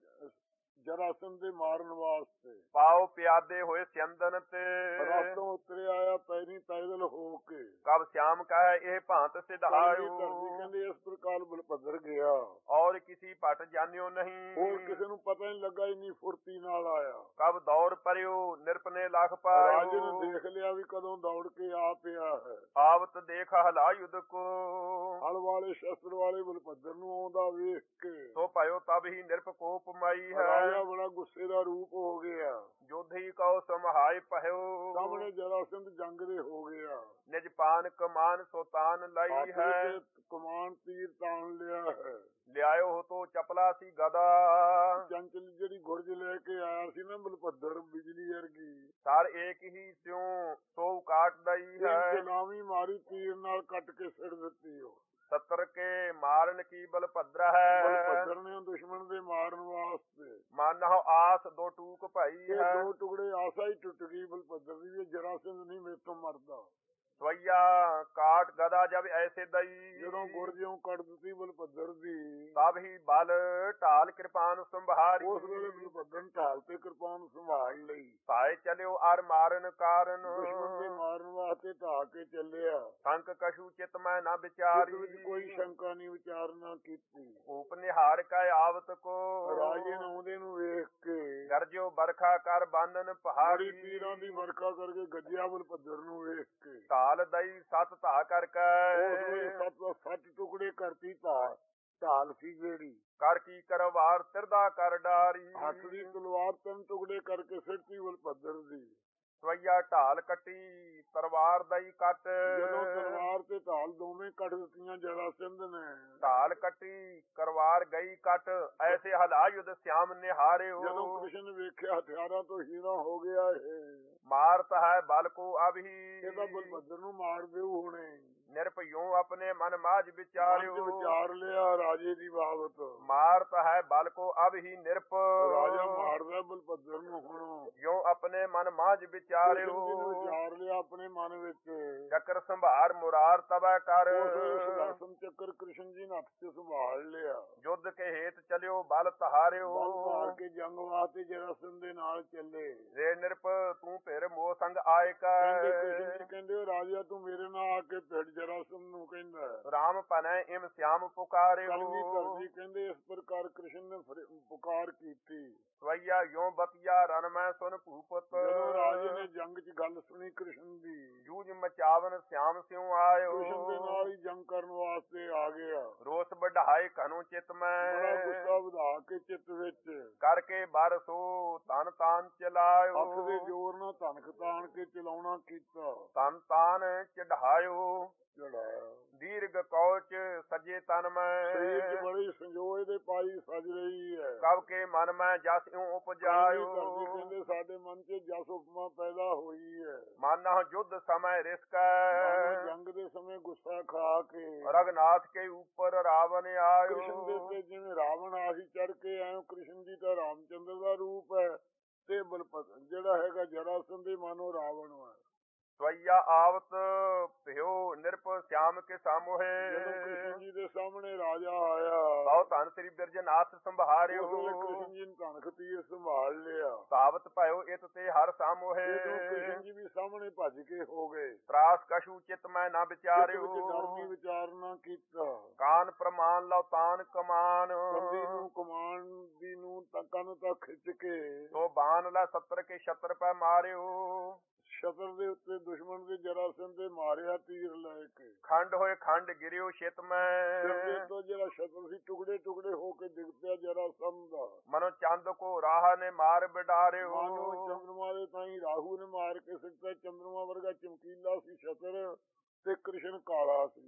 A: ਜਰਾਸੰਧ ਦੇ ਮਾਰਨ ਵਾਸਤੇ।
B: ਪਾਓ ਪਿਆਦੇ ਹੋਏ ਸਿਆੰਦਨ ਤੇ।
A: ਰਾਤੋਂ ਉਤਰੇ ਆਇਆ ਪੈਰੀ ਪੈਦਲ ਹੋ ਕੇ।
B: ਕਬ ਸ਼ਾਮ ਕਹੈ ਇਹ ਭਾਂਤ
A: ਧਰਤੀ
B: ਸਿਧਾਇਓ।
A: ਕਹਿੰਦੇ ਇਸ ਪ੍ਰਕਾਰ ਬਲਭੱਦਰ ਗਿਆ।
B: ਔਰ ਕਿਸੀ ਭਟ ਜਾਣਿਓ ਨਹੀਂ।
A: ਹੋਰ ਕਿਸੇ ਨੂੰ ਪਤਾ ਨਹੀਂ ਲੱਗਾ, ਇੰਨੀ ਫੁਰਤੀ ਨਾਲ ਆਇਆ।
B: ਕਬ ਦੌੜ ਪਰਿਓ ਨਿਰਪਨੇ ਲਖ
A: ਰਾਜੇ
B: ਪਾਇਓ।
A: ਨੇ ਦੇਖ ਲਿਆ ਵੀ ਕਦੋਂ ਦੌੜ ਕੇ ਆ ਪਿਆ ਹੈ।
B: ਆਵਤ ਦੇਖ ਹਲਾ ਯੁਧ ਕੋ।
A: ਹਲ ਵਾਲੇ ਸ਼ਸਤਰ ਵਾਲੇ ਬਲਭੱਦਰ ਨੂੰ ਆਉਂਦਾ ਵੇਖ ਕੇ
B: ਸੋ ਭਇਓ ਤਬ ਹੀ ਨਿਰਪ ਕੋਪ ਮਈ ਹੈ।
A: ਰਾਜਾ ਬੜਾ ਗੁੱਸੇ ਦਾ ਰੂਪ ਹੋ ਗਿਆ।
B: ਜੋਧੀ ਕਉ ਸਮਹਾਇ ਭਇਓ।
A: ਸਾਹਮਣੇ ਜਰਾਸੰਧ ਜੰਗ ਦੇ ਹੋ ਗਿਆ।
B: ਨਿਜ ਪਾਨ ਕਮਾਨ ਸੋਤਾਨ ਲਈ
A: ਹੱਥ
B: ਹੈ।
A: ਵਿੱਚ ਕਮਾਨ ਤੀਰ ਤਾਣ ਲਿਆ ਹੈ।
B: ਲਿਆਇਓ ਹੋ ਤੋ ਚਪਲਾ ਸੀ ਗਦਾ।
A: ਚੰਚਲ ਜਿਹੜੀ ਗੁਰਜ ਲੈ ਕੇ ਆਇਆ ਸੀ ਨਾ ਬਲਭੱਦਰ, ਬਿਜਲੀ ਵਰਗੀ,
B: ਸਰ ਏਕ ਹੀ ਸਿਉ ਸੋ ਕਾਟ ਦਈ
A: ਤੇ
B: ਹੈ।
A: ਨਾਵੀਂ ਮਾਰੀ ਤੀਰ ਨਾਲ ਕੱਟ ਕੇ ਸਿਰ ਦਿੱਤੀ। ਉਹ
B: ਸਤਰ ਕੇ ਮਾਰਨ ਕੀ ਬਲਭਦਰ ਹੈ।
A: ਬਲਭੱਦਰ ਨੇ ਦੁਸ਼ਮਣ ਦੇ ਮਾਰਨ ਵਾਸਤੇ
B: ਮਾਨਹੁ ਆਸ ਦੋ ਟੂਕ ਭਈ
A: ਇਹ
B: ਹੈ।
A: ਦੋ ਟੁਕੜੇ ਆਸਾ ਹੀ ਟੁੱਟ ਗਈ ਬਲਭੱਦਰ ਦੀ ਵੀ ਜਰਾਸੰਧ ਨਹੀਂ ਮੇਰੇ ਤੋਂ ਮਰਦਾ।
B: ਸਵਈਆ ਕਾਟ ਗਦਾ ਜਬ ਐਸੇ ਦਈ।
A: ਜਦੋਂ ਗੁਰਜਿਓਂ ਕੱਢ ਦਿੱਤੀ ਬਲਭੱਦਰ ਦੀ,
B: ਤਬ ਹੀ ਬਲ ਢਾਲ ਕਿਰਪਾਨ ਸੰਭਾਰੀ।
A: ਉਸ ਵੇਲੇ ਬਲਭੱਦਰ ਢਾਲ ਤੇ ਕਿਰਪਾਨ ਸੰਭਾਲ ਲਈ।
B: ਸਾਇ ਚਲਿਓ ਅਰ ਮਾਰਨ ਕਾਰਨ।
A: ਦੁਸ਼ਮਣ ਦੇ ਮਾਰਨ ਵਾਸਤੇ ਢਾ ਕੇ ਚੱਲਿਆ।
B: ਸੰਕ ਕਛੂ ਚਿਤ ਮੈਂ ਨਾ
A: ਇਸ
B: ਵਿਚਾਰੀ।
A: ਵਿੱਚ ਕੋਈ ਸ਼ੰਕਾ ਨਹੀਂ, ਵਿਚਾਰਨਾ ਕੀਤੀ।
B: ਊਪ ਨਿਹਾਰ ਕੈ ਆਵਤ ਕੋ।
A: ਰਾਜੇ ਨੇ ਆਉਂਦੇ ਨੂੰ ਵੇਖ ਕੇ
B: ਗਰਜਿਓ ਬਰਖਾ ਕਰ ਬਾਂਧਨ
A: ਬੜੀ
B: ਪਹਾੜੀ।
A: ਤੀਰਾਂ ਦੀ ਵਰਖਾ ਕਰਕੇ ਗੱਜਿਆ ਬਲਭੱਦਰ ਨੂੰ ਵੇਖ ਕੇ।
B: ਢਾਲ ਦਈ ਸਤ ਧਾ ਕਰ
A: ਉਸ ਵੇਲੇ
B: ਕੈ।
A: ਸੱਤ ਸੱਤ ਟੁਕੜੇ ਕਰਤੀ ਢਾਲ ਢਾਲ ਸੀ ਜਿਹੜੀ।
B: ਕਰ ਕੀ ਕਰਵਾਰ ਤਿਰਦਾ ਕਰ ਡਾਰੀ।
A: ਹੱਥ ਦੀ ਤਲਵਾਰ ਤਿੰਨ ਟੁਕੜੇ ਕਰਕੇ ਸਿੱਟੀ ਬਲਭੱਦਰ ਦੀ।
B: ਸਵਈਆ ਢਾਲ ਕੱਟੀ ਤਲਵਾਰ ਦਈ ਕੱਟ।
A: ਜਦੋਂ ਤਲਵਾਰ ਤੇ ਢਾਲ ਦੋਵੇਂ ਕੱਢ ਦਿੱਤੀਆਂ ਜਰਾਸੰਧ ਨੇ।
B: ਢਾਲ ਕੱਟੀ ਕਰਵਾਰ ਗਈ ਕੱਟ। ਐਸੇ ਹਲਾ ਯੁਧ ਸਿਆਮ ਨਿਹਾਰਿਓ।
A: ਜਦੋਂ ਕ੍ਰਿਸ਼ਨ ਨੇ ਵੇਖਿਆ ਹਥਿਆਰਾਂ ਤੋਂ ਹੀਰਾ ਹੋ ਗਿਆ ਇਹ,
B: ਮਾਰਤ ਹੈ ਬਲ ਕੋ ਅਭੀ।
A: ਇਹਦਾ ਬਲਭੱਦਰ ਨੂੰ ਮਾਰ ਦਿਓ ਹੁਣੇ।
B: ਨਿਰਭਯੋ ਆਪਣੇ ਮਨ ਮਾਝ
A: ਮਨ ਚ
B: ਵਿਚਾਰਿਓ।
A: ਵਿਚਾਰ ਲਿਆ ਰਾਜੇ ਦੀ ਬਾਬਤ।
B: ਮਾਰਤ ਹੈ ਬਲ ਕੋ ਅਬ ਹੀ ਨਿਰਪ।
A: ਰਾਜਾ ਮਾਰਦਾ ਬਲਭੱਦਰ ਨੂੰ ਹੁਣ।
B: ਜੋ ਆਪਣੇ ਮਨ ਮਾਝ
A: ਕ੍ਰਿਸ਼ਨ
B: ਵਿਚਾਰਿਓ।
A: ਜੀ ਨੂੰ ਵਿਚਾਰ ਲਿਆ ਆਪਣੇ ਮਨ ਵਿੱਚ।
B: ਚੱਕਰ ਸੰਭਾਰ ਮੁਰਾਰ ਤਬੈ ਕਰ।
A: ਉਸ ਵੇਲੇ ਸੁਦਰਸ਼ਨ ਚੱਕਰ ਕ੍ਰਿਸ਼ਨ ਜੀ ਨੇ ਹੱਥ ਚ ਸੰਭਾਲ ਲਿਆ।
B: ਯੁੱਧ ਕੇ ਹੇਤ ਚਲਿਓ ਬਲ ਤਹਾਰਿਓ।
A: ਬਲ ਮਾਰ ਕੇ ਜੰਗ ਵਾਸਤੇ ਜਰਾਸੰਧ ਦੇ ਨਾਲ ਚੱਲੇ।
B: ਰੇ ਨਿਰਪ ਤੂੰ ਫਿਰ ਮੋਹ ਸੰਗ ਆਏ
A: ਕਹਿੰਦੇ ਕ੍ਰਿਸ਼ਨ
B: ਕੈ।
A: ਜੀ ਕਹਿੰਦੇ "ਓ ਰਾਜਾ ਤੂੰ ਮੇਰੇ ਨਾਲ ਆ ਕੇ ਭਿੜ ਜਰਾਸੰਧ ਨੂੰ ਕਹਿੰਦਾ।
B: ਰਾਮ ਪਨੈ ਇਮ ਸਿਆਮ ਪੁਕਾਰਿਓ।
A: ਕਲਗੀ ਧਰਦੀ ਕਹਿੰਦੇ ਇਸ ਪ੍ਰਕਾਰ ਕ੍ਰਿਸ਼ਨ ਨੇ ਫਿਰ ਪੁਕਾਰ ਕੀਤੀ।
B: ਸਵਈਆ ਯੋ ਬਤਿਆ ਰਨ ਮੈਂ ਸੁਨ ਭੂਪਤ।
A: ਜਦੋਂ ਰਾਜੇ ਨੇ ਜੰਗ 'ਚ ਗੱਲ ਸੁਣੀ ਕ੍ਰਿਸ਼ਨ ਦੀ,
B: ਜੂਝ ਮਚਾਵਨ ਸਿਆਮ ਸਿਉ ਆਇਓ।
A: ਕ੍ਰਿਸ਼ਨ ਦੇ ਨਾਲ ਹੀ ਜੰਗ ਕਰਨ ਵਾਸਤੇ ਆ ਗਿਆ।
B: ਰੋਸ ਵਢਾਏ ਕਨੂ ਚਿਤ
A: ਬੜਾ
B: ਮੈਂ।
A: ਗੁੱਸਾ ਵਧਾ ਕੇ ਚਿੱਤ ਵਿੱਚ
B: ਕਰਕੇ ਬਰਸੋ ਤਨ ਤਾਨ ਚਲਾਇਓ।
A: ਹੱਥ ਦੇ ਜ਼ੋਰ ਨਾਲ ਧਨਖ ਤਾਣ ਕੇ ਚਲਾਉਣਾ ਕੀਤਾ।
B: ਤਨ ਤਾਨ ਚੜਾਇਓ।
A: ਚੜਾਇਆ
B: ਦੀਰਘ ਕੌਚ ਸਜੇ ਤਨ
A: ਸਰੀਰ 'ਚ
B: ਮੈਂ।
A: ਬੜੀ ਸੰਜੋਏ ਦੇ ਪਾਈ ਸਜ ਰਹੀ ਹੈ।
B: ਕਬ ਕੇ ਮਨ ਮੈਂ ਜਸ ਇਉ
A: ਕਲਗੀ
B: ਉਪਜਾਇਓ।
A: ਧਰਦੀ ਕਹਿੰਦੇ ਸਾਡੇ ਮਨ 'ਚ ਜਸ ਉਪਮਾ ਪੈਦਾ ਹੋਈ ਹੈ।
B: ਮਾਨਹੁ ਯੁੱਧ ਸਮੈ
A: ਮਨ
B: ਰਿਸਕੈ।
A: ਜੰਗ ਦੇ ਸਮੇਂ ਗੁੱਸਾ ਖਾ ਕੇ
B: ਰਗਨਾਥ ਕੇ ਉੱਪਰ ਰਾਵਣ ਆਇਓ।
A: ਕ੍ਰਿਸ਼ਨ ਦੇ ਉੱਤੇ ਜਿਵੇਂ ਰਾਵਣ ਆਹੀ ਚੜ ਕੇ ਆਇਓ। ਕ੍ਰਿਸ਼ਨ ਜੀ ਤਾਂ ਰਾਮਚੰਦਰ ਦਾ ਰੂਪ ਹੈ ਤੇ ਬਲਪਤ ਜਿਹੜਾ ਹੈਗਾ ਜਰਾਸੰਧ ਦੇ ਮਾਨੋ ਰਾਵਣ ਹੈ।
B: ਸਵਈਆ ਆਵਤ ਭਿਓ ਨਿਰਪ ਸਿਆਮ ਕੇ
A: ਜਦੋਂ
B: ਸਾਮੋਹੇ।
A: ਕ੍ਰਿਸ਼ਨ ਜੀ ਦੇ ਸਾਹਮਣੇ ਰਾਜਾ ਆਇਆ,
B: ਬਹੁ ਧਨ ਸ੍ਰੀ ਬਿਰਜਨਾਥ
A: ਉਸ
B: ਸੰਭਾਰਿਓ।
A: ਵੇਲੇ ਕ੍ਰਿਸ਼ਨ ਜੀ ਨੇ ਧਨਖ ਤੀਰ ਸੰਭਾਲ ਲਿਆ।
B: ਸਾਵਤ ਭਇਓ ਇਤ ਤੇ ਹਰ ਸਾਮੋਹੇ।
A: ਜਦੋਂ ਕ੍ਰਿਸ਼ਨ ਜੀ ਵੀ ਸਾਹਮਣੇ ਭੱਜ ਕੇ ਹੋ ਗਏ,
B: ਤਰਾਸ ਕਛੂ ਚਿਤ ਮੈਂ ਨਾ
A: ਚਿੱਤ
B: ਵਿਚਾਰਿਓ।
A: ਵਿੱਚ ਡਰ ਨਹੀਂ ਵਿਚਾਰਨਾ ਕੀਤਾ।
B: ਕਾਨ ਪ੍ਰਮਾਨ ਲਉ ਤਾਨ ਕਮਾਨ।
A: ਬੰਦੀ ਨੂੰ ਕਮਾਨ ਦੀ ਨੂੰ ਤੱਕਾਂ ਤੱਕ ਖਿੱਚ ਕੇ
B: ਸੋ ਬਾਨ ਲੈ ਸੱਤਰ ਕੇ ਛਤਰ ਪੈ ਮਾਰਿਓ।
A: ਸ਼ਤਰ ਦੇ ਉੱਤੇ ਦੁਸ਼ਮਣ ਦੇ ਜਰਾਸੰਧ ਦੇ ਮਾਰਿਆ ਤੀਰ ਲੈ ਕੇ।
B: ਖੰਡ ਹੋਏ ਖੰਡ ਗਿਰਿਓ ਛਿਤ
A: ਸਿਰ ਦੇ
B: ਮੈਂ।
A: ਤੋਂ ਜਿਹੜਾ ਸ਼ਤਰ ਸੀ ਟੁਕੜੇ ਟੁਕੜੇ ਹੋ ਕੇ ਡਿੱਗ ਪਿਆ ਜਰਾਸੰਧ ਦਾ।
B: ਮਨੋ ਚੰਦ ਕੋ ਰਾਹ ਨੇ ਮਾਰ
A: ਮਾਨੋ
B: ਬਿਡਾਰਿਓ।
A: ਚੰਦਰਮਾ ਦੇ ਤਾਈ ਰਾਹੂ ਨੇ ਮਾਰ ਕੇ ਸਿੱਟਾ। ਚੰਦਰਮਾ ਵਰਗਾ ਚਮਕੀਲਾ ਸੀ ਸ਼ਤਰ ਤੇ ਕ੍ਰਿਸ਼ਨ ਕਾਲਾ ਸੀ।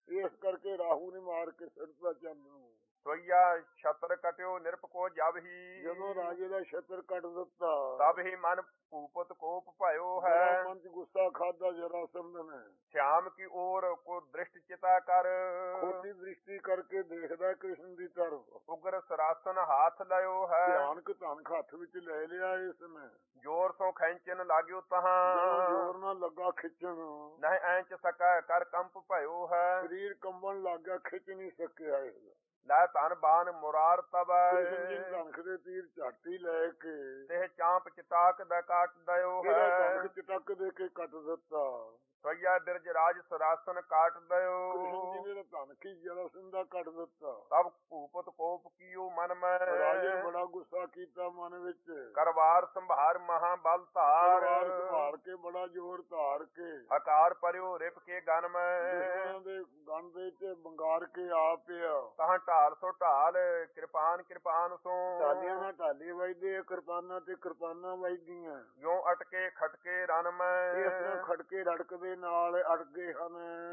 A: ਇਸ ਕਰਕੇ ਰਾਹੂ ਨੇ ਮਾਰ ਕੇ ਸਿੱਟਦਾ ਚੰਦ ਨੂੰ।
B: ਸੋਈਆ ਛਤਰ ਕਟਿਓ ਨਿਰਪ ਕੋ ਜਬ ਹੀ
A: ਜਦੋਂ ਰਾਜੇ ਦਾ ਛਤਰ ਕੱਟ ਦਿੱਤਾ
B: ਤਬ ਹੀ ਮਨ ਭੂਪਤ ਕੋਪ ਭਇਓ
A: ਬੜਾ
B: ਹੈ।
A: ਮਨ ਚ ਗੁੱਸਾ ਖਾਦਾ ਜਰਾਸੰਧ ਨੇ।
B: श्याम की ओर को दृष्टि चिता कर
A: ਖੋਟੀ ਦ੍ਰਿਸ਼ਟੀ ਕਰਕੇ ਦੇਖਦਾ ਕ੍ਰਿਸ਼ਨ ਦੀ ਤਰਫ।
B: उग्र सरासन हाथ लयो है।
A: ਭਿਆਨਕ ਧਨਖ ਹੱਥ ਵਿੱਚ ਲੈ ਲਿਆ ਇਸਨੇ।
B: जोर सो खेचन लाग्यो
A: ਜਦੋਂ
B: तहाँ
A: ਜ਼ੋਰ ਨਾਲ ਲੱਗਾ ਖਿੱਚਣ
B: नहीं ऐंच सका कर कंप भयो है।
A: ਸਰੀਰ ਕੰਬਣ ਲੱਗ ਗਿਆ, ਖਿੱਚ ਨਹੀਂ ਸਕਿਆ ਇਹ।
B: लै तन बान मुरार तब
A: ਕ੍ਰਿਸ਼ਨ ਜੀ ਧਨਖ ਦੇ ਤੀਰ ਝਾਟੀ ਲੈ ਕੇ
B: तेह चांप चिताक द काट दयो
A: ਇਹਦਾ
B: है।
A: ਧਨਖ ਚਟਕ ਦੇ ਕੇ ਕੱਟ ਦਿੱਤਾ।
B: सोया बिरज राज सरासन काट दयो
A: ਕ੍ਰਿਸ਼ਨ ਜੀ ਨੇ ਧਨਖ ਹੀ ਜਰਾਸੰਧ ਦਾ ਕੱਟ ਦਿੱਤਾ।
B: तब भूपत कोप कियो मन
A: ਰਾਜੇ ਨੇ
B: में
A: ਬੜਾ ਗੁੱਸਾ ਕੀਤਾ ਮਨ ਵਿੱਚ।
B: करवार संभार महाबल
A: ਤਲਵਾਰ
B: तार
A: ਸੰਭਾਲ ਕੇ ਬੜਾ ਜ਼ੋਰ ਧਾਰ ਕੇ
B: हकार पर्यो रिप के गन में
A: ਦੁਸ਼ਮਣਾਂ ਦੇ ਗਣ ਦੇ ਤੇ ਬੰਗਾਰ ਕੇ ਆ ਪਿਆ।
B: तहाँ ढाल सो ढाल कृपान कृपान सो
A: ਢਾਲੀਆਂ ਨਾਲ ਢਾਲੀ ਵੱਜਦੇ, ਕਿਰਪਾਨਾਂ ਤੇ ਕਿਰਪਾਨਾਂ ਵੱਜਦੀਆਂ।
B: यो अटके खटके रन
A: ਇਸ ਤਰ੍ਹਾਂ
B: में
A: ਖੜਕੇ ਰੜਕਦੇ ਨਾਲ ਅੜ ਗਏ ਹਨ।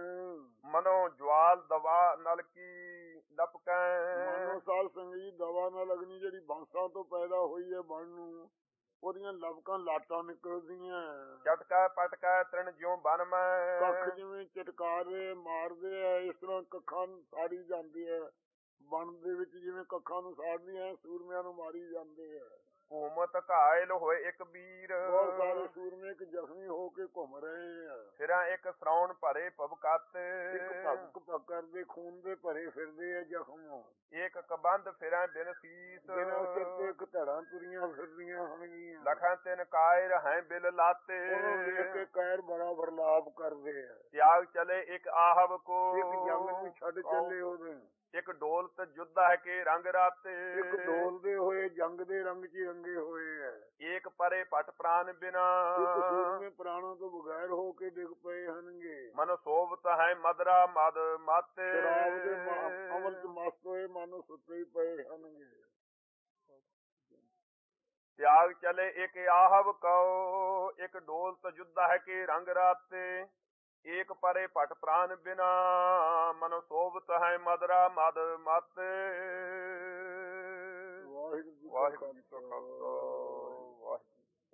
B: मनो ज्वाल दवा नल की लपकै
A: ਮਾਨੋ ਸਾਲ ਸੰਗੀ ਦਵਾ ਨਾਲ ਅਗਨੀ ਜਿਹੜੀ ਬਾਂਸਾਂ ਤੋਂ ਪੈਦਾ ਹੋਈ ਹੈ ਬਣ ਨੂੰ, ਉਹਦੀਆਂ ਲਪਕਾਂ ਲਾਟਾਂ ਨਿਕਲਦੀਆਂ।
B: चटका पटका तृण ज्यो बन
A: ਕੱਖ
B: में
A: ਜਿਵੇਂ ਚਟਕਾਰੇ ਮਾਰਦੇ ਆ, ਇਸ ਤਰ੍ਹਾਂ ਕੱਖਾਂ ਨੂੰ ਸਾੜੀ ਜਾਂਦੀ ਹੈ। ਬਣ ਦੇ ਵਿੱਚ ਜਿਵੇਂ ਕੱਖਾਂ ਨੂੰ ਸਾੜਦੀਆਂ, ਸੂਰਮਿਆਂ ਨੂੰ ਮਾਰੀ ਜਾਂਦੇ ਆ।
B: घूमत घायल होए एक वीर
A: ਬਹੁਤ ਸਾਰੇ ਸੂਰਮੇ ਇੱਕ ਜ਼ਖਮੀ ਹੋ ਕੇ ਘੁੰਮ ਰਹੇ ਆ।
B: फिरा एक श्रावण भरे भबकत
A: ਇੱਕ ਭੱਕ ਭੱਕਰ ਦੇ ਖੂਨ ਦੇ ਭਰੇ ਫਿਰਦੇ ਆ ਜ਼ਖਮ।
B: एक कबंध फिरा बिन शीस
A: ਬਿਨਾਂ ਸਿਰ ਤੇ ਇੱਕ ਧੜਾਂ ਤੁਰੀਆਂ ਫਿਰਦੀਆਂ ਹੋਣਗੀਆਂ।
B: लखन तिन कायर हैं बिल लाते
A: ਉਹਨੂੰ ਵੇਖ ਕੇ ਕਾਇਰ ਬੜਾ ਵਰਲਾਪ ਕਰਦੇ ਆ।
B: त्याग चले एक आहव को
A: ਇੱਕ ਜੰਗ ਨੂੰ ਛੱਡ ਚੱਲੇ ਉਹਦੇ।
B: एक डोलत युद्ध है के रंग राते
A: ਇੱਕ ਡੋਲਦੇ ਹੋਏ ਜੰਗ ਦੇ ਰੰਗ 'ਚ ਰੰਗੇ ਹੋਏ ਆ।
B: एक परे पट प्राण बिना
A: ਇੱਕ ਸੂਰਮੇ ਪ੍ਰਾਣਾਂ ਤੋਂ ਬਗੈਰ ਹੋ ਕੇ ਡਿੱਗ ਪਏ ਹਨਗੇ।
B: मन सोबत है मदरा मद माते
A: ਸ਼ਰਾਬ ਦੇ ਮ- ਅਮਲ 'ਚ ਮਸਤ ਹੋਏ ਮਨ ਸੁੱਤੇ ਹੀ ਪਏ ਹਨਗੇ।
B: त्याग चले एक आहव को एक डोलत युद्ध है के रंग राते एक परे पट प्राण बिना मन सोबत है मदरा मद माते।
A: ਵਾਹਿਗੁਰੂ ਜੀ ਕਾ
B: वाहिगुरू जी का
A: ਖਾਲਸਾ।
B: खालसा वाहिगुरू।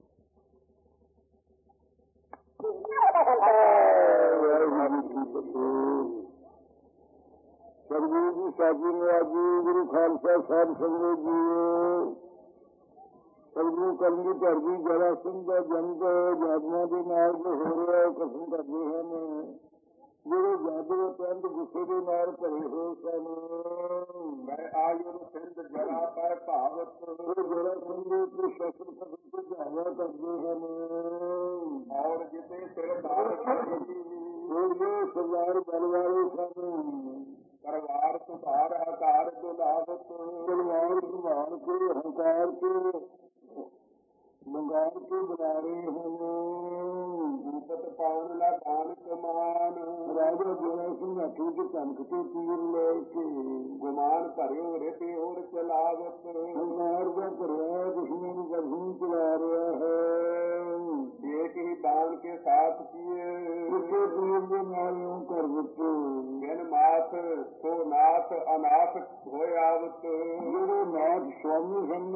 A: ਸਤਿਗੁਰੂ ਜੀ ਸਾਜੀ ਨਿਵਾਜੀ ਗੁਰੂ ਖਾਲਸਾ ਸਾਹਿਬ ਸੰਗਤ ਜੀ। ਸਤਿਗੁਰੂ ਕਲਗੀ ਧਰ ਜੀ ਜਰਾਸੰਧ ਦਾ ਜੰਗ ਜਾਦੂਆਂ ਦੇ ਨਾਲ ਜੋ ਹੋ ਰਿਹਾ ਉਹ ਕਸਮ ਕਰਦੇ ਹਨ। ਜਿਹੜੇ ਜਾਦੂ ਅਤਿਅੰਤ ਗੁੱਸੇ ਦੇ ਨਾਲ ਭਰੇ ਹੋਏ ਸਨ। ਮੈਂ ਆਯੁਰ ਸਿੰਧ ਜਰਾ ਪਰ ਭਾਵਤ ਉਹ ਜਰਾਸੰਧ ਦੇ ਸ਼ਸਤਰ ਕਸਮ ਤੇ ਝਾਵਾ ਕਰਦੇ ਹਨ। ਔਰ ਜਿਤੇ ਸਿਰ ਬਾਹਰ ਉਹ ਜੋ ਸਰਦਾਰ ਬਲ ਵਾਲੇ ਸਨ। ਪਰਿਵਾਰ ਸੁਧਾਰ ਹਕਾਰ ਦੁਲਾਵਤ ਪਰਿਵਾਰ ਸੁਧਾਰ ਕੇ ਹੰਕਾਰ ਕੇ ਮੰਗਾਰ ਕੇ ਬੁਲਾ ਰਹੇ ਹਨ। ਭੂਪਤ ਪਾਉਣ ਲਾ ਦਾਨ ਕਮਾਨ ਰਾਜਾ ਜਰਾ ਸਿੰਘ ਹੱਥੀ ਚ ਧਨਖ ਤੇ ਤੀਰ ਲੈ ਕੇ ਗੁਮਾਨ ਭਰਿਓ ਰਿਤੇ ਹੋਰ ਚਲਾਵਤ ਹੰਕਾਰ ਦਾ ਭਰਿਆ ਦੁਸ਼ਮਣ ਨੂੰ ਗਰਹੀ ਚਲਾ ਰਿਹਾ ਹੈ। ਦੇਖ ਹੀ ਦਾਨ ਕੇ ਸਾਥ ਕੀਏ ਕਿਸੇ ਤੀਰ ਦੇ ਨਾਲ ਇਉਂ ਕਰ ਦਿੱਤੇ। ਬਿਨ ਮਾਥ ਸੋ ਨਾਥ ਅਨਾਥ ਹੋਏ ਆਵਤ ਜਿਹੜੇ ਨਾਥ ਸਵਾਮੀ ਸਨ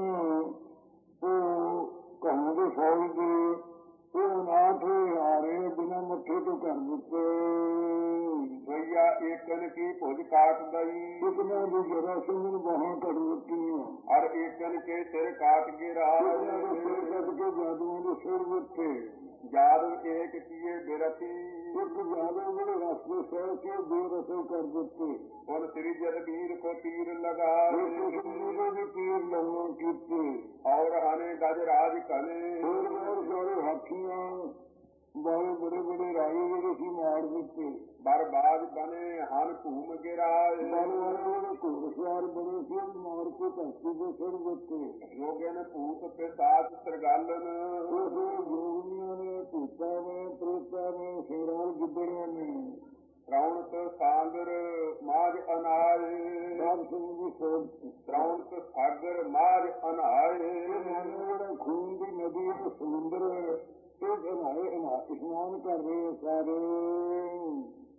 A: ਉਹ ਕਹਾਂਗੇ ਫੌਜ ਦੇ ਉਹ ਅਨਾਥ ਹੋਏ ਆ ਰਹੇ ਬਿਨਾਂ ਮੱਥੇ ਤੋਂ ਕਰ ਦਿੱਤੇ। ਭਈਆ ਏਕਨ ਕੀ ਭੁਜ ਕਾਟ ਦਈ ਇਤਨਾ ਦੀ ਜਰਾਸੰਧ ਨੂੰ ਬਾਹਾਂ ਕੱਢ ਦਿੱਤੀਆਂ। ਔਰ ਏਕਨ ਕੇ ਸਿਰ ਕਾਟ ਗਿਰਾ ਸਿਰ ਕੱਟ ਕੇ ਜਾਦੂਆਂ ਦੇ ਸਿਰ ਦਿੱਤੇ। ਜਾਦੂ ਏਕ ਕੀਏ ਬਿਰਤੀ ਇੱਕ ਜਾਦੂ ਜਿਹੜੇ ਰਸਤੇ ਸਹਿ ਕੇ ਦੋ ਰਸੇ ਕਰ ਦਿੱਤੇ। ਹੁਣ ਸ੍ਰੀ ਜਦਵੀਰ ਕੋ ਤੀਰ ਲਗਾਏ ਵੀ ਤੀਰ ਲੰਮੇ ਕੀਤੇ। ਔਰ ਹਨੇ ਗਜ ਰਾਜ ਕਨੇ ਹੋਰ ਹੋਰ ਸਾਰੇ ਹਾਥੀਆਂ ਬਹੁਤ ਬੜੇ ਬੜੇ ਰਾਜੇ ਜਿਹੜੇ ਸੀ ਮਾਰ ਦਿੱਤੇ। ਬਰਬਾਦ ਬਨੇ ਹਨ ਭੂਮ ਗਿਰਾਏ ਬਲ ਵਾਲੇ ਘੋੜਸਵਾਰ ਬੜੇ ਸੀ ਮਾਰ ਕੇ ਧਰਤੀ ਦੇ ਸਿਰ ਦਿੱਤੇ। ਜੋਗੇ ਨੇ ਭੂਤ ਪਿਸਾਚ ਸਰਗਾਲਨ ਉਹ ਜੋਗੀਆਂ ਨੇ ਭੂਤਾਂ ਨੇ ਪ੍ਰੇਤਾਂ ਨੇ ਸ਼ੇਰਾਂ ਗਿੱਦੜਾਂ ਨੇ ਰੌਣਕ ਸਾਗਰ ਮਾਝ ਅਨਾਏ ਸਭ ਸਿੰਘ ਦੀ ਸੋਚ ਰੌਣਕ ਸਾਗਰ ਮਾਝ ਅਨਾਏ ਜਿਹੜਾ ਖੂਨ ਦੀ ਨਦੀ ਹੈ ਸਮੁੰਦਰ ਇਹ ਅਨਾਏ ਇਸ਼ਨਾਨ ਕਰ ਰਹੇ ਸਾਰੇ।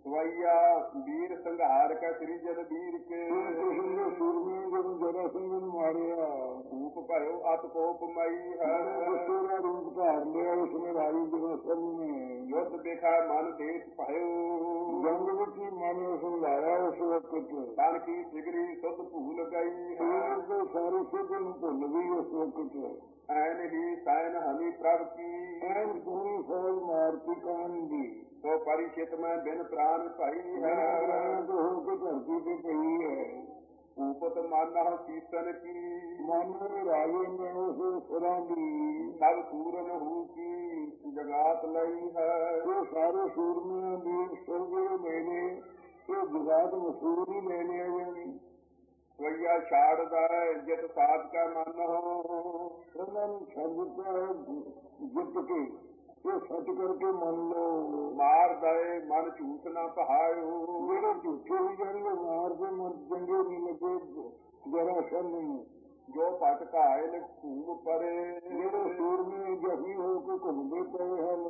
B: ਸਵਈਆ ਵੀਰ ਸੰਘਾਰ ਕਾ ਸ੍ਰੀ ਜਦ ਵੀਰ ਕੇ
A: ਕ੍ਰਿਸ਼ਨ ਦੇ ਸੂਰਮੇ ਜਦੋਂ ਜਰਾਸੰਧ ਨੂੰ ਮਾਰਿਆ
B: ਧੂਪ ਭਇਓ ਅਤ ਕੋਪ ਮਈ ਹੈ
A: ਗੁੱਸੇ ਦਾ ਰੂਪ ਧਾਰ ਲਿਆ ਉਸਨੇ ਰਾਜੀ ਜਰਾਸੰਧ ਨੇ।
B: ਯੁੱਧ ਦੇਖਾ ਮਨ ਦੇਖ ਭਇਓ
A: ਜੰਗ ਵਿੱਚ ਹੀ ਮਨ ਉਸਨੂੰ ਲਾਇਆ ਉਸ ਵਕਤ
B: ਤਨ ਕੀ ਸਿਗਰੀ ਸੁਧ ਭੂਲ ਗਈ ਹੈ
A: ਦੇ ਸਾਰੇ ਸਿੱਧ ਨੂੰ ਭੁੱਲ ਗਈ ਉਸ ਵਕਤ।
B: ਐਨ ਹੀ ਸੈਨ ਹਮੀ ਪ੍ਰਭ ਕੀ
A: ਐਨ ਪੂਰੀ ਫੌਜ ਮਾਰਤੀ ਕਾਨ ਦੀ
B: ਸੋ ਪਰਿਚਿਤ ਮੈਂ ਬਿਨ ਪ੍ਰਾਨ ਭਾਈ ਹੈ
A: ਤੋਂ ਹੋ ਕੇ ਧਰਤੀ ਤੇ ਪਈ ਹੈ।
B: ਉਪਤ ਮਾਨਾ ਸੀਤਨ ਕੀ
A: ਮਨ ਰਾਜੇ ਨੇ ਉਸ ਸੁਰਾਂ ਦੀ
B: ਸਭ ਸੂਰਨ ਹੂ ਕੀ ਜਗਾਤ ਲਈ ਹੈ
A: ਉਹ ਸਾਰੇ ਸੂਰਮਿਆਂ ਦੀ ਸਰਵੇ ਲੈਣੇ ਇਹ ਜਗਾਤ ਮਸੂਰ ਹੀ ਲੈ ਲਿਆ ਜਾਣੀ।
B: ਸਵਈਆ ਛਾੜਦਾ ਜਿਤ ਸਾਧ ਕਾ ਮਨ ਹੋ
A: ਉਹਨਾਂ ਨੂੰ ਛੱਡ ਦਿੱਤਾ ਹੈ ਜਿੱਤ ਕੇ ਇਹ ਸੱਚ ਕਰਕੇ ਮੰਨ ਲਓ।
B: ਮਾਰ ਦਏ ਮਨ ਝੂਠ ਨਾ ਪਹਾਇਓ
A: ਜਿਹੜੇ ਝੂਠੇ ਵੀ ਜਾਣਗੇ ਮਾਰ ਦੇ ਮਨ ਚੰਗੇ ਨਹੀਂ ਲੱਗੇ ਜਰਾਸੰਧ ਨੂੰ।
B: ਜੋ ਭਟ ਘਾਇਲ ਘੂਮ ਪਰੇ
A: ਜਿਹੜੇ ਸੂਰਮੇ ਜਹੀ ਹੋ ਕੇ ਘੁੰਮਦੇ ਪਏ ਹਨ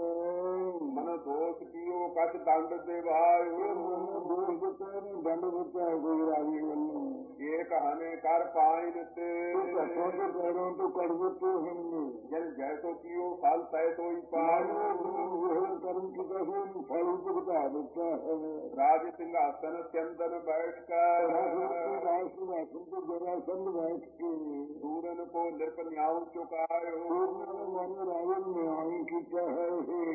B: ਮਨ ਦੋਖ ਕੀਓ ਕਛ ਦੰਡ ਦੇਵਾਇਓ
A: ਦੋਸ਼ ਦਿੱਤਾ ਨੇ ਦੰਡ ਦਿੱਤਾ ਕੋਈ ਰਾਜੀ ਵੱਲੋਂ।
B: ਇਹ ਕਹਾਣੇ ਕਰ ਪਾਇਨ ਤੇ
A: ਹੱਥੋਂ ਦੇ ਪੈਰਾਂ ਤੋਂ ਕੱਢ ਦਿੱਤੇ ਹਨ।
B: ਜਨ ਜੈਸੋ ਕੀਓ ਫਲ ਤੈ ਸੋਈ ਪਾਇਓ
A: ਇਹ ਕਰਮ ਕੀਤਾ ਸੀ ਉਹਨੂੰ ਫਲ ਭੁਗਤਾ ਦਿੱਤਾ ਹੈ।
B: ਰਾਜ ਸਿੰਘਾਸਨ ਚੰਦਨ ਬੈਠ ਕਰ
A: ਰਾਜ ਸਿੰਘਾਸਨ ਤੇ ਜਰਾਸੰਧ ਬੈਠ ਕੇ
B: ਸੂਰਨ ਕੋ ਨਿਰਪਨਿਆਉ ਚੁਕਾਇਓ
A: ਮਨ ਰਾਜੇ ਨੇ ਆਈ ਕੀਤਾ ਹੈ।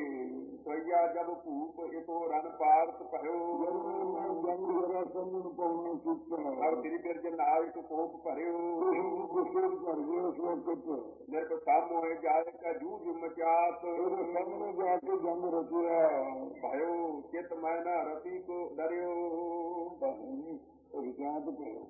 B: ਸਈਆ ਜਬ ਭੂਪ ਇਤੋ ਰਨ ਪਾਰਤ ਭਇਓ
A: ਜੰਗ ਜਰਾਸੰਧ ਨੂੰ ਪਾਉਣਾ ਕੀਤਾ
B: ਅਬ ਤੇਰੀ ਬਿਰਜ ਨਾਇਕ ਕੋਪ ਭਰਿਓ
A: ਗੁੱਸੇ ਭਰ ਗਏ ਉਸ ਵਕਤ।
B: ਨਿਰਪ ਸਾਮੋਏ ਜਾਏ ਕਾ ਜੂਝ ਮਚਾਤ
A: ਸਾਹਮਣੇ ਜਾ ਕੇ ਜੰਗ ਰਚਿਆ
B: ਭਇਓ ਚਿਤ ਮੈਂ ਨਾ ਰਤੀ ਕੋ ਡਰਿਓ
A: ਵਿਚਾਰ ਭਇਓ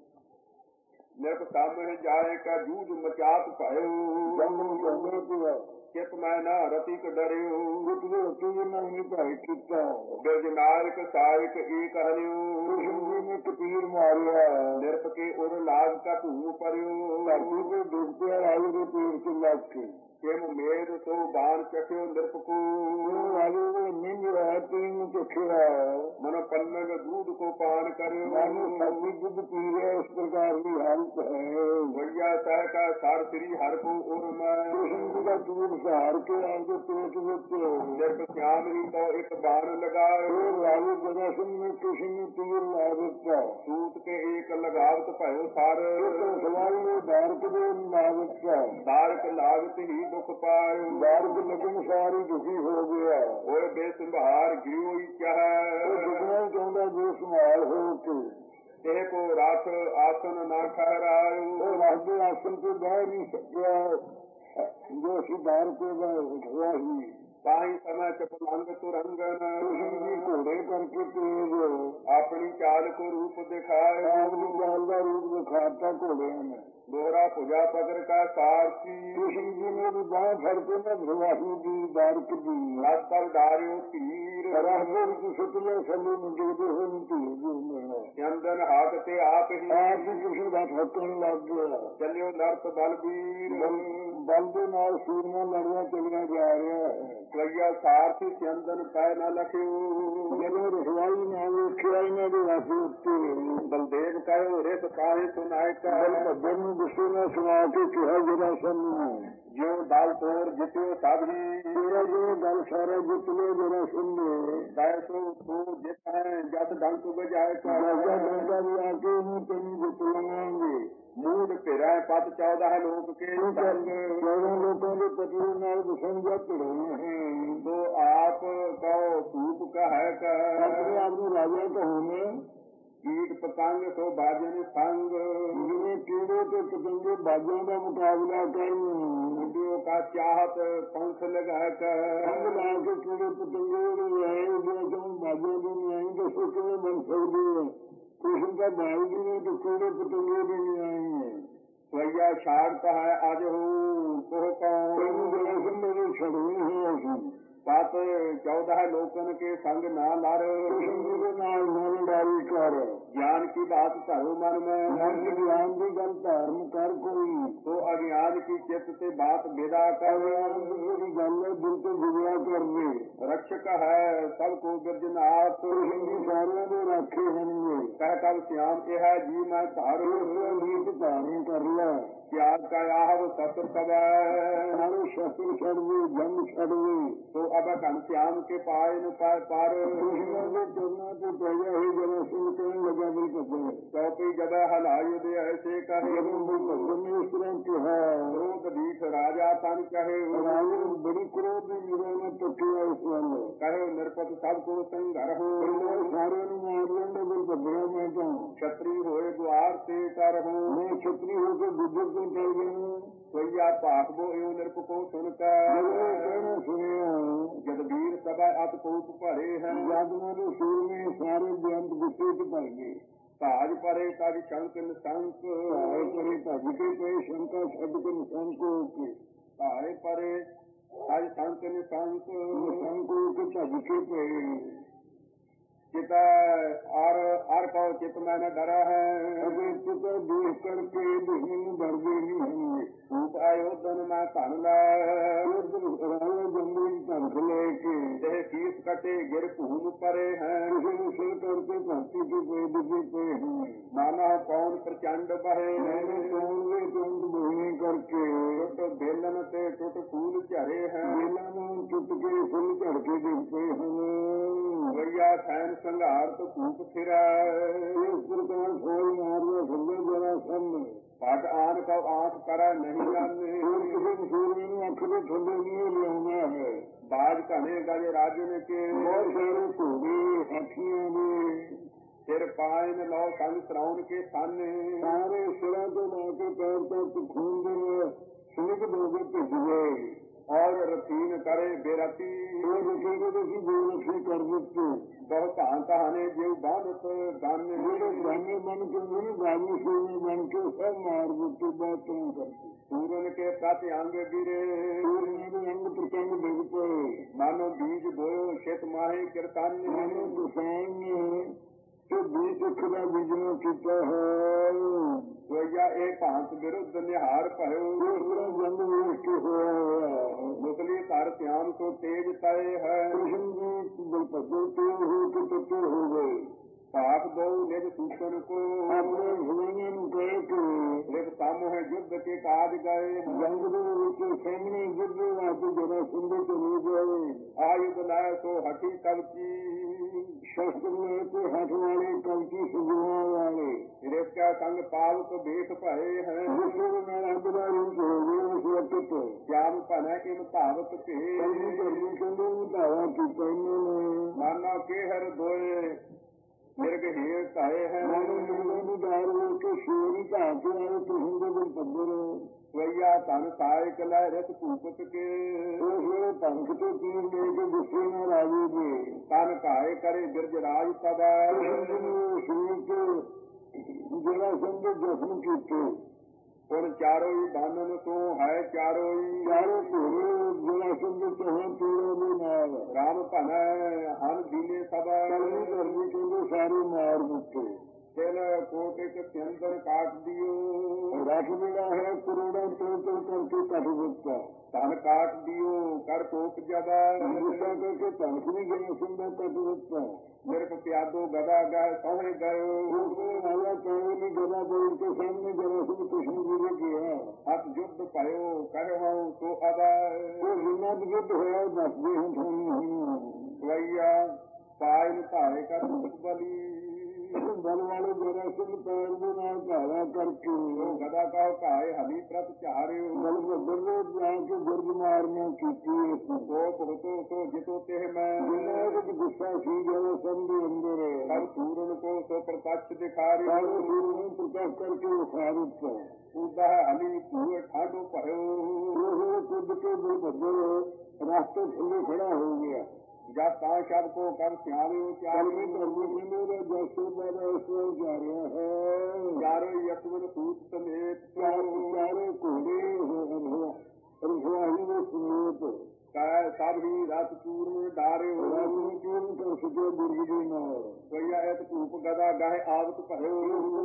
B: ਨਿਰਪ ਸਾਮੋਏ ਜਾਏ ਕਾ ਜੂਝ ਮਚਾਤ ਭਇਓ
A: ਜੰਗ ਨੂੰ ਜਾਂਦੇ ਪਿਆ
B: ਚਿਤ ਮੈਂ ਨਾ ਰਤੀ ਕੋ ਡਰਿਓ
A: ਗੁੱਟਦੇ ਉੱਤੇ ਇਹਨਾਂ ਨੇ ਭਾਈ ਕੀਤਾ।
B: ਬਿਰਜ ਨਾਇਕ ਸਾਇਕ ਏਕ ਹਰਿਓ
A: ਕ੍ਰਿਸ਼ਨ ਜੀ ਨੇ ਇੱਕ ਤੀਰ ਮਾਰਿਆ
B: ਨਿਰਪ ਕੇ ਉਰ ਲਾਗ ਕਾ ਧੂ ਪਰਿਓ
A: ਧਰਤੀ ਤੇ ਡਿੱਗ ਪਿਆ ਰਾਜੇ ਦੇ ਪੇੜ ਚ ਲੱਗ ਕੇ।
B: ਕਿਮ ਮੇਦ ਸੋ ਬਾਣ ਚਖਿਓ ਨਿਰਪ ਕੋ
A: ਰਾਜੇ ਨੇ ਨਿੰਦ ਹੈ ਤੀਰ ਨੂੰ ਚਖਿਆ
B: ਮਨ ਪੰਨਗ ਦੂਧ ਕੋ ਪਾਨ ਕਰਿਓ
A: ਮਨ ਸਭੀ ਦੁੱਧ ਪੀ ਰਿਹਾ ਇਸ ਪ੍ਰਕਾਰ ਦੀ ਹਾਲਤ ਹੈ।
B: ਵਈਆ ਸਹਿ ਕਾ ਸਰ ਸ੍ਰੀ ਹਰ ਕੋ ਉਰ ਮੈਂ
A: ਕ੍ਰਿਸ਼ਨ ਜੀ ਦਾ ਤੀਰ ਸਹਾਰ ਕੇ ਆਪਦੇ ਪੇਟ ਵਿੱਚ
B: ਨਿਰਪ ਸਿਆਮ ਹੀ ਤੋਂ ਇੱਕ ਬਾਣ ਲਗਾਇਓ
A: ਰਾਜੇ ਜਰਾਸੰਧ ਨੇ ਕ੍ਰਿਸ਼ਨ ਨੂੰ ਤੀਰ ਲਾ ਦਿੱਤਾ।
B: ਸੂਤ ਕੇ ਏਕ ਲਗਾਵਤ ਭਇਓ ਸਰ
A: ਸਵਾਲ ਨੇ ਬਾਰਕ ਦੇ ਲਾ ਦਿੱਤਾ।
B: ਬਾਰਕ ਲਾਗਤ ਹੀ ਦੁਖ ਪਾਇਓ
A: ਬਾਰਕ ਲੱਗਣ ਸਾਰੀ ਦੁਖੀ ਹੋ ਗਿਆ।
B: ਓਏ ਬੇਸੰਭਾਰ ਗਿਰੋਈ ਚਾਹੈ
A: ਉਹ ਦੁਨੀਆ ਚਾਹੁੰਦਾ ਜੋ ਸੰਭਾਲ ਹੋ ਕੇ
B: ਇਹ ਕੋ ਰਥ ਆਸਨ ਨਾ ਠਹਿਰਾਇਓ
A: ਉਹ ਰੱਖ ਦੇ ਆਸਨ ਤੇ ਬਹਿ ਨਹੀਂ ਸਕਿਆ ਜੋ ਅਸੀਂ ਬਾਹਰ ਕੇ ਹੋਇਆ ਹੀ
B: ਤਾਹੀ ਸਮੈ ਚ ਪਲੰਗ ਤੁਰੰਗਨ
A: ਕ੍ਰਿਸ਼ਨ ਜੀ ਘੋੜੇ ਕਰਕੇ ਤੇਜ
B: ਆਪਣੀ ਚਾਲ ਕੋ ਰੂਪ ਦਿਖਾਇਓ
A: ਆਪਣੀ ਚਾਲ ਦਾ ਰੂਪ ਦਿਖਾਤਾ ਘੋੜਿਆਂ ਨੇ।
B: ਦੋਹਰਾ ਭੁਜਾ ਪਕੜ ਕਾ ਸਾਰਥੀ
A: ਕ੍ਰਿਸ਼ਨ ਜੀ ਨੇ ਵੀ ਬਾਹ ਫੜ ਕੇ ਨਾ ਧਰਵਾਹੀ ਦੀ ਬਾਰਕ ਦੀ
B: ਰਸ ਪਰ ਡਾਰਿਓ ਧੀਰ
A: ਰਾਹੇ ਵਿੱਚ ਸੁਤਲੇ ਥੱਲੇ ਨੂੰ ਡਿੱਗਦੇ ਹੋਏ ਨੂੰ ਧੀਰ ਜੀ
B: ਚੰਦਨ ਹੱਥ ਤੇ ਆਪ ਹੀ
A: ਆਪ ਹੀ ਕ੍ਰਿਸ਼ਨ ਦਾ ਠੱਕਣ ਲੱਗ ਗਿਆ।
B: ਚੱਲਿਓ ਨਰਤ ਬਲਬੀਰ
A: ਬਲ ਦੇ ਨਾਲ ਸੂਰਮਾ ਲੜਿਆ ਚੱਲਿਆ ਜਾ ਰਿਹਾ ਹੈ।
B: ਸਵਈਆ ਸਾਰਥੀ ਚੰਦਨ ਪੈ ਨਾ ਲਖਿਓ
A: ਜਦੋਂ ਰਖਵਾਈ ਨਾ ਵੇਖਿਆ ਇਹਨਾਂ ਦੇ ਹੱਥ ਉੱਤੇ
B: ਬਲਦੇਵ ਕਹਿਓ ਰਿਤ ਕਾਹੇ ਸੁਨਾਇ
A: ਬਲ ਭੱਜਣ ਨੂੰ ਗੁੱਸੇ ਨਾਲ ਸੁਣਾ ਕੇ ਕਿਹਾ ਜਰਾਸੰਧ ਨੂੰ
B: ਜਿਉ ਦਲ ਤੋਰ ਜਿਤਿਓ ਸਭ ਹੀ
A: ਤੇਰਾ ਜਿਵੇਂ ਦਲ ਸਾਰਾ ਜਿੱਤ ਲਿਆ ਜਰਾਸੰਧ ਨੇ
B: ਦੈਸੋ ਤੂੰ ਜਿਤ ਹੈ ਜਦ ਦਲ ਤੂੰ ਬਜਾਏ
A: ਰਾਜਾ ਡੰਡਾ ਵੀ ਆ ਕੇ ਇਹਨੂੰ ਤੈਨੂੰ ਜਿੱਤ ਲਵਾਂਗੇ।
B: ਮੂਡ ਭਿਰਾ ਪਦ ਚੌਦਹ ਲੋਕ ਕੇ
A: ਚੌਦਾਂ ਲੋਕਾਂ ਦੇ ਪਤੀ ਨਾਲ ਦਸੰਜਾ ਭਿੜਾਉਣਾ ਹੈ।
B: ਤੋ ਆਪ ਕਹੋ ਧੂਪ ਕਹੈ ਕਹ
A: ਆਪਣੇ ਆਪ ਨੂੰ ਰਾਜਾ ਕਹੋਗੇ
B: ਕੀਟ ਪਤੰਗ ਸੋ ਬਾਜਨ ਸੰਗ
A: ਜਿਵੇਂ ਕੀੜੇ ਤੇ ਪਤੰਗੇ ਬਾਜਾਂ ਦਾ ਮੁਕਾਬਲਾ ਕਰਨ
B: ਜੋ ਕਾ ਚਾਹਤ ਪੰਖ ਲਗਾ ਕਰ
A: ਸੰਗ ਲਾ ਕੇ ਕੀੜੇ ਪਤੰਗੇ ਜਿਹੜੇ ਆਏ ਜਿਹੜੇ ਜਦੋਂ ਬਾਜਾਂ ਦੀ ਨਹੀਂ ਆਈ ਦੱਸੋ ਕਿਵੇਂ ਬਣ ਸਕਦੇ ਹੈ। ਕ੍ਰਿਸ਼ਨ ਦਾ ਬਾਈ ਜੀ ਨੇ ਤੇ ਕੀੜੇ ਪਤੰਗੇ ਦੀ ਨਹੀਂ ਆਈ ਹੈ।
B: ਸਵਈਆ ਛਾੜਤਾ ਹੈ ਅਜ ਹੋ ਕੋਹ ਕਉ
A: ਜਰਾਸੰਧ ਮੇਰੇ ਛੜਵੇਂ ਹੈ ਅਸੀਂ
B: ਪਦ बात चौदह लोकन के संग ना लर,
A: कृष्ण जी के नाल ना लड़ाई कर,
B: ज्ञान की बात धरो मन में,
A: मन की ज्ञान की गल धारण कर कोई,
B: तो अज्ञान की चित्त से बात विदा कर,
A: मेरी गल है दिल तो विदा कर दे।
B: रक्षक है सबको गिरजनाथ,
A: कृष्ण जी सारे दे राखे होंगे,
B: कह कब श्याम यह जी मैं तारो,
A: गीत धारण कर ला,
B: त्याग का आहव शस्त्र सब,
A: सारे शस्त्र छड़ दे, जंग छड़ दे,
B: तो अब घन श्याम के पाए न पाए पार,
A: कृष्ण के चरणों को पहले ही जरा सुन कहने लगा बिल भद्र,
B: चौपी जब हलायु दे ऐसे कहे,
A: बिल भद्र ने इस तरह कहा,
B: क्रोध दीठ राजा तन कहे,
A: राजा बड़ी क्रोध मेरा ने टकिया इस वाले,
B: कहे निरपत सबको संघर हो,
A: सारे ने मार लेंगे बिल भद्रा मैं तो
B: क्षत्रि होए द्वार से कर हो,
A: मैं क्षत्रिय होकर बुजुर्ग को चल गया,
B: सोया पाकबो एवं निरप को सुनकर,
A: कहना सुने
B: जद वीर सभा अत कोप भरे हैं,
A: जादुओं के सूर में सारे बेअंत गुस्से से भर गए,
B: ताज परे तज शंक निशंक,
A: ताए परे तज के पे शंका छद के निशंक के,
B: ताए परे तज शंक निशंक,
A: निशंक के तज के पे
B: चित और और कहो चित मैंने डरा है,
A: अगर चित देख करके देखने डर गए नहीं होंगे,
B: रूप अयोधन में धन लाए,
A: जंगल तंख लेके
B: देह शीश कटे गिर भूम परे हैं,
A: किसी सिर करके धरती के पे दिखे पे हैं,
B: नाना कौन प्रचंड बहे,
A: कौन वे तुरंत बहने करके
B: टुट बेलन से टुट फूल झरे हैं,
A: बेला में टुट के फूल झड़ के दिखते हैं,
B: भैया सैन संघार तो भूख फिरा,
A: इस प्रकार फौज मारना फिर जरा सामने
B: पट आन का आंख करा नहीं जाने,
A: किसी सूर्य ने अख को ठंडे नहीं लिया है,
B: बाज घने गज राजन के,
A: बहुत सारे घोड़े हाथियों में
B: सिर पायन लो संग श्रावण के सामने,
A: सारे सिरा को लाके पैर तक खून देने सुनिक दोगे पिछ गए,
B: और रथीन करे बेरती,
A: वो देखेंगे तो कि बेरखी कर देते,
B: बहुत हने जीव बांधत गाने,
A: गाने बन के नहीं गाने सुने बन के सब मार देते बातों करके,
B: सूरन के प्रति अंग गिरे,
A: सूर्य में अंग प्रचंड डिग पड़े,
B: मानो बीज बोयो शेत माहे कीर्तन,
A: मानो किसान ने तो बीज खुदा बीजना किया है,
B: सोया एक भांत विरुद्ध निहार भयो,
A: जंग वेश के हो
B: मुसली तार श्याम को तेज तय है,
A: कृष्ण जी बलपद्र तेज हो के तत्व हो गए,
B: पाप दो निज सूचन को,
A: अपने भगवान कह के
B: निज सामूह युद्ध के काज गए,
A: जंग के सामने युद्ध आते जरा सुंदर चले गए,
B: आयुध लाए सो हठी कवची,
A: शस्त्र लेके हाथ वाले कवची सुजुआ वाले,
B: इसका संग पाल तो बेख भये हैं,
A: विश्व मेरा बिना रूप हो गए उस वक्त
B: श्याम पन इन पावत पे,
A: करनी करने दावा की इन्होंने
B: माना के हर दोए मिर्ग हीर कहे हैं,
A: दार के शेरी ढाके आए कृष्ण के पद्दर
B: स्वैया तन सायक लहरत कूपत के,
A: पंख तो तीर लेके गुस्से में राजे थे,
B: तन काये करे गिरजराज सदा,
A: शरीर के जरा संग जश्न कीते,
B: उन चारों ही बांधन तो है चारों ही,
A: चारों घोड़े जरा संग चहे तीरों में नाल,
B: राम भन हन दीने सब,
A: गर्मी के सारे मार मुक्के,
B: तिल कोट एक चंदन काट दियो,
A: रख मिला है करोड़ा तो तो करके कट सकता,
B: धन काट दियो कर कोप जबा,
A: गुस्सा करके पंख भी गया सुंदर कट सकता,
B: निरप प्यादो गदा गह सोहे गयो,
A: वाला कहो ने गदा बोल के सामने जरा से कृष्ण जी ने किया,
B: अब युद्ध भयो कहो तो अब,
A: वो विनोद युद्ध हुआ दस दे हम थोड़ी
B: स्वैया पायल ताए का बली,
A: बल वाले जरा सिंह पैर में ना धारा करके
B: गदा कहो काहे हली प्रत चारे,
A: बल बदल जाके गर्द मारना की
B: तो तो तो जितो ते मैं
A: गुस्सा सी गए संधि अंदर
B: सब सूरन को तो प्रत्यक्ष दिखा रहे,
A: प्रकाश करके उखारित
B: उदा हली पूरे ठाडो भयो,
A: खुद के दो बदल रास्ते खुले खड़ा हो गया,
B: जब पांच शब को कब सियारे
A: चारों करने के लिए जैसे मैंने ऐसे जा रहा है,
B: चारों यशवन सूत समेत,
A: चारों घोड़े रखवाही में समेत,
B: सब ही रथ चूर्ण ਮਾਰਿਓ
A: ਰਾਜੂ ਕੀਨ ਕਰ ਸਕੇ ਗੁਰਜੀ ਨਾਲ
B: ਸੋਈਆ ਇਹ ਧੂਪ ਗਦਾ ਗਾਹੇ ਆਵਤ ਭਰਿਓ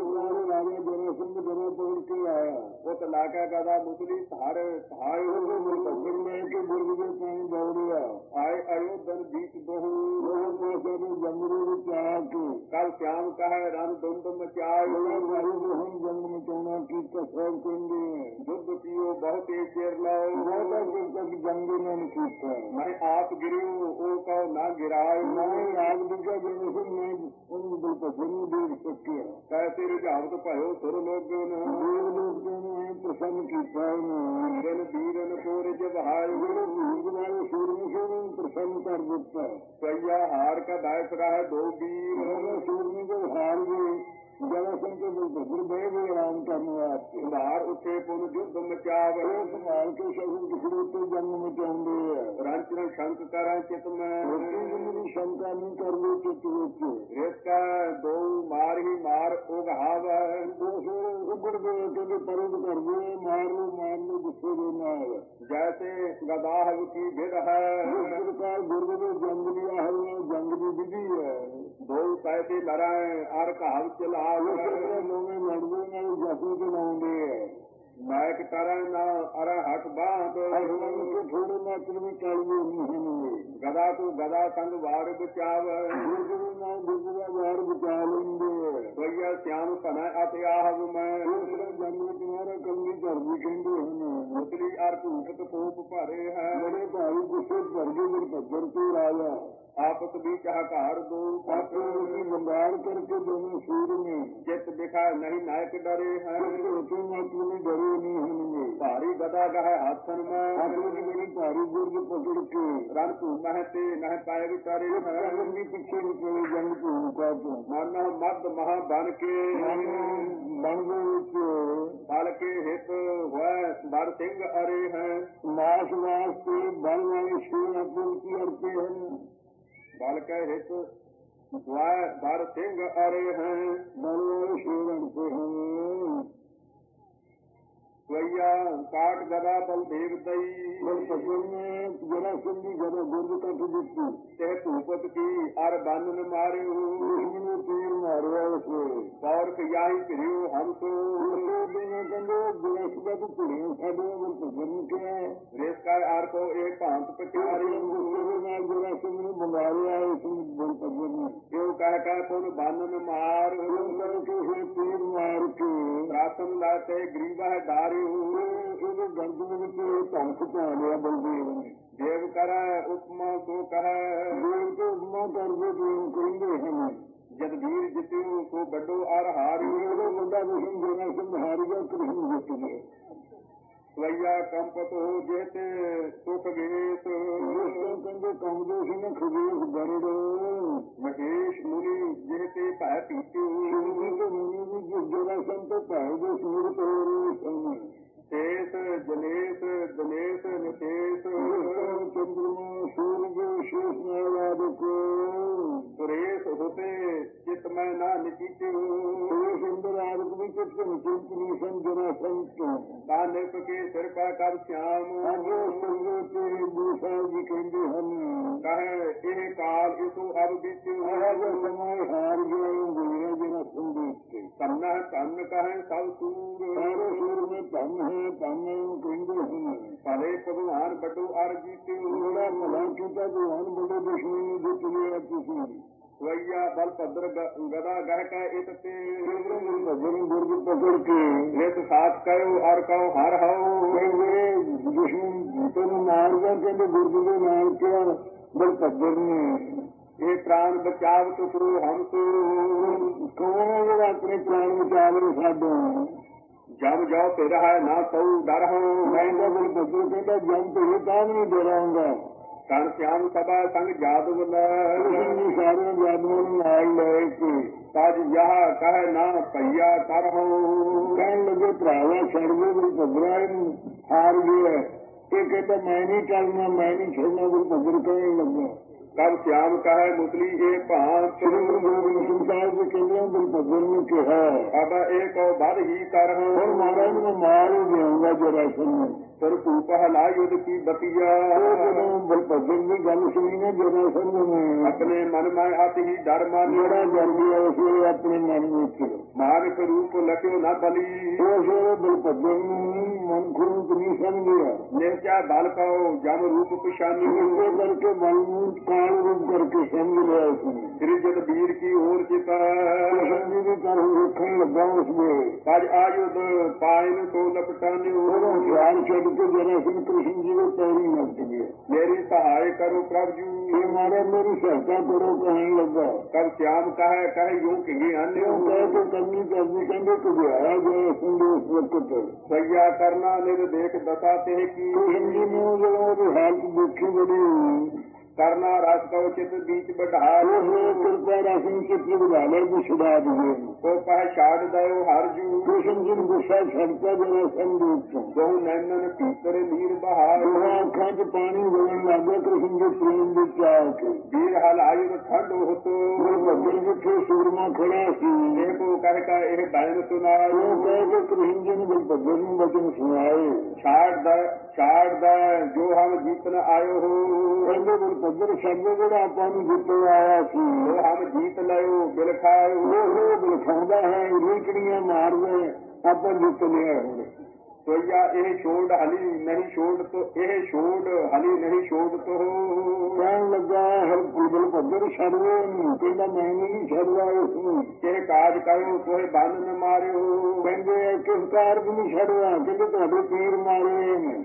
A: ਰਾਜਾ ਜਰਾ ਸਿੰਘ ਜਰਾ ਤੋੜ ਕੇ ਆਇਆ
B: ਉਹ ਤੇ ਲਾ ਕੇ ਗਦਾ ਮੁਸਲੀ ਧਾਰ ਧਾਇਓ
A: ਭੱਜਣ ਲੈ ਕੇ ਗੁਰਜੀ ਦੇ ਪਾਣੀ ਦੌੜਿਆ
B: ਆਏ ਅਯੋਧਨ ਬੀਚ ਬਹੁ
A: ਉਹ ਪਾਸੇ ਦੇ ਜੰਗਲੇ ਵਿੱਚ ਆ ਕੇ
B: ਕੱਲ ਸ਼ਾਮ ਕਹੇ ਰਨ ਦੁੰਦ ਮਚਾਇਓ
A: ਹੁਣ ਜੰਗ ਮਚਾਉਣਾ ਕੀਤਾ ਸਭ ਕਹਿੰਦੇ
B: ਦੁੱਧ ਪੀਓ ਬਹੁਤ ਹੀ ਚਿਰ ਲਾਓ
A: ਬਹੁਤਾ ਚਿਰ ਤੱਕ ਜੰਗ ਇਹਨਾਂ ਨੇ ਕੀਤਾ
B: ਮੈਂ ਆਪ ਗਿਰਿਓ ਉਹ ਕਹੋ ਨਾ ਗਿਰਾਇਓ
A: ਮੈਂ ਆਪ ਦੂਜਾ ਜਿਵੇਂ ਸੀ ਮੈਂ ਉਹਨੂੰ ਬਿਲਕੁਲ ਜ਼ਰੂਰ ਦੇਖ ਸਕਿਆ
B: ਕੈਸੇ ਰੁਝਾਵਤ ਭਇਓ ਸੁਰ ਲੋਗੋ ਨੂੰ
A: ਦੇਵ ਲੋਕ ਨੂੰ ਐ ਪ੍ਰਸੰਨ ਕੀਤਾ ਉਹਨੂੰ
B: ਦਿਨ ਵੀਰਨ ਕੋਰ ਜਵਹਾਇਓ
A: ਜਿਹੜੇ ਵੀਰ ਵਾਲੇ ਸੂਰਮੁਖੀ ਨੂੰ ਪ੍ਰਸੰਨ ਕਰ ਦਿੱਤਾ
B: ਸਈਆ ਹਾਰ ਕਾ ਦਾਇਕ ਰਹਾ ਦੋ ਵੀਰ
A: ਉਹ ਸੂਰਮੁਖੀ ਦੇ ਹਾਰ ਗਏ ਜਰਾ ਸਿੰਘ ਦੇ ਬਜ਼ੁਰਗ ਬਹਿ ਗਏ ਆਰਾਮ ਕਰਨ ਵਾਸਤੇ
B: ਉਧਾਰ ਉੱਤੇ ਪੁਨ ਯੁੱਧ ਮਚਾਵ
A: ਉਹ ਸੰਭਾਲ ਕੇ ਸ਼ਗਨ ਕਿਸੇ ਉੱਤੇ ਜੰਗ ਮਚਾਉਂਦੇ ਆ
B: ਰੰਚਨ ਸ਼ੰਕ ਕਰਾਂ ਚਿਤ ਮੈਂ
A: ਰੋਟੀ ਜਿੰਨੀ ਸ਼ੰਕਾ ਨਹੀਂ ਕਰਦੇ ਚਿੱਤ ਵਿੱਚ
B: ਇਸ ਕਾ ਦੋ ਮਾਰ ਹੀ ਮਾਰ ਉਗਹਾਵ
A: ਉਹ ਫਿਰ ਉੱਗੜ ਗਏ ਕਹਿੰਦੇ ਪਰਦ ਕਰਦੇ ਮਾਰ ਲੋ ਮਾਰ ਲੋ ਗੁੱਸੇ ਦੇ ਨਾਲ
B: ਜੈਸੇ ਗਦਾਹ ਕੀ ਵਿਧ ਹੈ
A: ਇਸ ਪ੍ਰਕਾਰ ਗੁਰਗ ਦੇ ਜੰਗ ਲਿਆ ਹੈ ਜੰਗ ਦੀ ਵਿਧੀ ਹੈ
B: ਦੋ ਪੈਸੇ ਲੜਾਏ ਅਰ ਕਹਾਵ ਚਲਾ
A: ਦੋਵੇਂ ਲੜਦੇ ਨਾਲ ਜਸੂ ਚਲਾਉਂਦੇ ਆ
B: ਨਾਇਕ ਕਰਨ ਨਾ ਅਰ ਹੱਥ ਬਾਂਧ
A: ਥੋੜੇ ਮਾਤਰ ਵੀ ਚੱਲਦੇ ਨਹੀਂ ਹਨ
B: ਗਦਾ ਤੋਂ ਗਦਾ ਸੰਗ ਵਾਰ ਬਚਾਵ
A: ਗੁਰਗੁਰੂ ਨਾਲ ਗੁਰਗੁਰਾ ਵਾਰ ਬਚਾ ਲੈਂਦੇ
B: ਸੋਈਆ ਸਿਆਮ ਭਨਾ ਅਤੇ ਆਹਵ ਮੈਂ
A: ਦੂਸਰਾ ਜੰਗ ਵਿੱਚ ਮਾਰਾ ਕੰਗੀ ਕਰਦੀ ਕਹਿੰਦੇ ਹਨ
B: ਮੁਸਲੀ ਅਰ ਭੂਪਤ ਕੋਪ ਭਰੇ ਹੈ
A: ਬੜੇ ਭਾਈ ਗੁੱਸੇ ਭਰ ਕੇ ਮੇਰੇ ਭੱਜਣ ਤੇ ਰਾਜਾ
B: ਆਪਸ ਵਿੱਚ ਹਕਾਰ ਦੋ
A: ਆਪੋ ਵਿੱਚ ਬੰਗਾਲ ਕਰਕੇ ਦੋਵੇਂ ਸੂਰ ਨੇ
B: ਚਿੱਤ ਦਿਖਾ ਨਹੀਂ ਨਾਇਕ ਡਰੇ ਹੈ
A: ਛੋਟੇ ਮਾਤਰ ਵੀ ਡਰੇ ਨਹੀਂ ਹੋਣਗੇ
B: ਭਾਰੀ ਗਦਾ ਗਹਿ ਹੱਥਨ ਮੈਂ
A: ਆਪਣੀ ਦੀ ਬੜੀ ਭਾਰੀ ਗੁਰਜ ਪਕੜ ਕੇ
B: ਰਨ ਭੂ ਮਹਿ ਤੇ ਨਹਿ ਪਾਏ ਵਿਚਾਰੇ
A: ਕਰਨ ਦੀ ਪਿੱਛੇ ਨਿਕਲੇ ਜੰਗ ਭੂਮਿਕਾ ਤੋਂ
B: ਮਨ ਮਦ ਮਹਾ ਬਨ ਕੇ
A: ਮਨ ਦੇ ਵਿੱਚ
B: ਬਲ ਕੇ ਹਿਤ ਹੋਇ ਬਰ ਸਿੰਘ ਅਰੇ ਹੈ
A: ਨਾਸ਼ ਵਾਸਤੇ ਬਲ ਵਾਲੇ ਸ਼ੇਰ ਆਪਣੀ ਕੀ ਅਰਥੇ ਹਨ
B: ਬਲ ਕੇ ਹਿਤ ਹੋਇ ਬਰ ਸਿੰਘ ਅਰੇ ਹੈ
A: ਬਲ ਵਾਲੇ ਸ਼ੇਰ ਅਰਥੇ ਹਨ
B: ਸੋਈਆ ਕਾਟ ਗਦਾ ਬਲਦੇਵ ਦਈ
A: ਬਲ ਭਜਨ ਨੇ ਜਰਾ ਸਿੰਘੀ ਜਦੋਂ ਗੁਰਦ ਕੱਟ ਦਿੱਤੀ
B: ਤੇ ਭੂਪਤ ਕੀ ਅਰ ਬੰਨ ਮਾਰਿਓ
A: ਮੈਨੂੰ ਤੀਰ ਮਾਰਿਆ ਉਸੇ
B: ਪੌਰਖ ਯਾਹੀ ਭਿਰਿਓ ਹਮ ਸੋ
A: ਉਸੇ ਦਿਨ ਕਹਿੰਦੇ ਗੁਰਸ ਦਾ ਤੂੰ ਭਿੜਿਆ ਸਾਡੇ ਬਲ ਭਜਨ ਕਿਹਾ
B: ਰੇਸ ਕਾ ਅਰ ਕੋ ਇਹ ਭਾਂਤ ਪਚਾਰੀ
A: ਗੁਰਦੇ ਨਾਲ ਜਰਾ ਸਿੰਘ ਨੂੰ ਮੰਗਾਰਿਆ ਇਸ ਬਲ ਭਜਨ ਨੇ
B: ਕਿਉ ਕਹਿ ਕਹਿ ਪੁਨ ਬੰਨ ਮਾਰ
A: ਕਰਕੇ ਫਿਰ ਤੀਰ ਮਾਰ ਕੇ
B: ਰਾਸਮ ਲਾਤੇ ਗਰੀਬਾ ਡਾਰ
A: ਇਹਦੇ ਗਰਦਨ ਵਿੱਚ ਧੰਕ ਪਾ ਲਿਆ ਬਲਦੇਵ ਨੇ
B: ਦੇਵ ਕਰੈ ਉਪਮਾ ਸੋ ਕਹੈ
A: ਦੇਵ ਤੋਂ ਉਪਮਾ ਕਰਦੇ ਦੇਵ ਕਹਿੰਦੇ ਹਨ
B: ਜਦ ਵੀਰ ਜਿਤਿਓ ਸੋ ਵੱਡੋ ਅਰ ਹਾਰੀ
A: ਉਹਦਾ ਮੁੰਡਾ ਦੁਸ਼ਮਣ ਜਨਾ ਸਿੰਘ ਹਾਰ ਗਿਆ ਕ੍ਰਿਸ਼ਨ ਜਿੱਤ ਗਿਆ
B: ਸਵਈਆ ਕੰਪਤ ਹੋ ਜੇਤੇ ਸੁਖ ਗੇਸ
A: ਕਹਿੰਦੇ ਕੰਮਦੇ ਸੀ ਨਾ ਖਗੇਸ਼ ਗਰੜ
B: ਮਹੇਸ਼ ਮੁਨੀ ਜੇਤੇ ਭੈ ਪੀਤਿਓ
A: ਮੁਨੀ ਵੀ ਜਰਾ ਸੰਤ ਭੈ ਦੇ ਸੂਰ ਤੋਰੇ ਸਨ
B: ਤੇਸ ਜਨੇਸ ਦਿਨੇਸ਼ ਨਿਤੇਸ਼
A: ਚੰਦਰਮਾ ਸੂਰਜ ਸ਼ੇਸ਼ ਨਾਲਾਦ ਕੋ
B: ਸੁਰੇਸ਼ ਹੋਤੇ ਚਿਤ ਮੈਂ ਨਾ ਨਿਚੀਤਿਓ
A: ਸੁੰਦਰ ਆਦਿਕ ਵੀ ਚਿਤ ਨਿਚਿੰਤ ਨਹੀਂ ਸਨ ਜਰਾ ਸੰਤ
B: ਕਾਨਿਪ ਕੇ ਸਿਰ ਪਾ ਕਰ ਸ਼ਿਆਮ
A: ਅਜੋ ਸੰਗੋ ਤੇ ਗੁਰੂ ਸਾਹਿਬ ਜੀ ਕਹਿੰਦੇ ਹਨ
B: ਕਹੇ ਇਹ ਕਾਲ ਇਸੋ ਅਬ ਬੀਤਿਓ
A: ਆਹ ਸਮਾਂ ਹਾਰ ਗਿਆ ਗੁਰੂ ਜਿਹੜਾ ਸੰਦੇਸ਼ ਤੇ
B: ਕੰਨਾ ਕੰਨ ਕਹੇ ਸਭ ਸੂਰ
A: ਸਾਰੇ ਸੂਰ ਨੇ ਧੰਨ ਹੈ ਧੰਨ ਨੂੰ ਕਹਿੰਦੇ ਹਨ
B: ਭਲੇ ਭਗਵਾਨ ਵੱਡੋ ਅਰ ਜੀਤਿਓ
A: ਜਿਹੜਾ ਭਲਾ ਕੀਤਾ ਭਗਵਾਨ ਵੱਡੇ ਦੁਸ਼ਮਣ ਨੂੰ ਜਿੱਤ ਲਿਆ ਤੁਸੀਂ
B: ਸਵਈਆ ਬਲ ਭਦਰ ਗਦਾ ਗਹਿ ਕੈ ਇਤ ਤੇ
A: ਭਜਨ ਗੁਰਦ ਪਕੜ ਕੇ
B: ਨਿਤ ਸਾਥ ਕਰਿਓ ਅਰ ਕਉ ਹਰ ਹਉ
A: ਕਹਿੰਦੇ ਦੁਸ਼ਮਣ ਤੈਨੂੰ ਮਾਰ ਗਿਆ ਕਹਿੰਦੇ ਗੁਰਦ ਦੇ ਨਾਲ ਕਿਹਾ ਬਲ ਭਦਰ ਨੇ
B: ਇਹ ਪ੍ਰਾਣ ਬਚਾਵ ਤੁਸੂ ਹਮ ਸੋ
A: ਕੌਣ ਹੈ ਜਿਹੜਾ ਆਪਣੇ ਪ੍ਰਾਣ ਬਚਾਵੇ ਸਾਡੋਂ
B: ਜਬ ਜਾਓ ਤੇ ਰਹਾ ਨਾ ਸਉ ਡਰ ਹਉ
A: ਕਹਿੰਦਾ ਬਲ ਭਦਰ ਕਹਿੰਦਾ ਜਮ ਤੇ ਤਾਂ ਨਹੀਂ ਡਰਾਂਗਾ
B: ਕਣ ਸ਼ਿਆਮ ਸਭਾ ਸੰਗ ਜਾਦਵ ਲੈ
A: ਸਾਰੇ ਜਾਦੂਆਂ ਨੂੰ ਨਾਲ ਲੈ ਕੇ
B: ਤਜ ਯਹ ਕਹਿ ਨਾ ਭਈਆ ਕਰ ਹਉ
A: ਕਹਿਣ ਲੱਗੇ ਭਰਾਵਾ ਛੱਡ ਦੇ ਬਲ ਭਦਰਾ ਹਾਰ ਗਿਆ ਇਹ ਕਹਿੰਦਾ ਮੈਂ ਨਹੀਂ ਚੱਲਣਾ ਮੈਂ ਨਹੀਂ ਛੱਡਣਾ ਬਲ ਭਦਰ ਕਹਿਣ ਲੱਗਾ
B: ਕਬ ਸ਼ਿਆਮ ਕਹੈ ਮੁਸਲੀ ਇਹ ਭਾਂਤ
A: ਸ਼੍ਰੀ ਗੁਰੂ ਗੋਬਿੰਦ ਸਿੰਘ ਸਾਹਿਬ ਜੀ ਕਹਿੰਦੇ ਆ ਬਲ ਭਦਰ ਨੂੰ ਕਿਹਾ
B: ਅਬ ਇਹ ਕੋ ਬਦ ਹੀ ਕਰ
A: ਹੁਣ ਮਹਾਰਾਜ ਨੂੰ ਮਾਰ ਹੀ ਦੇਊਂਗਾ ਜਰਾ ਸਿੰਘ
B: ਪਰ ਭੂਪ ਹਲਾ ਯੁੱਧ ਕੀ ਬਤੀਆ।
A: ਜਦੋਂ ਬਲਭੱਦਰ ਦੀ ਗੱਲ ਸੁਣੀ ਨਾ ਜਰਾਸੰਧ ਨੇ
B: ਆਪਣੇ ਮਨ ਮੈਂ ਅਤਿ ਹੀ ਡਰ ਮਾਨਿਆ।
A: ਬੜਾ ਡਰ ਗਿਆ ਉਸ ਵੇਲੇ ਆਪਣੇ ਮਨ ਵਿੱਚ।
B: ਮਾਨਕ ਰੂਪ ਲਖਿਓ ਨਾ ਬਲੀ।
A: ਉਸ ਵੇਲੇ ਬਲਭੱਦਰ ਨੂੰ ਮਨ ਖੂਬ ਨਹੀਂ ਸਮਝਿਆ।
B: ਨਿਹਚਾ ਬਲ ਪਾਓ ਜਮ ਰੂਪ ਪਛਾਨੀ।
A: ਇਸੇ ਕਰਕੇ ਬਲ ਨੂੰ ਕਾਲ ਰੂਪ ਕਰਕੇ ਸਮਝ ਲਿਆ ਉਸਨੇ।
B: ਸ੍ਰੀ ਜਦ ਵੀਰ ਕੀ ਹੋਰ ਚਿਤਾ।
A: ਕ੍ਰਿਸ਼ਨ ਜੀ ਦੀ ਤਰ੍ਹਾਂ ਵੇਖਣ ਲੱਗਾ ਉਸਨੇ।
B: ਅੱਜ ਆਯੁਧ ਪਾਇਨ ਸੋ ਲਪਟਾਨਿਓ।
A: ਉਹਦਾ ਖਿਆਲ ਛੱਡ ਕੇ ਜਰਾਸੰਧ ਕ੍ਰਿਸ਼ਨ ਜੀ ਦੇ ਪੈਰੀ ਲੱਗ ਗਿਆ।
B: ਮੇਰੀ ਸਹਾਇ ਕਰੋ ਪ੍ਰਭ ਜੂ।
A: ਇਹ ਮਾਰਾ ਮੇਰੀ ਸਹਾਇਤਾ ਕਰੋ ਕਹਿਣ ਲੱਗਾ।
B: ਕਬ श्याम ਕਹੈ ਕਹੈ ਯੂ ਕਹੀ ਆਨੇ।
A: ਉਹ ਕਹਿ ਕੇ ਕਰਨੀ ਕਰਨੀ ਕਹਿੰਦੇ ਕੁਝਾਇਆ ਜਰਾਸੰਧ ਉਸ ਵਕਤ।
B: ਸਈਆ ਕਰਨਾ ਨਿਰ ਦੇਖ ਦਸਾ ਤੇ ਕੀ।
A: ਕ੍ਰਿਸ਼ਨ ਜੀ ਨੂੰ ਜਦੋਂ ਉਹਦੀ ਹਾਲਤ ਦੇਖੀ ਬੜੀ
B: ਕਰਨਾ ਰਸ ਕਉ ਚਿਤ ਬੀਚ ਬਢਾਰ।
A: ਕਿਰਪਾ ਰਸਮ ਚਿੱਤ ਵਿਧਾਲੇ ਦੀ ਛੁਡਾ ਦਿਏ।
B: ਉਹ ਕਹਿ ਛਾੜ ਦਇਓ ਹਰ ਜੂ।
A: ਕ੍ਰਿਸ਼ਨ ਜੀ ਨੂੰ ਗੁੱਸਾ ਛੱਡਤਾ ਜਰਾਸੰਧ ਦੇ ਉੱਤੋਂ।
B: ਬਹੁ ਨੈਣਨ ਭੀਤਰ ਨੀਰ ਬਹਾਰ।
A: ਉਹ ਅੱਖਾਂ 'ਚ ਪਾਣੀ ਵਗਣ ਲੱਗ ਗਿਆ ਕ੍ਰਿਸ਼ਨ ਦੇ ਪ੍ਰੇਮ ਵਿੱਚ ਆ ਕੇ।
B: ਵੀਰ ਹਲ ਆਯੁਧ ਠੰਡ ਹੋਤੋ।
A: ਬਲਭੱਦਰ ਜਿੱਥੇ ਸੂਰਮਾ ਖੜਾ ਸੀ
B: ਇਹ ਕੋ ਕਹਿ ਕਾ ਇਹ ਬੈਨ ਸੁਨਾਏ।
A: ਉਹ ਕਹਿ ਕੇ ਕ੍ਰਿਸ਼ਨ ਜੀ ਨੂੰ ਬਲਭੱਦਰ ਨੂੰ ਵਚਨ ਸੁਣਾਏ।
B: ਛਾੜ ਦਾ ਛਾੜ ਦਾ ਜੋ ਹਮ ਜੀਤਨ ਆਇਓ ਹੋ।
A: ਕਹਿੰਦੇ ਬਲਭੱਦਰ ਸ਼ਬਦ ਜਿਹੜਾ ਆਪਾਂ ਨੂੰ ਜਿੱਤੇ ਆਇਆ ਸੀ
B: ਉਹ ਹਮ ਜੀਤ ਲਿਓ ਬਿਲ ਖਾਇਓ।
A: ਉਹ ਬਿਲਖਾਉਂਦਾ ਹੈ ਰੀਕੜੀਆਂ ਮਾਰਦੇ ਆਪਾਂ ਜਿੱਤ ਲਿਆ ਹੁਣ।
B: ਸੋਈਆ ਇਹ ਛੋੜ ਹਲੀ ਨਹੀਂ ਛੋੜ ਤੋ। ਇਹ ਛੋੜ ਹਲੀ ਨਹੀਂ ਛੋੜ ਤੋ।
A: ਕਹਿਣ ਲੱਗਾ ਹਰ ਬਲਭੱਦਰ ਛੱਡੋ ਇਹਨੂੰ। ਕਹਿੰਦਾ ਮੈਂ ਨਹੀਂ ਛੱਡਦਾ ਇਸਨੂੰ।
B: ਇਹ ਕਾਜ ਕਰੋ ਤੋਹੇ ਬੰਨ ਨ ਮਾਰਿਓ।
A: ਕਹਿੰਦੇ ਕਿਸ ਕਾਰਜ ਨੂੰ ਛੱਡਦਾ। ਕਹਿੰਦੇ ਤੁਹਾਡੇ ਤੀਰ ਮਾਰੇ ਨੇ।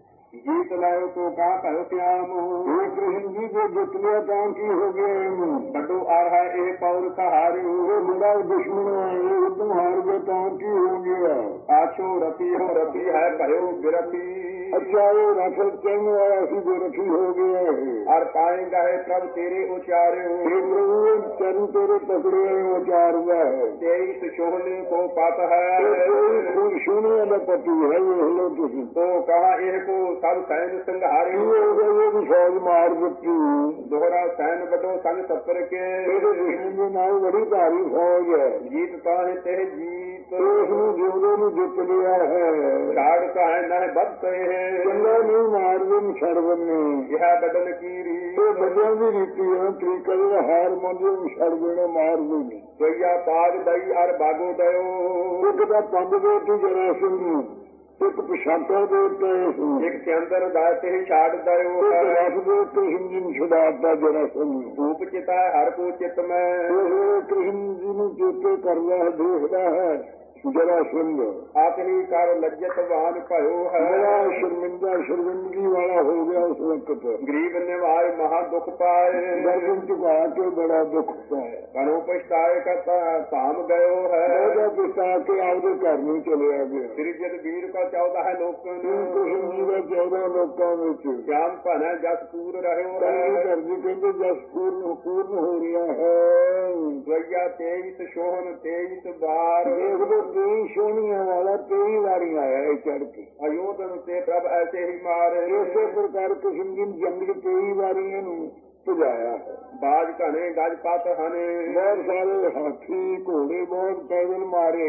B: ਜੀਤ ਲਿਓ ਤੋ ਕਾ ਭਇਓ ਸਿਆਮ।
A: ਇਹ ਕ੍ਰਿਸ਼ਨ ਜੀ ਜੇ ਜਿੱਤ ਲਿਆ ਤਾਂ ਕੀ ਹੋ ਗਿਆ ਇਹਨੂੰ।
B: ਵੱਡੋ ਆ ਹੈ ਇਹ ਪੌਰ ਕਹਾਰਿਓ।
A: ਇਹ ਬੜਾ ਦੁਸ਼ਮਣ ਹੈ ਇਹ ਉਦੋਂ ਹਾਰ ਗਿਆ ਤਾਂ ਕੀ ਹੋ ਗਿਆ।
B: ਆਛੋ ਰਤੀ ਹੋ ਰਤੀ ਹੈ ਭਇਓ ਬਿਰਤੀ।
A: ਅੱਛਾ ਇਹ ਰਥ ਚੜ੍ਹਨ ਵਾਲਾ ਸੀ ਜੋ ਰਥੀ ਹੋ ਗਿਆ।
B: ਅਰ ਪਾਏਗਾ ਹੈ ਪ੍ਰਭ ਤੇਰੇ ਉਚਾਰਿਓ।
A: ਇਹ ਪ੍ਰਭੂ ਚਰਨ ਤੇਰੇ ਪਕੜੇ ਉਚਾਰਦਾ ਹੈ।
B: ਤੇਈ ਸੁਸ਼ੋਹਨੇ ਕੋ ਪਤ ਹੈ।
A: ਖੂਬ ਸੋਹਣੇ ਦਾ ਪਤੀ ਹੈ ਇਹ ਲੋ ਤੁਸੀਂ।
B: ਤੋ ਕਹਾ ਇਹ ਕੋ ਸਭ ਸੈਨ ਸੰਘਾਰਿਓ।
A: ਇਹ ਫੌਜ ਮਾਰ ਦਿੱਤੀ।
B: ਦੋਹਰਾ ਸੈਨ ਵੱਡੋ ਸੰਗ ਸੱਤਰ ਕੇ।
A: ਇਹਦੇ ਦੁਸ਼ਮਣ ਦੇ ਨਾਲ ਬੜੀ ਭਾਰੀ ਫੌਜ ਹੈ।
B: ਜੀਤ ਤਾਹੇ ਤੇ ਜੀਤ।
A: ਉਸ ਨੂੰ ਜਿਉਂਦੇ ਨੂੰ ਜਿੱਤ ਲਿਆ ਹੈ।
B: ਛਾੜ ਕਹੈ ਨਹਿ ਬੱਤ ਹੈ।
A: ਚੰਗਾ ਨਹੀਂ ਮਾਰਦੇ ਨੂੰ ਛੱਡ ਦਿੰਦੇ।
B: ਇਹ ਬਦਲ ਕੀ ਰੀ।
A: ਇਹ ਬੱਚਿਆਂ ਦੀ ਰੀਤੀ ਹੈ ਤਰੀਕਾ ਜਿਹੜਾ ਹਾਰ ਮੰਨਦੇ ਨੂੰ ਛੱਡ ਦੇਣਾ ਮਾਰਦੇ ਨਹੀਂ।
B: ਸੋਈਆ ਪਾਗ ਦਈ ਅਰ ਬਾਗੋ ਦਇਓ।
A: ਇੱਕ ਤਾਂ ਪੰਜ ਦੇ ਉੱਤੇ ਜਰਾਸੰਧ ਨੂੰ। ਇੱਕ ਪਛਾਤਾ ਦੇ ਉੱਤੇ
B: ਇੱਕ ਚੰਦਰ ਦਾ ਤੇ ਛਾੜ ਦਇਓ।
A: ਰਸ ਦੇ ਉੱਤੇ ਕ੍ਰਿਸ਼ਨ ਜੀ ਨੂੰ ਛੁਡਾਤਾ ਜਰਾਸੰਧ ਨੂੰ।
B: ਧੂਪ ਚਿਤਾ ਹਰ ਕੋ ਚਿਤ ਮੈਂ।
A: ਉਹ ਕ੍ਰਿਸ਼ਨ ਜੀ ਨੂੰ ਚੇਤੇ ਕਰਦਾ ਹੈ ਦੇਖਦਾ ਹੈ ਜਰਾਸੰਧ।
B: ਆਖਰੀ ਕਰ ਲੱਜਤ ਵਾਨ ਭਇਓ ਹੈ।
A: ਬੜਾ ਸ਼ਰਮਿੰਦਾ ਸ਼ਰਮਿੰਦਗੀ ਵਾਲਾ ਹੋ ਗਿਆ ਉਸ ਵਕਤ।
B: ਗਰੀਬ ਨਿਵਾਏ ਮਹਾ ਦੁਖ ਪਾਏ।
A: ਗਰਦਨ ਝੁਕਾ ਕੇ ਬੜਾ ਦੁੱਖ ਪਾਇਆ।
B: ਕਣੋ ਪਛਤਾਏ ਕਰਤਾ ਧਾਮ ਗਇਓ ਹੈ।
A: ਉਹਦਾ ਪਛਤਾ ਕੇ ਆਪਦੇ ਘਰ ਨੂੰ ਚਲਿਆ ਗਿਆ।
B: ਸ੍ਰੀ ਜਦ ਵੀਰ ਕਾ ਚੌਦਾ ਹੈ ਲੋਕਨ।
A: ਕ੍ਰਿਸ਼ਨ ਜੀ ਦਾ ਚੌਦਾਂ ਲੋਕਾਂ ਵਿੱਚ
B: ਸ਼ਾਮ ਭਨ ਜਸ ਪੂਰ ਰਹਿਓ ਹੈ।
A: ਘਰ ਜੀ ਕਹਿੰਦੇ ਜਸ ਪੂਰਨ ਪੂਰਨ ਹੋ ਰਿਹਾ ਹੈ।
B: ਸੋਈਆ ਤੇਈਸ ਸ਼ੋਹਨ ਤੇਈਸ ਬਾਰ।
A: ਦੇਖਦੇ ਤੇਈ ਸੋਹਣੀਆਂ ਵਾਲਾ ਤੇਈ ਵਾਰੀ ਆਇਆ ਇਹ ਚੜ ਕੇ।
B: ਅਯੋਧਨ ਤੇ ਪ੍ਰਭ ਐਸੇ ਹੀ ਮਾਰ।
A: ਇਸੇ ਪ੍ਰਕਾਰ ਕ੍ਰਿਸ਼ਨ ਜੀ ਜੰਗਲ ਤੇਈ ਵਾਰੀ ਇਹਨੂੰ ਭਜਾਇਆ ਹੈ।
B: ਬਾਜ ਘਣੇ ਗਜ ਪਤ ਹਨੇ।
A: ਬਹੁਤ ਸਾਰੇ ਹਾਥੀ ਘੋੜੇ ਬਹੁਤ ਪੈਦਲ ਮਾਰੇ।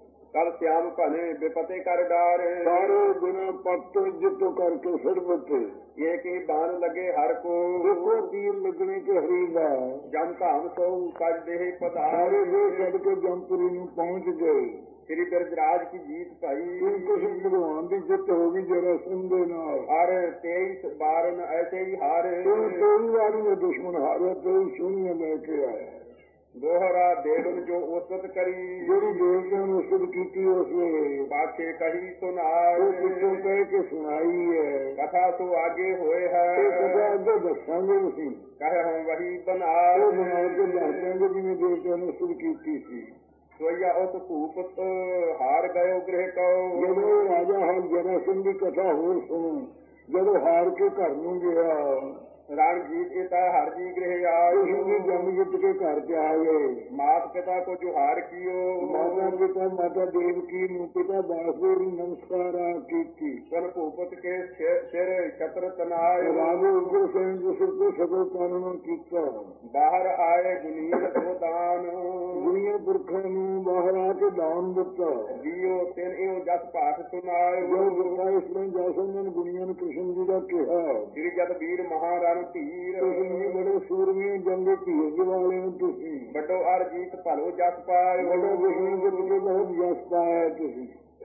B: ਕਲ ਸਿਆਮ ਘਣੇ ਬੇਪਤੇ ਕਰ ਡਾਰੇ।
A: ਸਾਰੇ ਦਿਨ ਪੱਤ ਇੱਜ਼ਤ ਕਰਕੇ ਸਿਰ ਬੱਤੇ।
B: ਇੱਕ ਹੀ ਬਾਣ ਲੱਗੇ ਹਰ ਕੋ।
A: ਦੇਖੋ ਤੀਰ ਲੱਗਣੇ ਕਿ ਹਰੀ ਦਾ।
B: ਜਮ ਧਾਮ ਸੋ ਕੱਜ ਦੇਹ ਪਧਾਰ।
A: ਸਾਰੇ ਦੇ ਛੱਡ ਕੇ ਜੰਪੁਰੀ ਨੂੰ ਪਹੁੰਚ ਗਏ।
B: ਸ੍ਰੀ ਬਿਰਜਰਾਜ ਕੀ ਜੀਤ ਭਾਈ।
A: ਕ੍ਰਿਸ਼ਨ ਭਗਵਾਨ ਦੀ ਜਿੱਤ ਹੋ ਗਈ ਜਰਾਸੰਧ ਦੇ ਨਾਲ।
B: ਹਰ ਤੇਈਸ ਬਾਰਨ ਐਸੇ ਹੀ ਹਾਰੇ।
A: ਤੇਈ ਵਾਰੀ ਇਹ ਦੁਸ਼ਮਣ ਹਾਰਿਆ ਤੇਈ ਸੋਹਣੀਆਂ ਲੈ ਕੇ ਆਇਆ।
B: ਦੋਹਰਾ ਦੇਵਨ ਜੋ ਉਸਤ ਕਰੀ।
A: ਜਿਹੜੀ ਦੇਵਤਿਆਂ ਨੂੰ ਉਸਤ ਕੀਤੀ ਉਸਨੇ
B: ਪਾਛੇ ਕਹੀ ਸੁਨਾਏ।
A: ਉਹ ਪਿੱਛੋਂ ਕਹਿ ਕੇ ਸੁਣਾਈ ਹੈ।
B: ਕਥਾ ਸੋ ਆਗੇ ਹੋਏ ਹੈ।
A: ਇਹ ਕਥਾ ਅੱਗੇ ਦੱਸਾਂਗੇ ਅਸੀਂ।
B: ਕਹੇ ਹਮ ਵਹੀ
A: ਉਹ
B: ਬਨਾਏ।
A: ਬਣਾ ਕੇ ਦੱਸਾਂਗੇ ਜਿਵੇਂ ਦੇਵਤਿਆਂ ਨੇ ਉਸਤ ਕੀਤੀ ਸੀ।
B: ਸੋਈਆ ਉਸ ਭੂਪਤ ਹਾਰ ਗਇਓ ਗ੍ਰਹਿ ਕਉ।
A: ਜਦੋਂ ਰਾਜਾ ਹੁਣ ਜਰਾਸੰਧ ਦੀ ਕਥਾ ਹੋਰ ਸੁਣੋ। ਜਦੋਂ ਹਾਰ ਕੇ ਘਰ ਨੂੰ ਗਿਆ
B: ਰਣਜੀਤ ਇਤਾ ਹਰ ਜੀ ਗ੍ਰਹਿ ਆਇਓ।
A: ਜੰਮ ਜਿੱਤ ਕੇ ਘਰ ਚ ਆ ਗਏ।
B: ਮਾਤ ਪਿਤਾ ਕੋ ਜੁਹਾਰ ਕੀਓ।
A: ਮਾਤਾ ਪਿਤਾ ਮਾਤਾ ਦੇਵਕੀ ਨੂੰ ਪਿਤਾ ਵਾਸੁਦੇਵ ਨੂੰ ਨਮਸਕਾਰਾਂ ਕੀਤੀ।
B: ਤਨ ਭੂਪਤ ਕੇ ਸਿ- ਸਿਰ ਛਤਰ ਤਨਾਇਓ।
A: ਰਾਜੇ ਉਗਰ ਸਿੰਘ ਦੇ ਸਿਰ ਤੇ ਸਗਲ ਕਾਨੂੰਨ ਕੀਤਾ।
B: ਬਾਹਰ ਆਏ ਗੁਨੀਰ ਕੋ ਦਾਨ।
A: ਦੁਨੀਆ ਪੁਰਖਾਂ ਨੂੰ ਬਾਹਰ ਆ ਕੇ ਦਾਨ ਦਿੱਤਾ।
B: ਜੀਓ ਤਿਨ ਇਉ ਜਸ ਭਾਖ ਸੁਨਾਇਓ।
A: ਜੋ ਗੁਰਦਾ ਇਸ ਨੂੰ ਜਾਸਨ ਗੁਨੀਆਂ ਨੂੰ ਕ੍ਰਿਸ਼ਨ ਜੀ ਦਾ ਕਿਹਾ।
B: ਸ੍ਰੀ ਜਦ ਵੀਰ ਮਹਾਰਨ ਧੀਰ।
A: ਤੁਸੀਂ ਵੀ ਬੜੇ ਸੂਰਮੇ ਜੰਗ ਧੀਰ ਵਾਲੇ ਹੋ ਤੁਸੀਂ।
B: ਵੱਡੋ ਅਰ ਜੀਤ ਭਲੋ ਜਸ ਪਾਇਓ।
A: ਬੜਾ ਵਿਸ਼ਨੂੰ ਦੇ ਪਿੱਛੇ ਬਹੁਤ ਜਸ ਪਾਇਆ ਤੁਸੀਂ।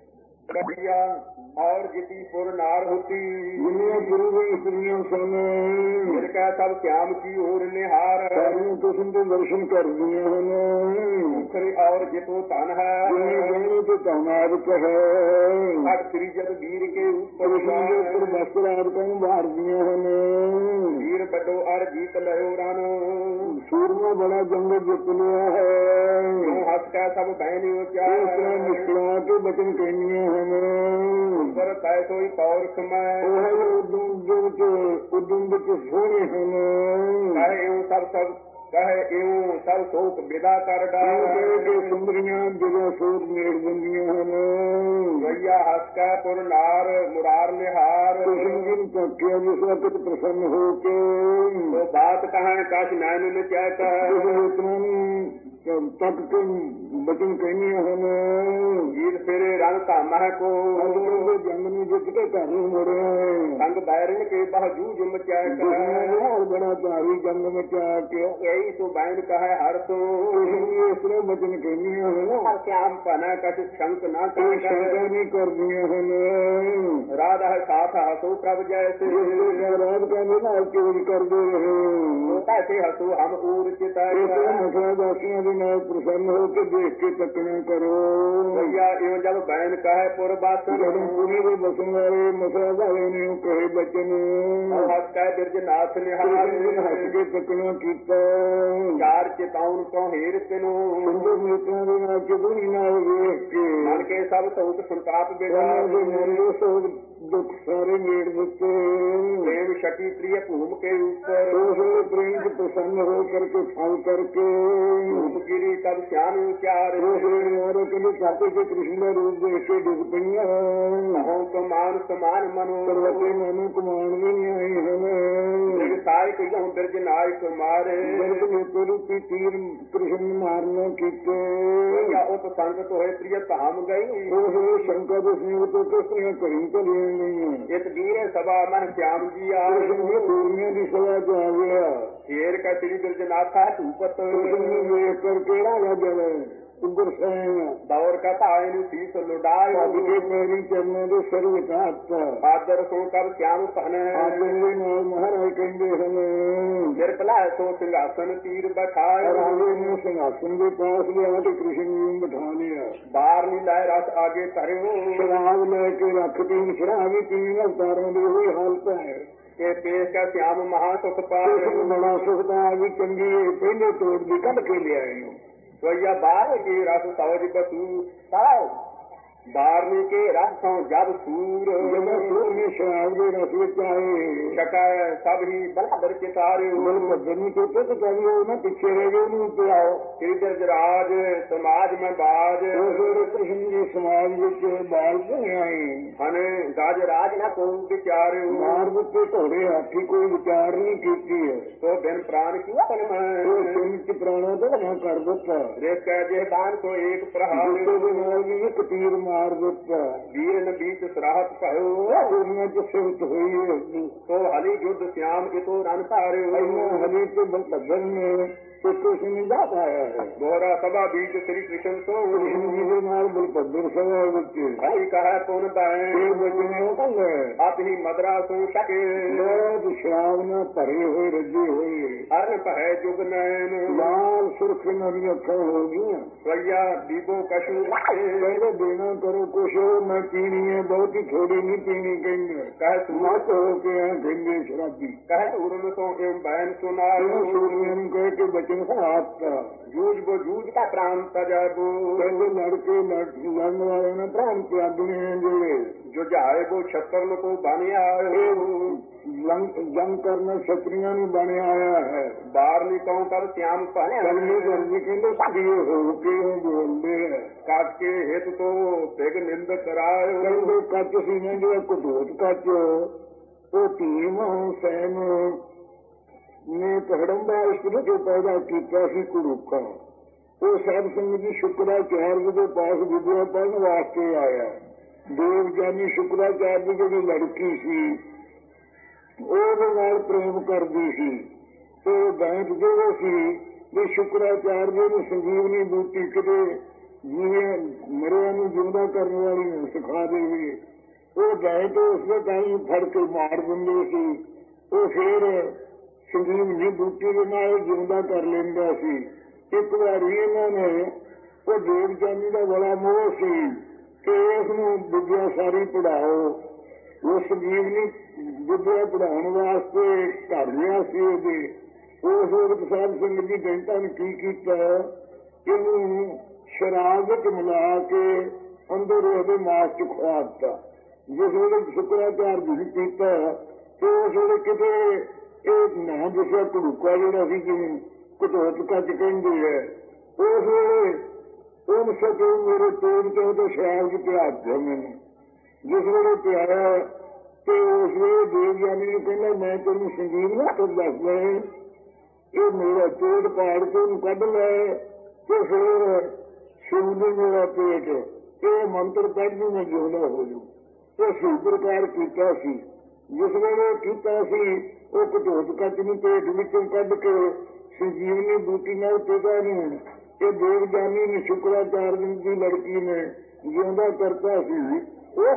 B: ਕਬੀਆ ਔਰ ਜਿਤੀ ਪੁਰ ਨਾਰ ਹੋਤੀ।
A: ਜਿੰਨੀਆਂ ਗੁਰੂ ਦੇ ਇਸਤਰੀਆਂ ਸਨ
B: ਜਿਨ ਕਾ ਸਭ ਧਿਆਨ ਕੀ ਹੋਰ ਨਿਹਾਰ।
A: ਸਾਰੀਆਂ ਕ੍ਰਿਸ਼ਨ ਦੇ ਦਰਸ਼ਨ ਕਰਦੀਆਂ ਹਨ।
B: ਮੁਖਰੀ ਔਰ ਜਿਤੋ ਧਨ ਹੈ।
A: ਜਿੰਨੇ ਗਹਿਣੇ ਤੇ ਧਨਾਦਿਕ ਹੈ।
B: ਅਗ ਸ੍ਰੀ ਜਦ ਵੀਰ ਕੇ ਉੱਪਰ
A: ਕ੍ਰਿਸ਼ਨ ਦੇ ਉੱਪਰ ਵਸਤਰ ਆਦਿਕਾਂ ਨੂੰ ਵਾਰਦੀਆਂ ਹਨ।
B: ਵੀਰ ਵੱਡੋ ਅਰ ਜੀਤ ਲਿਓ ਰਨ।
A: ਸੂਰਮਾ ਬੜਾ ਜੰਗ ਜਿੱਤ ਲਿਆ ਹੈ।
B: ਜੋ ਹੱਸ ਕਾ ਸਭ ਬਹਿਨੀ
A: ਇਸ ਤਰ੍ਹਾਂ
B: ਉਚਾਰ।
A: ਮੁਸਕਰਾ ਕੇ ਬਚਨ ਕਹਿੰਦੀਆਂ ਹਨ।
B: ਉੱਪਰ ਤੈ ਸੋਈ ਪੌਰਖ ਮੈਂ।
A: ਉਹ ਹੈ ਉਦਮ ਦੇ ਵਿੱਚ ਉਦਮ ਵਿੱਚ ਸੋਹਣੇ ਹਨ।
B: ਕਹੇ ਇਉ ਸਭ ਸਭ ਕਹੇ ਇਉ ਸਭ ਸੋਕ ਵਿਦਾ ਕਰ
A: ਇਹ ਕਹੇ ਕਿ
B: ਡਾਰ।
A: ਸੁੰਦਰੀਆਂ ਜਦੋਂ ਸੋਚ ਨੇੜ ਦਿੰਦੀਆਂ ਹਨ।
B: ਗਈਆ ਹੱਸ ਕੈ ਪੁਰ ਨਾਰ ਮੁਰਾਰ ਨਿਹਾਰ।
A: ਕ੍ਰਿਸ਼ਨ ਜੀ ਨੂੰ ਤੱਕਿਆ ਜਿਸ ਵਕਤ ਪ੍ਰਸੰਨ ਹੋ ਕੇ
B: ਤੋ ਬਾਤ ਕਹਾਂ ਕਛ ਨੈਣ ਨਚੈ
A: ਇਸ
B: ਕਹ।
A: ਇਤਨਾ ਨੂੰ ਤੱਕ ਕੇ ਬਚਨ ਕਹਿੰਦੀਆਂ ਹਨ।
B: ਜੀਤ ਫੇਰੇ ਰੰਗ ਧਾਮਹਿ ਕੋ।
A: ਅਜੋਂ ਦੇ ਜੰਗ ਨੂੰ ਜਿੱਤ ਕੇ ਘਰ ਨੂੰ ਮੁੜਿਆ ਹੈ।
B: ਸੰਗ ਬੈਰਨ ਕੇ ਬਹ ਜੂਝ ਮਚੈ
A: ਦੁਸ਼ਮਣਾਂ
B: ਕਹ।
A: ਨਾਲ ਬੜਾ ਭਾਰੀ ਜੰਗ ਮਚਾ ਕੇ
B: ਇਹੀ ਸੋ ਬੈਨ ਕਹੈ ਹਰ ਤੋ।
A: ਕ੍ਰਿਸ਼ਨ ਜੀ ਇਸ ਤਰ੍ਹਾਂ ਬਚਨ ਕਹਿੰਦੀਆਂ ਹਨ।
B: ਹਰ ਸਿਆਮ ਭਨਾ ਕਛ ਸ਼ੰਕ ਨਾ
A: ਕੋਈ ਸ਼ੰਕਾ
B: ਕਹ।
A: ਨਹੀਂ ਕਰਦੀਆਂ ਹਨ।
B: ਰਾਧਾ ਹੈ ਸਾਥ ਹਸੋ ਪ੍ਰਭ ਜੈਸੇ।
A: ਰਾਤ ਕਾ ਨਾਲ ਚੋਜ ਕਰਦੇ ਰਹੇ।
B: ਤੈਸੇ ਹਸੋ ਹਮ ਊਰ
A: ਇਸ
B: ਚਿਤੈ।
A: ਮਥੁਰਾ ਵਾਸੀਆਂ ਦੇ ਨਾਲ ਪ੍ਰਸੰਨ ਹੋ ਕੇ ਦੇਖ ਕੇ ਤੱਕਣਾ ਕਰੋ।
B: ਭਈਆ ਇਉ ਜਬ ਬੈਨ ਕਹੈ ਪੁਰ ਬਾਸਨ।
A: ਜਦੋਂ ਪੁਰੀ ਦੇ ਬਸਣ ਵਾਲੇ ਮਥੁਰਾ ਵਾਲੇ ਨੇ ਉਹ ਕਹੇ ਬਚਨ
B: ਔ ਹੱਸ ਕੈ ਬਿਰਜ ਨਾਥ
A: ਕ੍ਰਿਸ਼ਨ ਜੀ ਨੇ ਹੱਸ
B: ਨਿਹਾਰ।
A: ਕੇ ਤੱਕਣਾ ਕੀਤਾ।
B: ਚਾਰ ਚਿਤਾਉਨ ਤੋਂ ਹੀਰ ਤਿਨੋ।
A: ਸੁੰਦਰ ਨੇਤਰਾਂ ਦੇ ਨਾਲ ਚੁਗਣੀ ਨਾਲ ਵੇਖ ਕੇ
B: ਮਨ ਕੇ ਸਭ ਸੋਚ ਸੰਤਾਪ
A: ਉਹਨਾਂ ਦੇ ਮਨ
B: ਬਿਦਾ।
A: ਦੇ ਸੋਗ ਦੁੱਖ ਸਾਰੇ ਨੇੜ ਦਿੱਤੇ।
B: ਪ੍ਰੇਮ ਸ਼ਕੀ ਪ੍ਰਿਯ ਭੂਮ ਕੇ ਉੱਪਰ।
A: ਉਸ ਵੇਲੇ ਪ੍ਰੇਮ ਚ ਪ੍ਰਸੰਨ ਹੋ ਕਰਕੇ ਫਲ ਕਰਕੇ
B: ਭੂਮ ਗਿਰੀ ਤਬ ਸਿਆਨ ਉਚਾਰ।
A: ਉਸ ਵੇਲੇ ਮਾਰੋ ਕਹਿੰਦੇ ਚਾਹਤੇ ਕਿ ਕ੍ਰਿਸ਼ਨ ਦਾ ਰੂਪ ਦੇਖ ਕੇ ਡੁੱਬ ਪਈਆਂ।
B: ਹੋ ਕਮਾਨ ਸਮਾਨ ਮਨੋ।
A: ਪਰਵਤੇ ਮਨੂੰ ਕਮਾਣ ਵੀ ਨਹੀਂ ਆਏ ਹਨ।
B: ਜਿਗ ਸਾਇ ਕਹਉ ਬਿਰਜ ਨਾਇਕ ਮਾਰੇ।
A: ਜਨਕ ਨੇ ਰੂਪੀ ਤੀਰ ਕ੍ਰਿਸ਼ਨ ਨੂੰ ਮਾਰਨਾ ਕੀਤੇ।
B: ਭਈਆ ਉਤ ਸੰਗਤ ਹੋਏ ਪ੍ਰਿਯ ਧਾਮ ਗਈ।
A: ਉਸ ਵੇਲੇ ਸ਼ੰਕਾ ਦੇ ਸਿੰਘ ਤੋਂ ਕਿਸਰੀਆਂ ਘੜੀ ਚਲੀਆਂ ਗਈਆਂ।
B: ਇਤ ਵੀਰੇ ਸਭਾ ਮਨ ਸਿਆਮ ਜੀ
A: ਕ੍ਰਿਸ਼ਨ
B: ਆਏ।
A: ਜੀ ਦੂਰੀਆਂ ਦੀ ਸਭਾ ਚ ਆ ਗਿਆ।
B: ਢੇਰ ਕਾ ਸ੍ਰੀ ਬਿਰਜ ਨਾਥਾ ਧੂਪਤ।
A: ਕ੍ਰਿਸ਼ਨ ਨੂੰ ਵੇਖ ਕਰ ਕਿਹੜਾ ਵਜਲ ਉਗਰ ਸੈਨ
B: ਦੌਰ ਕਾ ਧਾਇ ਨੂੰ ਸੀਸ
A: ਭੱਜ
B: ਲੁਡਾਇ।
A: ਕੇ ਮੇਰੀ ਚਰਨਾਂ ਦੇ ਸਿਰ ਵਿਕਾਤਾ।
B: ਆਦਰ ਸੋ ਕਬ ਸਿਆਮ ਧਨ।
A: ਆਦਰ ਦੇ ਨਾਲ ਮਹਾਰਾਜ ਕਹਿੰਦੇ ਹਨ।
B: ਨਿਰਪਲਾ ਸੋ ਸਿੰਘਾਸਨ ਤੀਰ ਬਠਾਇ।
A: ਰਾਜੇ ਨੇ ਸਿੰਘਾਸਨ ਦੇ ਪਾਸ ਲਿਆ ਤੇ ਕ੍ਰਿਸ਼ਨ ਜੀ ਨੂੰ ਬਿਠਾ ਲਿਆ।
B: ਬਾਰ ਨੀ ਲੈ ਰਸ ਆਗੇ ਧਰਿਓ।
A: ਸ਼ਰਾਬ ਲੈ ਕੇ ਰੱਖਦੀ ਸ਼ਰਾਬ ਵੀ ਪੀਣ ਅਵਤਾਰਾਂ ਦੀ ਉਹੀ ਹਾਲਤ ਹੈ।
B: ਕੇ ਪੇਸ਼ ਕਾ ਸਿਆਮ ਮਹਾ ਸੁਖ
A: ਇਸ
B: ਪਾਇ।
A: ਬੜਾ ਸੁਖਦਾ ਵੀ ਚੰਗੀ ਹੈ, ਪਹਿਲੇ ਤੋੜ ਦੀ ਕੱਢ ਕੇ ਲਿਆਏ ਹੋ।
B: ਸੋਈਆ ਬਾਰ ਕੀ ਰਸ ਸੌਜ ਬਸੂ ਸਾਉ। ਬਾਰਨੀ ਕੇ ਰਸ ਸੋ ਜਬ ਸੂਰ।
A: ਜਦੋਂ ਸੂਰ ਨੇ ਸ਼ਰਾਬ ਦੇ ਰਸ ਵਿੱਚ ਆਏ
B: ਸਕੈ ਸਭ ਹੀ ਬਲਦਰ ਚਿਤਾਰਿਓ।
A: ਬਲ ਭੱਜਣ ਨੂੰ ਚੇਤੇ ਤੇ ਕਰੀ ਉਹ ਨਾ ਪਿੱਛੇ ਰਹਿ ਗਏ ਉਹਨੂੰ ਪਿਆਓ।
B: ਸ੍ਰੀ ਬਿਰਜ ਰਾਜ ਸਮਾਜ ਮੈਂ ਬਾਜ।
A: ਉਸ ਵੇਲੇ ਕ੍ਰਿਸ਼ਨ ਜੀ ਸਮਾਜ ਵਿੱਚ ਬਾਲ ਕੇ ਆਏ।
B: ਹਨ ਗਜ ਰਾਜ ਨਾ ਕੋ ਵਿਚਾਰਿਓ।
A: ਮਾਰ ਦਿੱਤੇ ਘੋੜੇ ਹਾਥੀ ਕੋਈ ਵਿਚਾਰ ਨਹੀਂ ਕੀਤੀ ਹੈ।
B: ਸੋ ਬਿਨ ਪ੍ਰਾਨ ਕੀ ਤਨ
A: ਉਹ
B: ਮੈਂ।
A: ਸਿੰਘ ਚ ਪ੍ਰਾਣਾ ਤੋਂ ਨਾ ਕਰ ਦਿੱਤਾ।
B: ਰੇਸ ਕੈ ਜੇ ਦਾਨ ਕੋ ਏਕ ਪ੍ਰਹਾਰ।
A: ਗੁੱਸੇ ਦੇ ਨਾਲ ਵੀ ਇੱਕ ਤੀਰ ਮਾਰ ਦਿੱਤਾ।
B: ਵੀਰ ਨ ਬੀਚ ਸਰਾਹਤ ਭਇਓ।
A: ਉਹਨਾਂ ਚ ਸਿਵਤ ਹੋਈ ਹੈ।
B: ਸੋ ਹਲੀ ਜੁਦ ਸਿਆਮ ਇਤੋ ਰਨ ਧਾਰਿਓ।
A: ਇੰਨਾ ਹਲੀ ਤੇ ਬਲਭਦਨ ਨੇ ਇੱਕ ਕ੍ਰਿਸ਼ਨ ਦਾ ਆਇਆ ਹੈ।
B: ਦੋਹਰਾ ਸਭਾ ਬੀਚ ਸ੍ਰੀ ਕ੍ਰਿਸ਼ਨ ਸੋ।
A: ਕ੍ਰਿਸ਼ਨ ਜੀ ਦੇ ਨਾਲ ਬਲਭਦਰ ਸਭਾ ਵਿੱਚ
B: ਹਰੀ ਕਹੈ ਪੁਨ
A: ਇਹ
B: ਬੈ।
A: ਬਚਨੇ ਉਹ ਕਹਿੰਦੇ
B: ਆਪ ਹੀ ਮਦਰਾ ਸੋ ਸਕੇ।
A: ਬਹੁਤ ਸ਼ਰਾਬ ਨਾਲ ਭਰੇ ਹੋਏ ਰੱਜੇ ਹੋਏ
B: ਅਰਨ ਭੈ ਜੁਗ ਨੈਨ।
A: ਲਾਲ ਸੁਰਖ ਇਹਨਾਂ ਦੀਆਂ ਅੱਖਾਂ ਹੋ ਗਈਆਂ।
B: ਸਵਈਆ ਦੀਬੋ ਕਸ਼ੂ
A: ਕਹਿੰਦੇ ਦੇਣਾ ਕਰੋ ਕੁਛ ਮੈਂ ਪੀਣੀ ਹੈ ਬਹੁਤੀ ਥੋੜੀ ਨਹੀਂ ਪੀਣੀ ਕਹਿੰਦੇ।
B: ਕਹਿ ਸੂਰ
A: ਮਤ ਹੋ ਕੇ ਆ ਕਹਿੰਦੇ ਸ਼ਰਾਬੀ।
B: ਕਹਿ ਉਰਨ ਸੋ ਏਮ ਬੈਨ
A: ਇਹਨਾਂ
B: ਸੁਨਾਇਓ।
A: ਸੂਰੀਆਂ ਨੂੰ ਕਹਿ ਕੇ ਬਚਨ ਹਾਤਾ।
B: ਜੂਝ ਬੋ ਜੂਝ ਕਾ ਪ੍ਰਾਨ ਤਜਬੋ।
A: ਕਹਿੰਦੇ ਲੜ ਕੇ ਲੜ- ਲੜਨ ਵਾਲੇ ਨੇ ਪ੍ਰਾਣ ਤਿਆਗਣੇ ਆ ਜਿਹੜੇ
B: ਜੁਝਾਏ गो छत्रन को बन आयो
A: जंग करना क्षत्रिया ਨੂੰ ਬਣਿਆ ਆਇਆ ਹੈ।
B: बार नी कहूं कर श्याम पहने
A: ਕਰਨੀ ਕਰਨੀ ਕਹਿੰਦੇ ਸਾਡੀਏ ਹੋ ਕੇ ਉਹ ਬੋਲਦੇ ਹੈ।
B: काट के हित तो तिग निंद करायो
A: ਕਹਿੰਦੇ ਕੱਚ ਸੀ ਨੇ ਜਿਹੜਾ ਕਦੋਤ ਕੱਚ ਉਹ ਭੀਮ ਹੁਸੈਨ ਨੇ ਪਹੜੰਬਾ ਇਸਤਰੀ ਕੇ ਪੈਦਾ ਕੀਤਾ ਸੀ ਕੁੜੂਕਾ। ਉਹ ਸਾਧ ਸੰਗਤ ਜੀ ਸ਼ੁਕਰਾਚਾਰਯ ਦੇ ਪਾਸ ਵਿਦਿਆ ਪੜ੍ਹਨ ਵਾਸਤੇ ਆਇਆ। ਦੇਵ ਜਾਨੀ ਸ਼ੁਕਰਾਚਾਰਯ ਦੀ ਜਿਹੜੀ ਲੜਕੀ ਸੀ ਉਹਦੇ ਨਾਲ ਪ੍ਰੇਮ ਕਰਦੀ ਸੀ ਤੇ ਬੈਂਕ ਜਿਹੜੇ ਸੀ ਵੀ ਸ਼ੁਕਰਾਚਾਰਯ ਨੂੰ ਸੰਜੀਵਨੀ ਬੂਟੀ ਕਿਤੇ ਜਿਵੇਂ ਮਰਿਆ ਨੂੰ ਜਿੰਦਾ ਕਰਨ ਵਾਲੀ ਨੂੰ ਸਿਖਾ ਦੇਵੇ। ਉਹ ਬੈਂਕ ਉਸਦੇ ਤਾਈ ਫੜ ਕੇ ਮਾਰ ਦਿੰਦੇ ਸੀ। ਉਹ ਫਿਰ ਸੰਜੀਵਨੀ ਬੂਟੀ ਦੇ ਨਾਲ ਜਿੰਦਾ ਕਰ ਲੈਂਦਾ ਸੀ। ਇੱਕ ਵਾਰੀ ਇਹਨਾਂ ਨੇ ਉਹ ਦੇਵ ਜਾਨੀ ਦਾ ਬੜਾ ਮੋਹ ਸੀ ਕਿ ਇਸ ਨੂੰ ਵਿਦਿਆ ਸਾਰੀ ਪੜ੍ਹਾਓ। ਉਹ ਸੰਜੀਵਨੀ ਵਿਦਿਆ ਪੜ੍ਹਾਉਣ ਵਾਸਤੇ ਘਰ ਲਿਆ ਸੀ ਉਹਦੇ। ਉਸ ਵਕਤ ਸਾਧ ਸੰਗਤ ਜੀ ਬੈਂਕਾਂ ਨੇ ਕੀ ਕੀਤਾ, ਇਹਨੂੰ ਸ਼ਰਾਬ ਵਿੱਚ ਮਿਲਾ ਕੇ ਅੰਦਰ ਉਹਦੇ ਮਾਸ ਚ ਖਵਾ ਦਿੱਤਾ। ਜਿਸ ਵੇਲੇ ਸ਼ੁਕਰਾਚਾਰਯ ਜੀ ਕੀਤਾ ਤੇ ਉਸ ਵੇਲੇ ਕਿਤੇ ਇਹ ਨਾ ਦੱਸਿਆ ਘੜੂਕਾ ਜਿਹੜਾ ਸੀ ਜਿਵੇਂ ਕਟੋਤ ਕੱਚ ਕਹਿੰਦੇ ਹੈ, ਉਸ ਵੇਲੇ ਉਹ ਸਕੇ ਮੇਰੇ ਪੇਟ ਤੇ ਉਹਦੇ ਸ਼ਰਾਬ ਚ ਪਿਆ ਦਿੱਤਾ ਮੈਨੂੰ। ਜਿਸ ਵੇਲੇ ਪਿਆਇਆ ਤੇ ਉਸ ਵੇਲੇ ਦੇਵ ਜਾਨੀ ਨੂੰ ਕਹਿੰਦਾ ਮੈਂ ਤੈਨੂੰ ਸੰਜੀਵ ਨਾ ਕਰ ਦੱਸਦਾ ਇਹ ਮੇਰਾ ਪੇਟ ਪਾੜ ਕੇ ਉਹਨੂੰ ਕੱਢ ਲੈ ਤੇ ਫਿਰ ਸ਼ਿਵ ਮੇਰਾ ਪੇਟ ਇਹ ਮੰਤਰ ਪੜ੍ਹਦੀ ਮੈਂ ਜਿਉਂਦਾ ਹੋ ਜੂ। ਇਹ ਸੀ ਪ੍ਰਕਾਰ ਕੀਤਾ ਸੀ। ਜਿਸ ਵੇਲੇ ਕੀਤਾ ਸੀ ਉਹ ਕਟੋਤ ਕੱਚ ਨੂੰ ਪੇਟ ਵਿੱਚੋਂ ਕੱਢ ਕੇ ਸੰਜੀਵਨੀ ਬੂਟੀ ਨਾਲ ਪਿਤਾ ਨੂੰ ਇਹ ਦੇਵ ਜਾਨੀ ਨੇ ਸ਼ੁਕਰਾਚਾਰਯ ਦੀ ਲੜਕੀ ਨੇ ਜਿਉਂਦਾ ਕਰਤਾ ਸੀ। ਉਹ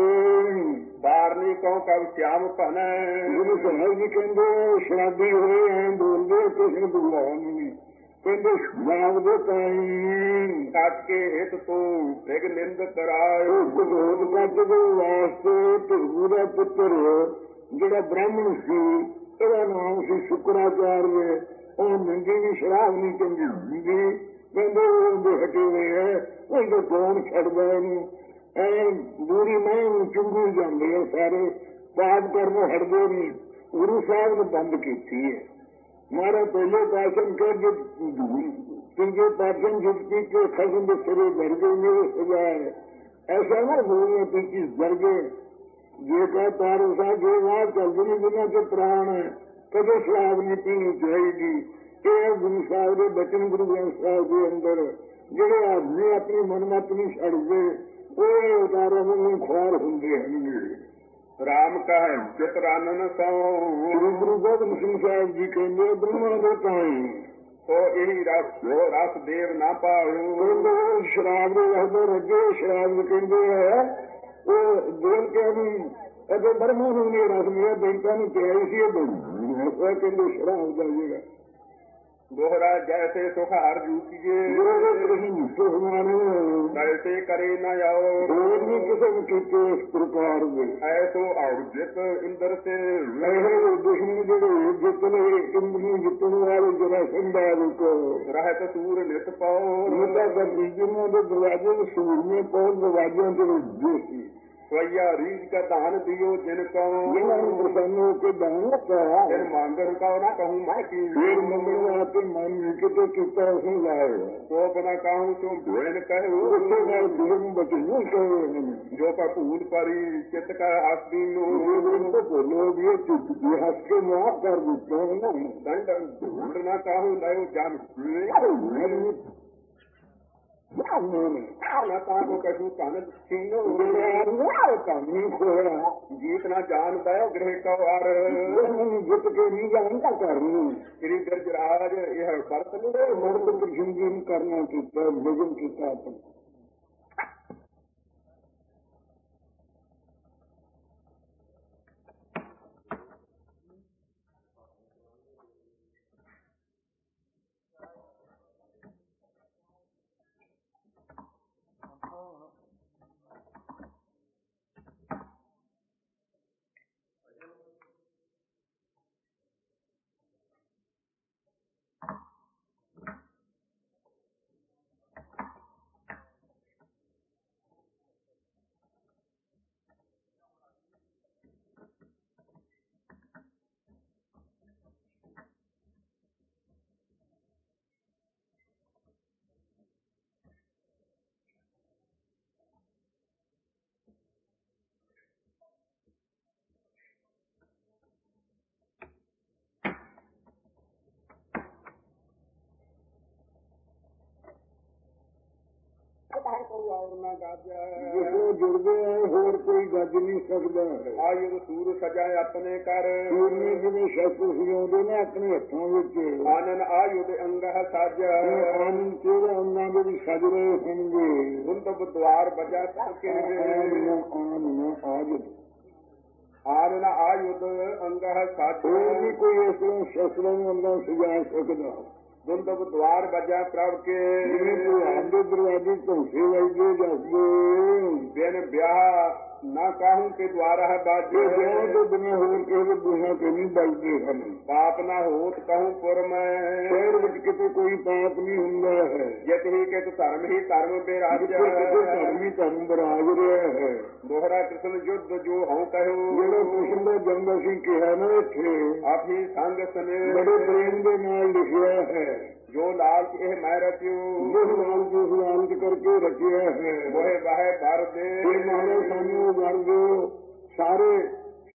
B: ਬਾਹਰ ਨੀ ਕਹੋ ਕਬ ਸ਼ਿਆਮ ਭਨ
A: ਗੁਰੂ ਸਾਹਿਬ ਜੀ ਕਹਿੰਦੇ ਸ਼ਰਾਬੀ ਹੋਏ ਐ ਬੋਲਦੇ ਕਿਸੇ ਨੂੰ ਬੁਲਾਇਆ ਨਹੀਂ। ਕਹਿੰਦੇ ਸ਼ਰਾਬ ਦੇ ਤਾਈ
B: ਕੱਟ ਕੇ ਹਿਤ ਤੋਂ ਤਿਗ ਨਿੰਦ ਕਰਾਇਓ।
A: ਕਟੋਤ ਕੱਚ ਦੇ ਵਾਸਤੇ ਭਿਰਗੂ ਦਾ ਪੁੱਤਰ ਜਿਹੜਾ ਬ੍ਰਾਹਮਣ ਸੀ ਇਹਦਾ ਨਾਮ ਸੀ ਸ਼ੁਕਰਾਚਾਰਯ। ਉਹ ਨੰਗੀ ਵੀ ਸ਼ਰਾਬ ਨਹੀਂ ਚੰਗੀ ਹੁੰਦੀ। ਕਹਿੰਦੇ ਉਹਦੇ ਹਟੇ ਹੋਏ ਹੈ ਉਹਦੇ ਕੌਣ ਛੱਡਦਾ ਇਹਨੂੰ। ਐ ਬੂਰੀ ਮੈਂ ਨੂੰ ਚੁੰਗੀ ਜਾਂਦੇ ਆ ਸਾਰੇ ਪਾਪ ਕਰਨੋਂ ਹਟਦੇ ਨਹੀਂ। ਗੁਰੂ ਸਾਹਿਬ ਨੇ ਬੰਦ ਕੀਤੀ ਹੈ। ਮਾਰਾ ਪਹਿਲੇ ਪਾਸ਼ਨ ਕਰ ਜੇ ਤੀਜੇ ਪਾਸ਼ਨ ਜਿੱਤੀ ਕੇ ਖਸਮ ਦੇ ਸਿਰੇ ਭਰ ਗਏ ਮੇਰੇ ਸਜ਼ਾ ਹੈ। ਐਸਾ ਨਾ ਬੋਲਣਾ ਕਿ ਚੀਜ਼ ਭਰ ਗਏ ਜੇ ਕਾ ਤਾਰ ਸਾਹਿਬ ਜੋ ਵਾਹ ਚੱਲਦੀ ਨਹੀਂ ਜਿਨ੍ਹਾਂ ਚ ਪ੍ਰਾਣ ਹੈ ਕਦੇ ਸ਼ਰਾਬ ਨਹੀਂ ਪੀਣੀ ਚਾਹੀਦੀ। ਇਹ ਗੁਰੂ ਸਾਹਿਬ ਦੇ ਬਚਨ ਗੁਰੂ ਗ੍ਰੰਥ ਸਾਹਿਬ ਦੇ ਅੰਦਰ ਜਿਹੜੇ ਆਦਮੀ ਆਪਣੀ ਮਨਮਤ ਨਹੀਂ ਛੱਡਦੇ ਉਹ ਉਤਾਰਾਂ ਨੂੰ ਖੁਆਰ ਹੁੰਦੇ ਹਨ।
B: ਰਾਮ ਕਹੈ ਚਿਤਰਾਨਨ ਸੋ
A: ਗੁਰੂ ਗੋਬਿੰਦ ਸਿੰਘ ਸਾਹਿਬ ਜੀ ਕਹਿੰਦੇ ਬ੍ਰਹਮਾ ਦੇ ਤਾਈ
B: ਸੋ ਇਹੀ ਰਸ ਜੋ ਰਸ ਦੇਵ ਨਾ ਪਾਓ।
A: ਕਹਿੰਦੇ ਸ਼ਰਾਬ ਦੇ ਵਸਦੇ ਰੱਜੇ ਸ਼ਰਾਬ ਕਹਿੰਦੇ ਹੈ ਉਹ ਦੇਵ ਕੇ ਵੀ ਅਜੇ ਬ੍ਰਹਮਾ ਨੂੰ ਨਹੀਂ ਰਸ ਮਿਲਿਆ ਬੈਂਕਾਂ ਨੂੰ ਪਿਆਈ ਸੀ ਇਹ ਉਹ ਕਹਿੰਦੇ ਸ਼ਰਾਬ ਦਾ ਜਿਹੜਾ
B: दोहरा जैसे सुख हर जूतिए कैसे करे न आओ
A: इस प्रकार
B: ऐसो अवजित इंद्र से
A: दुश्मन जो जितने इंद्र जितने वाले जरा संभाल को
B: रहत सूर नित पाओ
A: कर लीजिए दरवाजे में सूर में पाओ दरवाजों के
B: स्वैया रीज का दान दियो जिनको
A: प्रसन्न होकर दान कहा
B: जिन मांगन का ना कहूँ मैं की
A: फिर मंगल आते मन के तो कितना उसने लाए
B: तो अपना कहूँ तुम भेड़ कहे
A: बचे कहे
B: जो कपूर परी चित्त का हस्ती
A: तो बोलो ये चुटकी हंस के माफ कर देते हैं ना
B: दंड ढूंढ ना कहूँ नयो जान को कशु कान छीनो जीत ना जान दयो गृह कवार
A: जित के नहीं जानता करनी
B: श्री गजराज यह बर्त
A: मर्द प्रसंगी करना कितना भोजन कितना
B: ਔਰ ਨਾ ਗਾਜੈ।
A: ਜਿਸਨੂੰ ਜੁੜਦੇ ਹੈ ਹੋਰ ਕੋਈ ਗੱਜ ਨਹੀਂ ਸਕਦਾ ਹੈ।
B: ਆਯੁਧ ਸੂਰ ਸਜਾਏ ਆਪਣੇ ਕਰ।
A: ਸੂਰ ਨੇ ਜਿਵੇਂ ਸ਼ਸਤਰ ਸਜਾਉਂਦੇ ਨੇ ਆਪਣੇ ਹੱਥਾਂ ਵਿੱਚ,
B: ਆਨਨ ਆਯੁਧ ਅੰਗਹ ਸਾਜ।
A: ਆਨੰਦ ਕਿਹੜੇ ਅੰਗਾਂ ਦੇ ਵੀ ਸਜ ਰਹੇ ਹੋਣਗੇ।
B: ਗੁੰਦਬ ਦੁਆਰ ਬਜਾ ਕਰਕੇ।
A: ਆਨਨ ਆਯੁਧ
B: ਆਨਨ ਆਯੁਧ ਅੰਗਹ ਸਾਜ।
A: ਹੋਰ ਵੀ ਕੋਈ ਇਸ ਤਰ੍ਹਾਂ ਸ਼ਸਤਰਾਂ ਨੂੰ ਅੰਗਾਂ ਸਜਾ ਸਕਦਾ।
B: ਗੁੰਦਬ ਦੁਆਰ ਬਜਾ ਪ੍ਰਭ ਕੇ।
A: ਜਿਵੇਂ ਭਗਵਾਨ ਦੇ ਦਰਵਾਜ਼ੇ ਧੌਂਸੇ ਵਜਦੇ ਜਾਂਦੇ।
B: ਬਿਨ ਵਿਆਹ ਨਾ ਕਾਹੂ ਕੇ ਦੁਆਰਾ ਹੈ ਬਾਜੇ।
A: ਵਿਆਹ ਤੋਂ ਬਿਨਾਂ ਹੋਰ ਕਿਸੇ ਦੇ ਬੂਹਾਂ ਤੇ ਨਹੀਂ ਬਜਦੇ ਹਨ।
B: ਪਾਪ ਨਾ ਹੋਤ ਕਹੂੰ ਪੁਰ ਮੈਂ।
A: ਸ਼ਹਿਰ ਵਿੱਚ ਕਿਤੇ ਕੋਈ ਪਾਪ ਨਹੀਂ ਹੁੰਦਾ ਹੈ।
B: ਜਿਤ ਹੀ ਕਿਤ ਧਰਮ ਹੀ ਧਰਮ ਬਿਰਾਜ।
A: ਧਰਮ ਹੀ ਧਰਮ ਬਰਾਜ ਰਿਹਾ ਹੈ।
B: ਦੋਹਰਾ ਕ੍ਰਿਸ਼ਨ ਯੁੱਧ ਜੋ ਹਉ ਕਹਿਓ।
A: ਜਿਹੜਾ ਕ੍ਰਿਸ਼ਨ ਦਾ ਜੰਗ ਅਸੀਂ ਕਿਹਾ ਨਾ ਇੱਥੇ,
B: ਆਪੀ ਸੰਗ ਸਨੇ।
A: ਬੜੇ ਪ੍ਰੇਮ ਦੇ ਨਾਲ ਲਿਖਿਆ ਹੈ।
B: ਜੋ ਲਾਲਚ ਇਹ ਮੈਂ ਰਚਿਓ।
A: ਜਿਸ ਲਾਲਚ ਜਿਸ ਲਾਲਚ ਕਰਕੇ ਰਚਿਆ ਹੈ,
B: ਵੋਹੇ ਵਾਹੇ ਭਰ ਦੇ।
A: ਇਹ ਮਹਾਰਾਜ ਸਾਨੂੰ ਵਰ ਦਿਓ। ਸਾਰੇ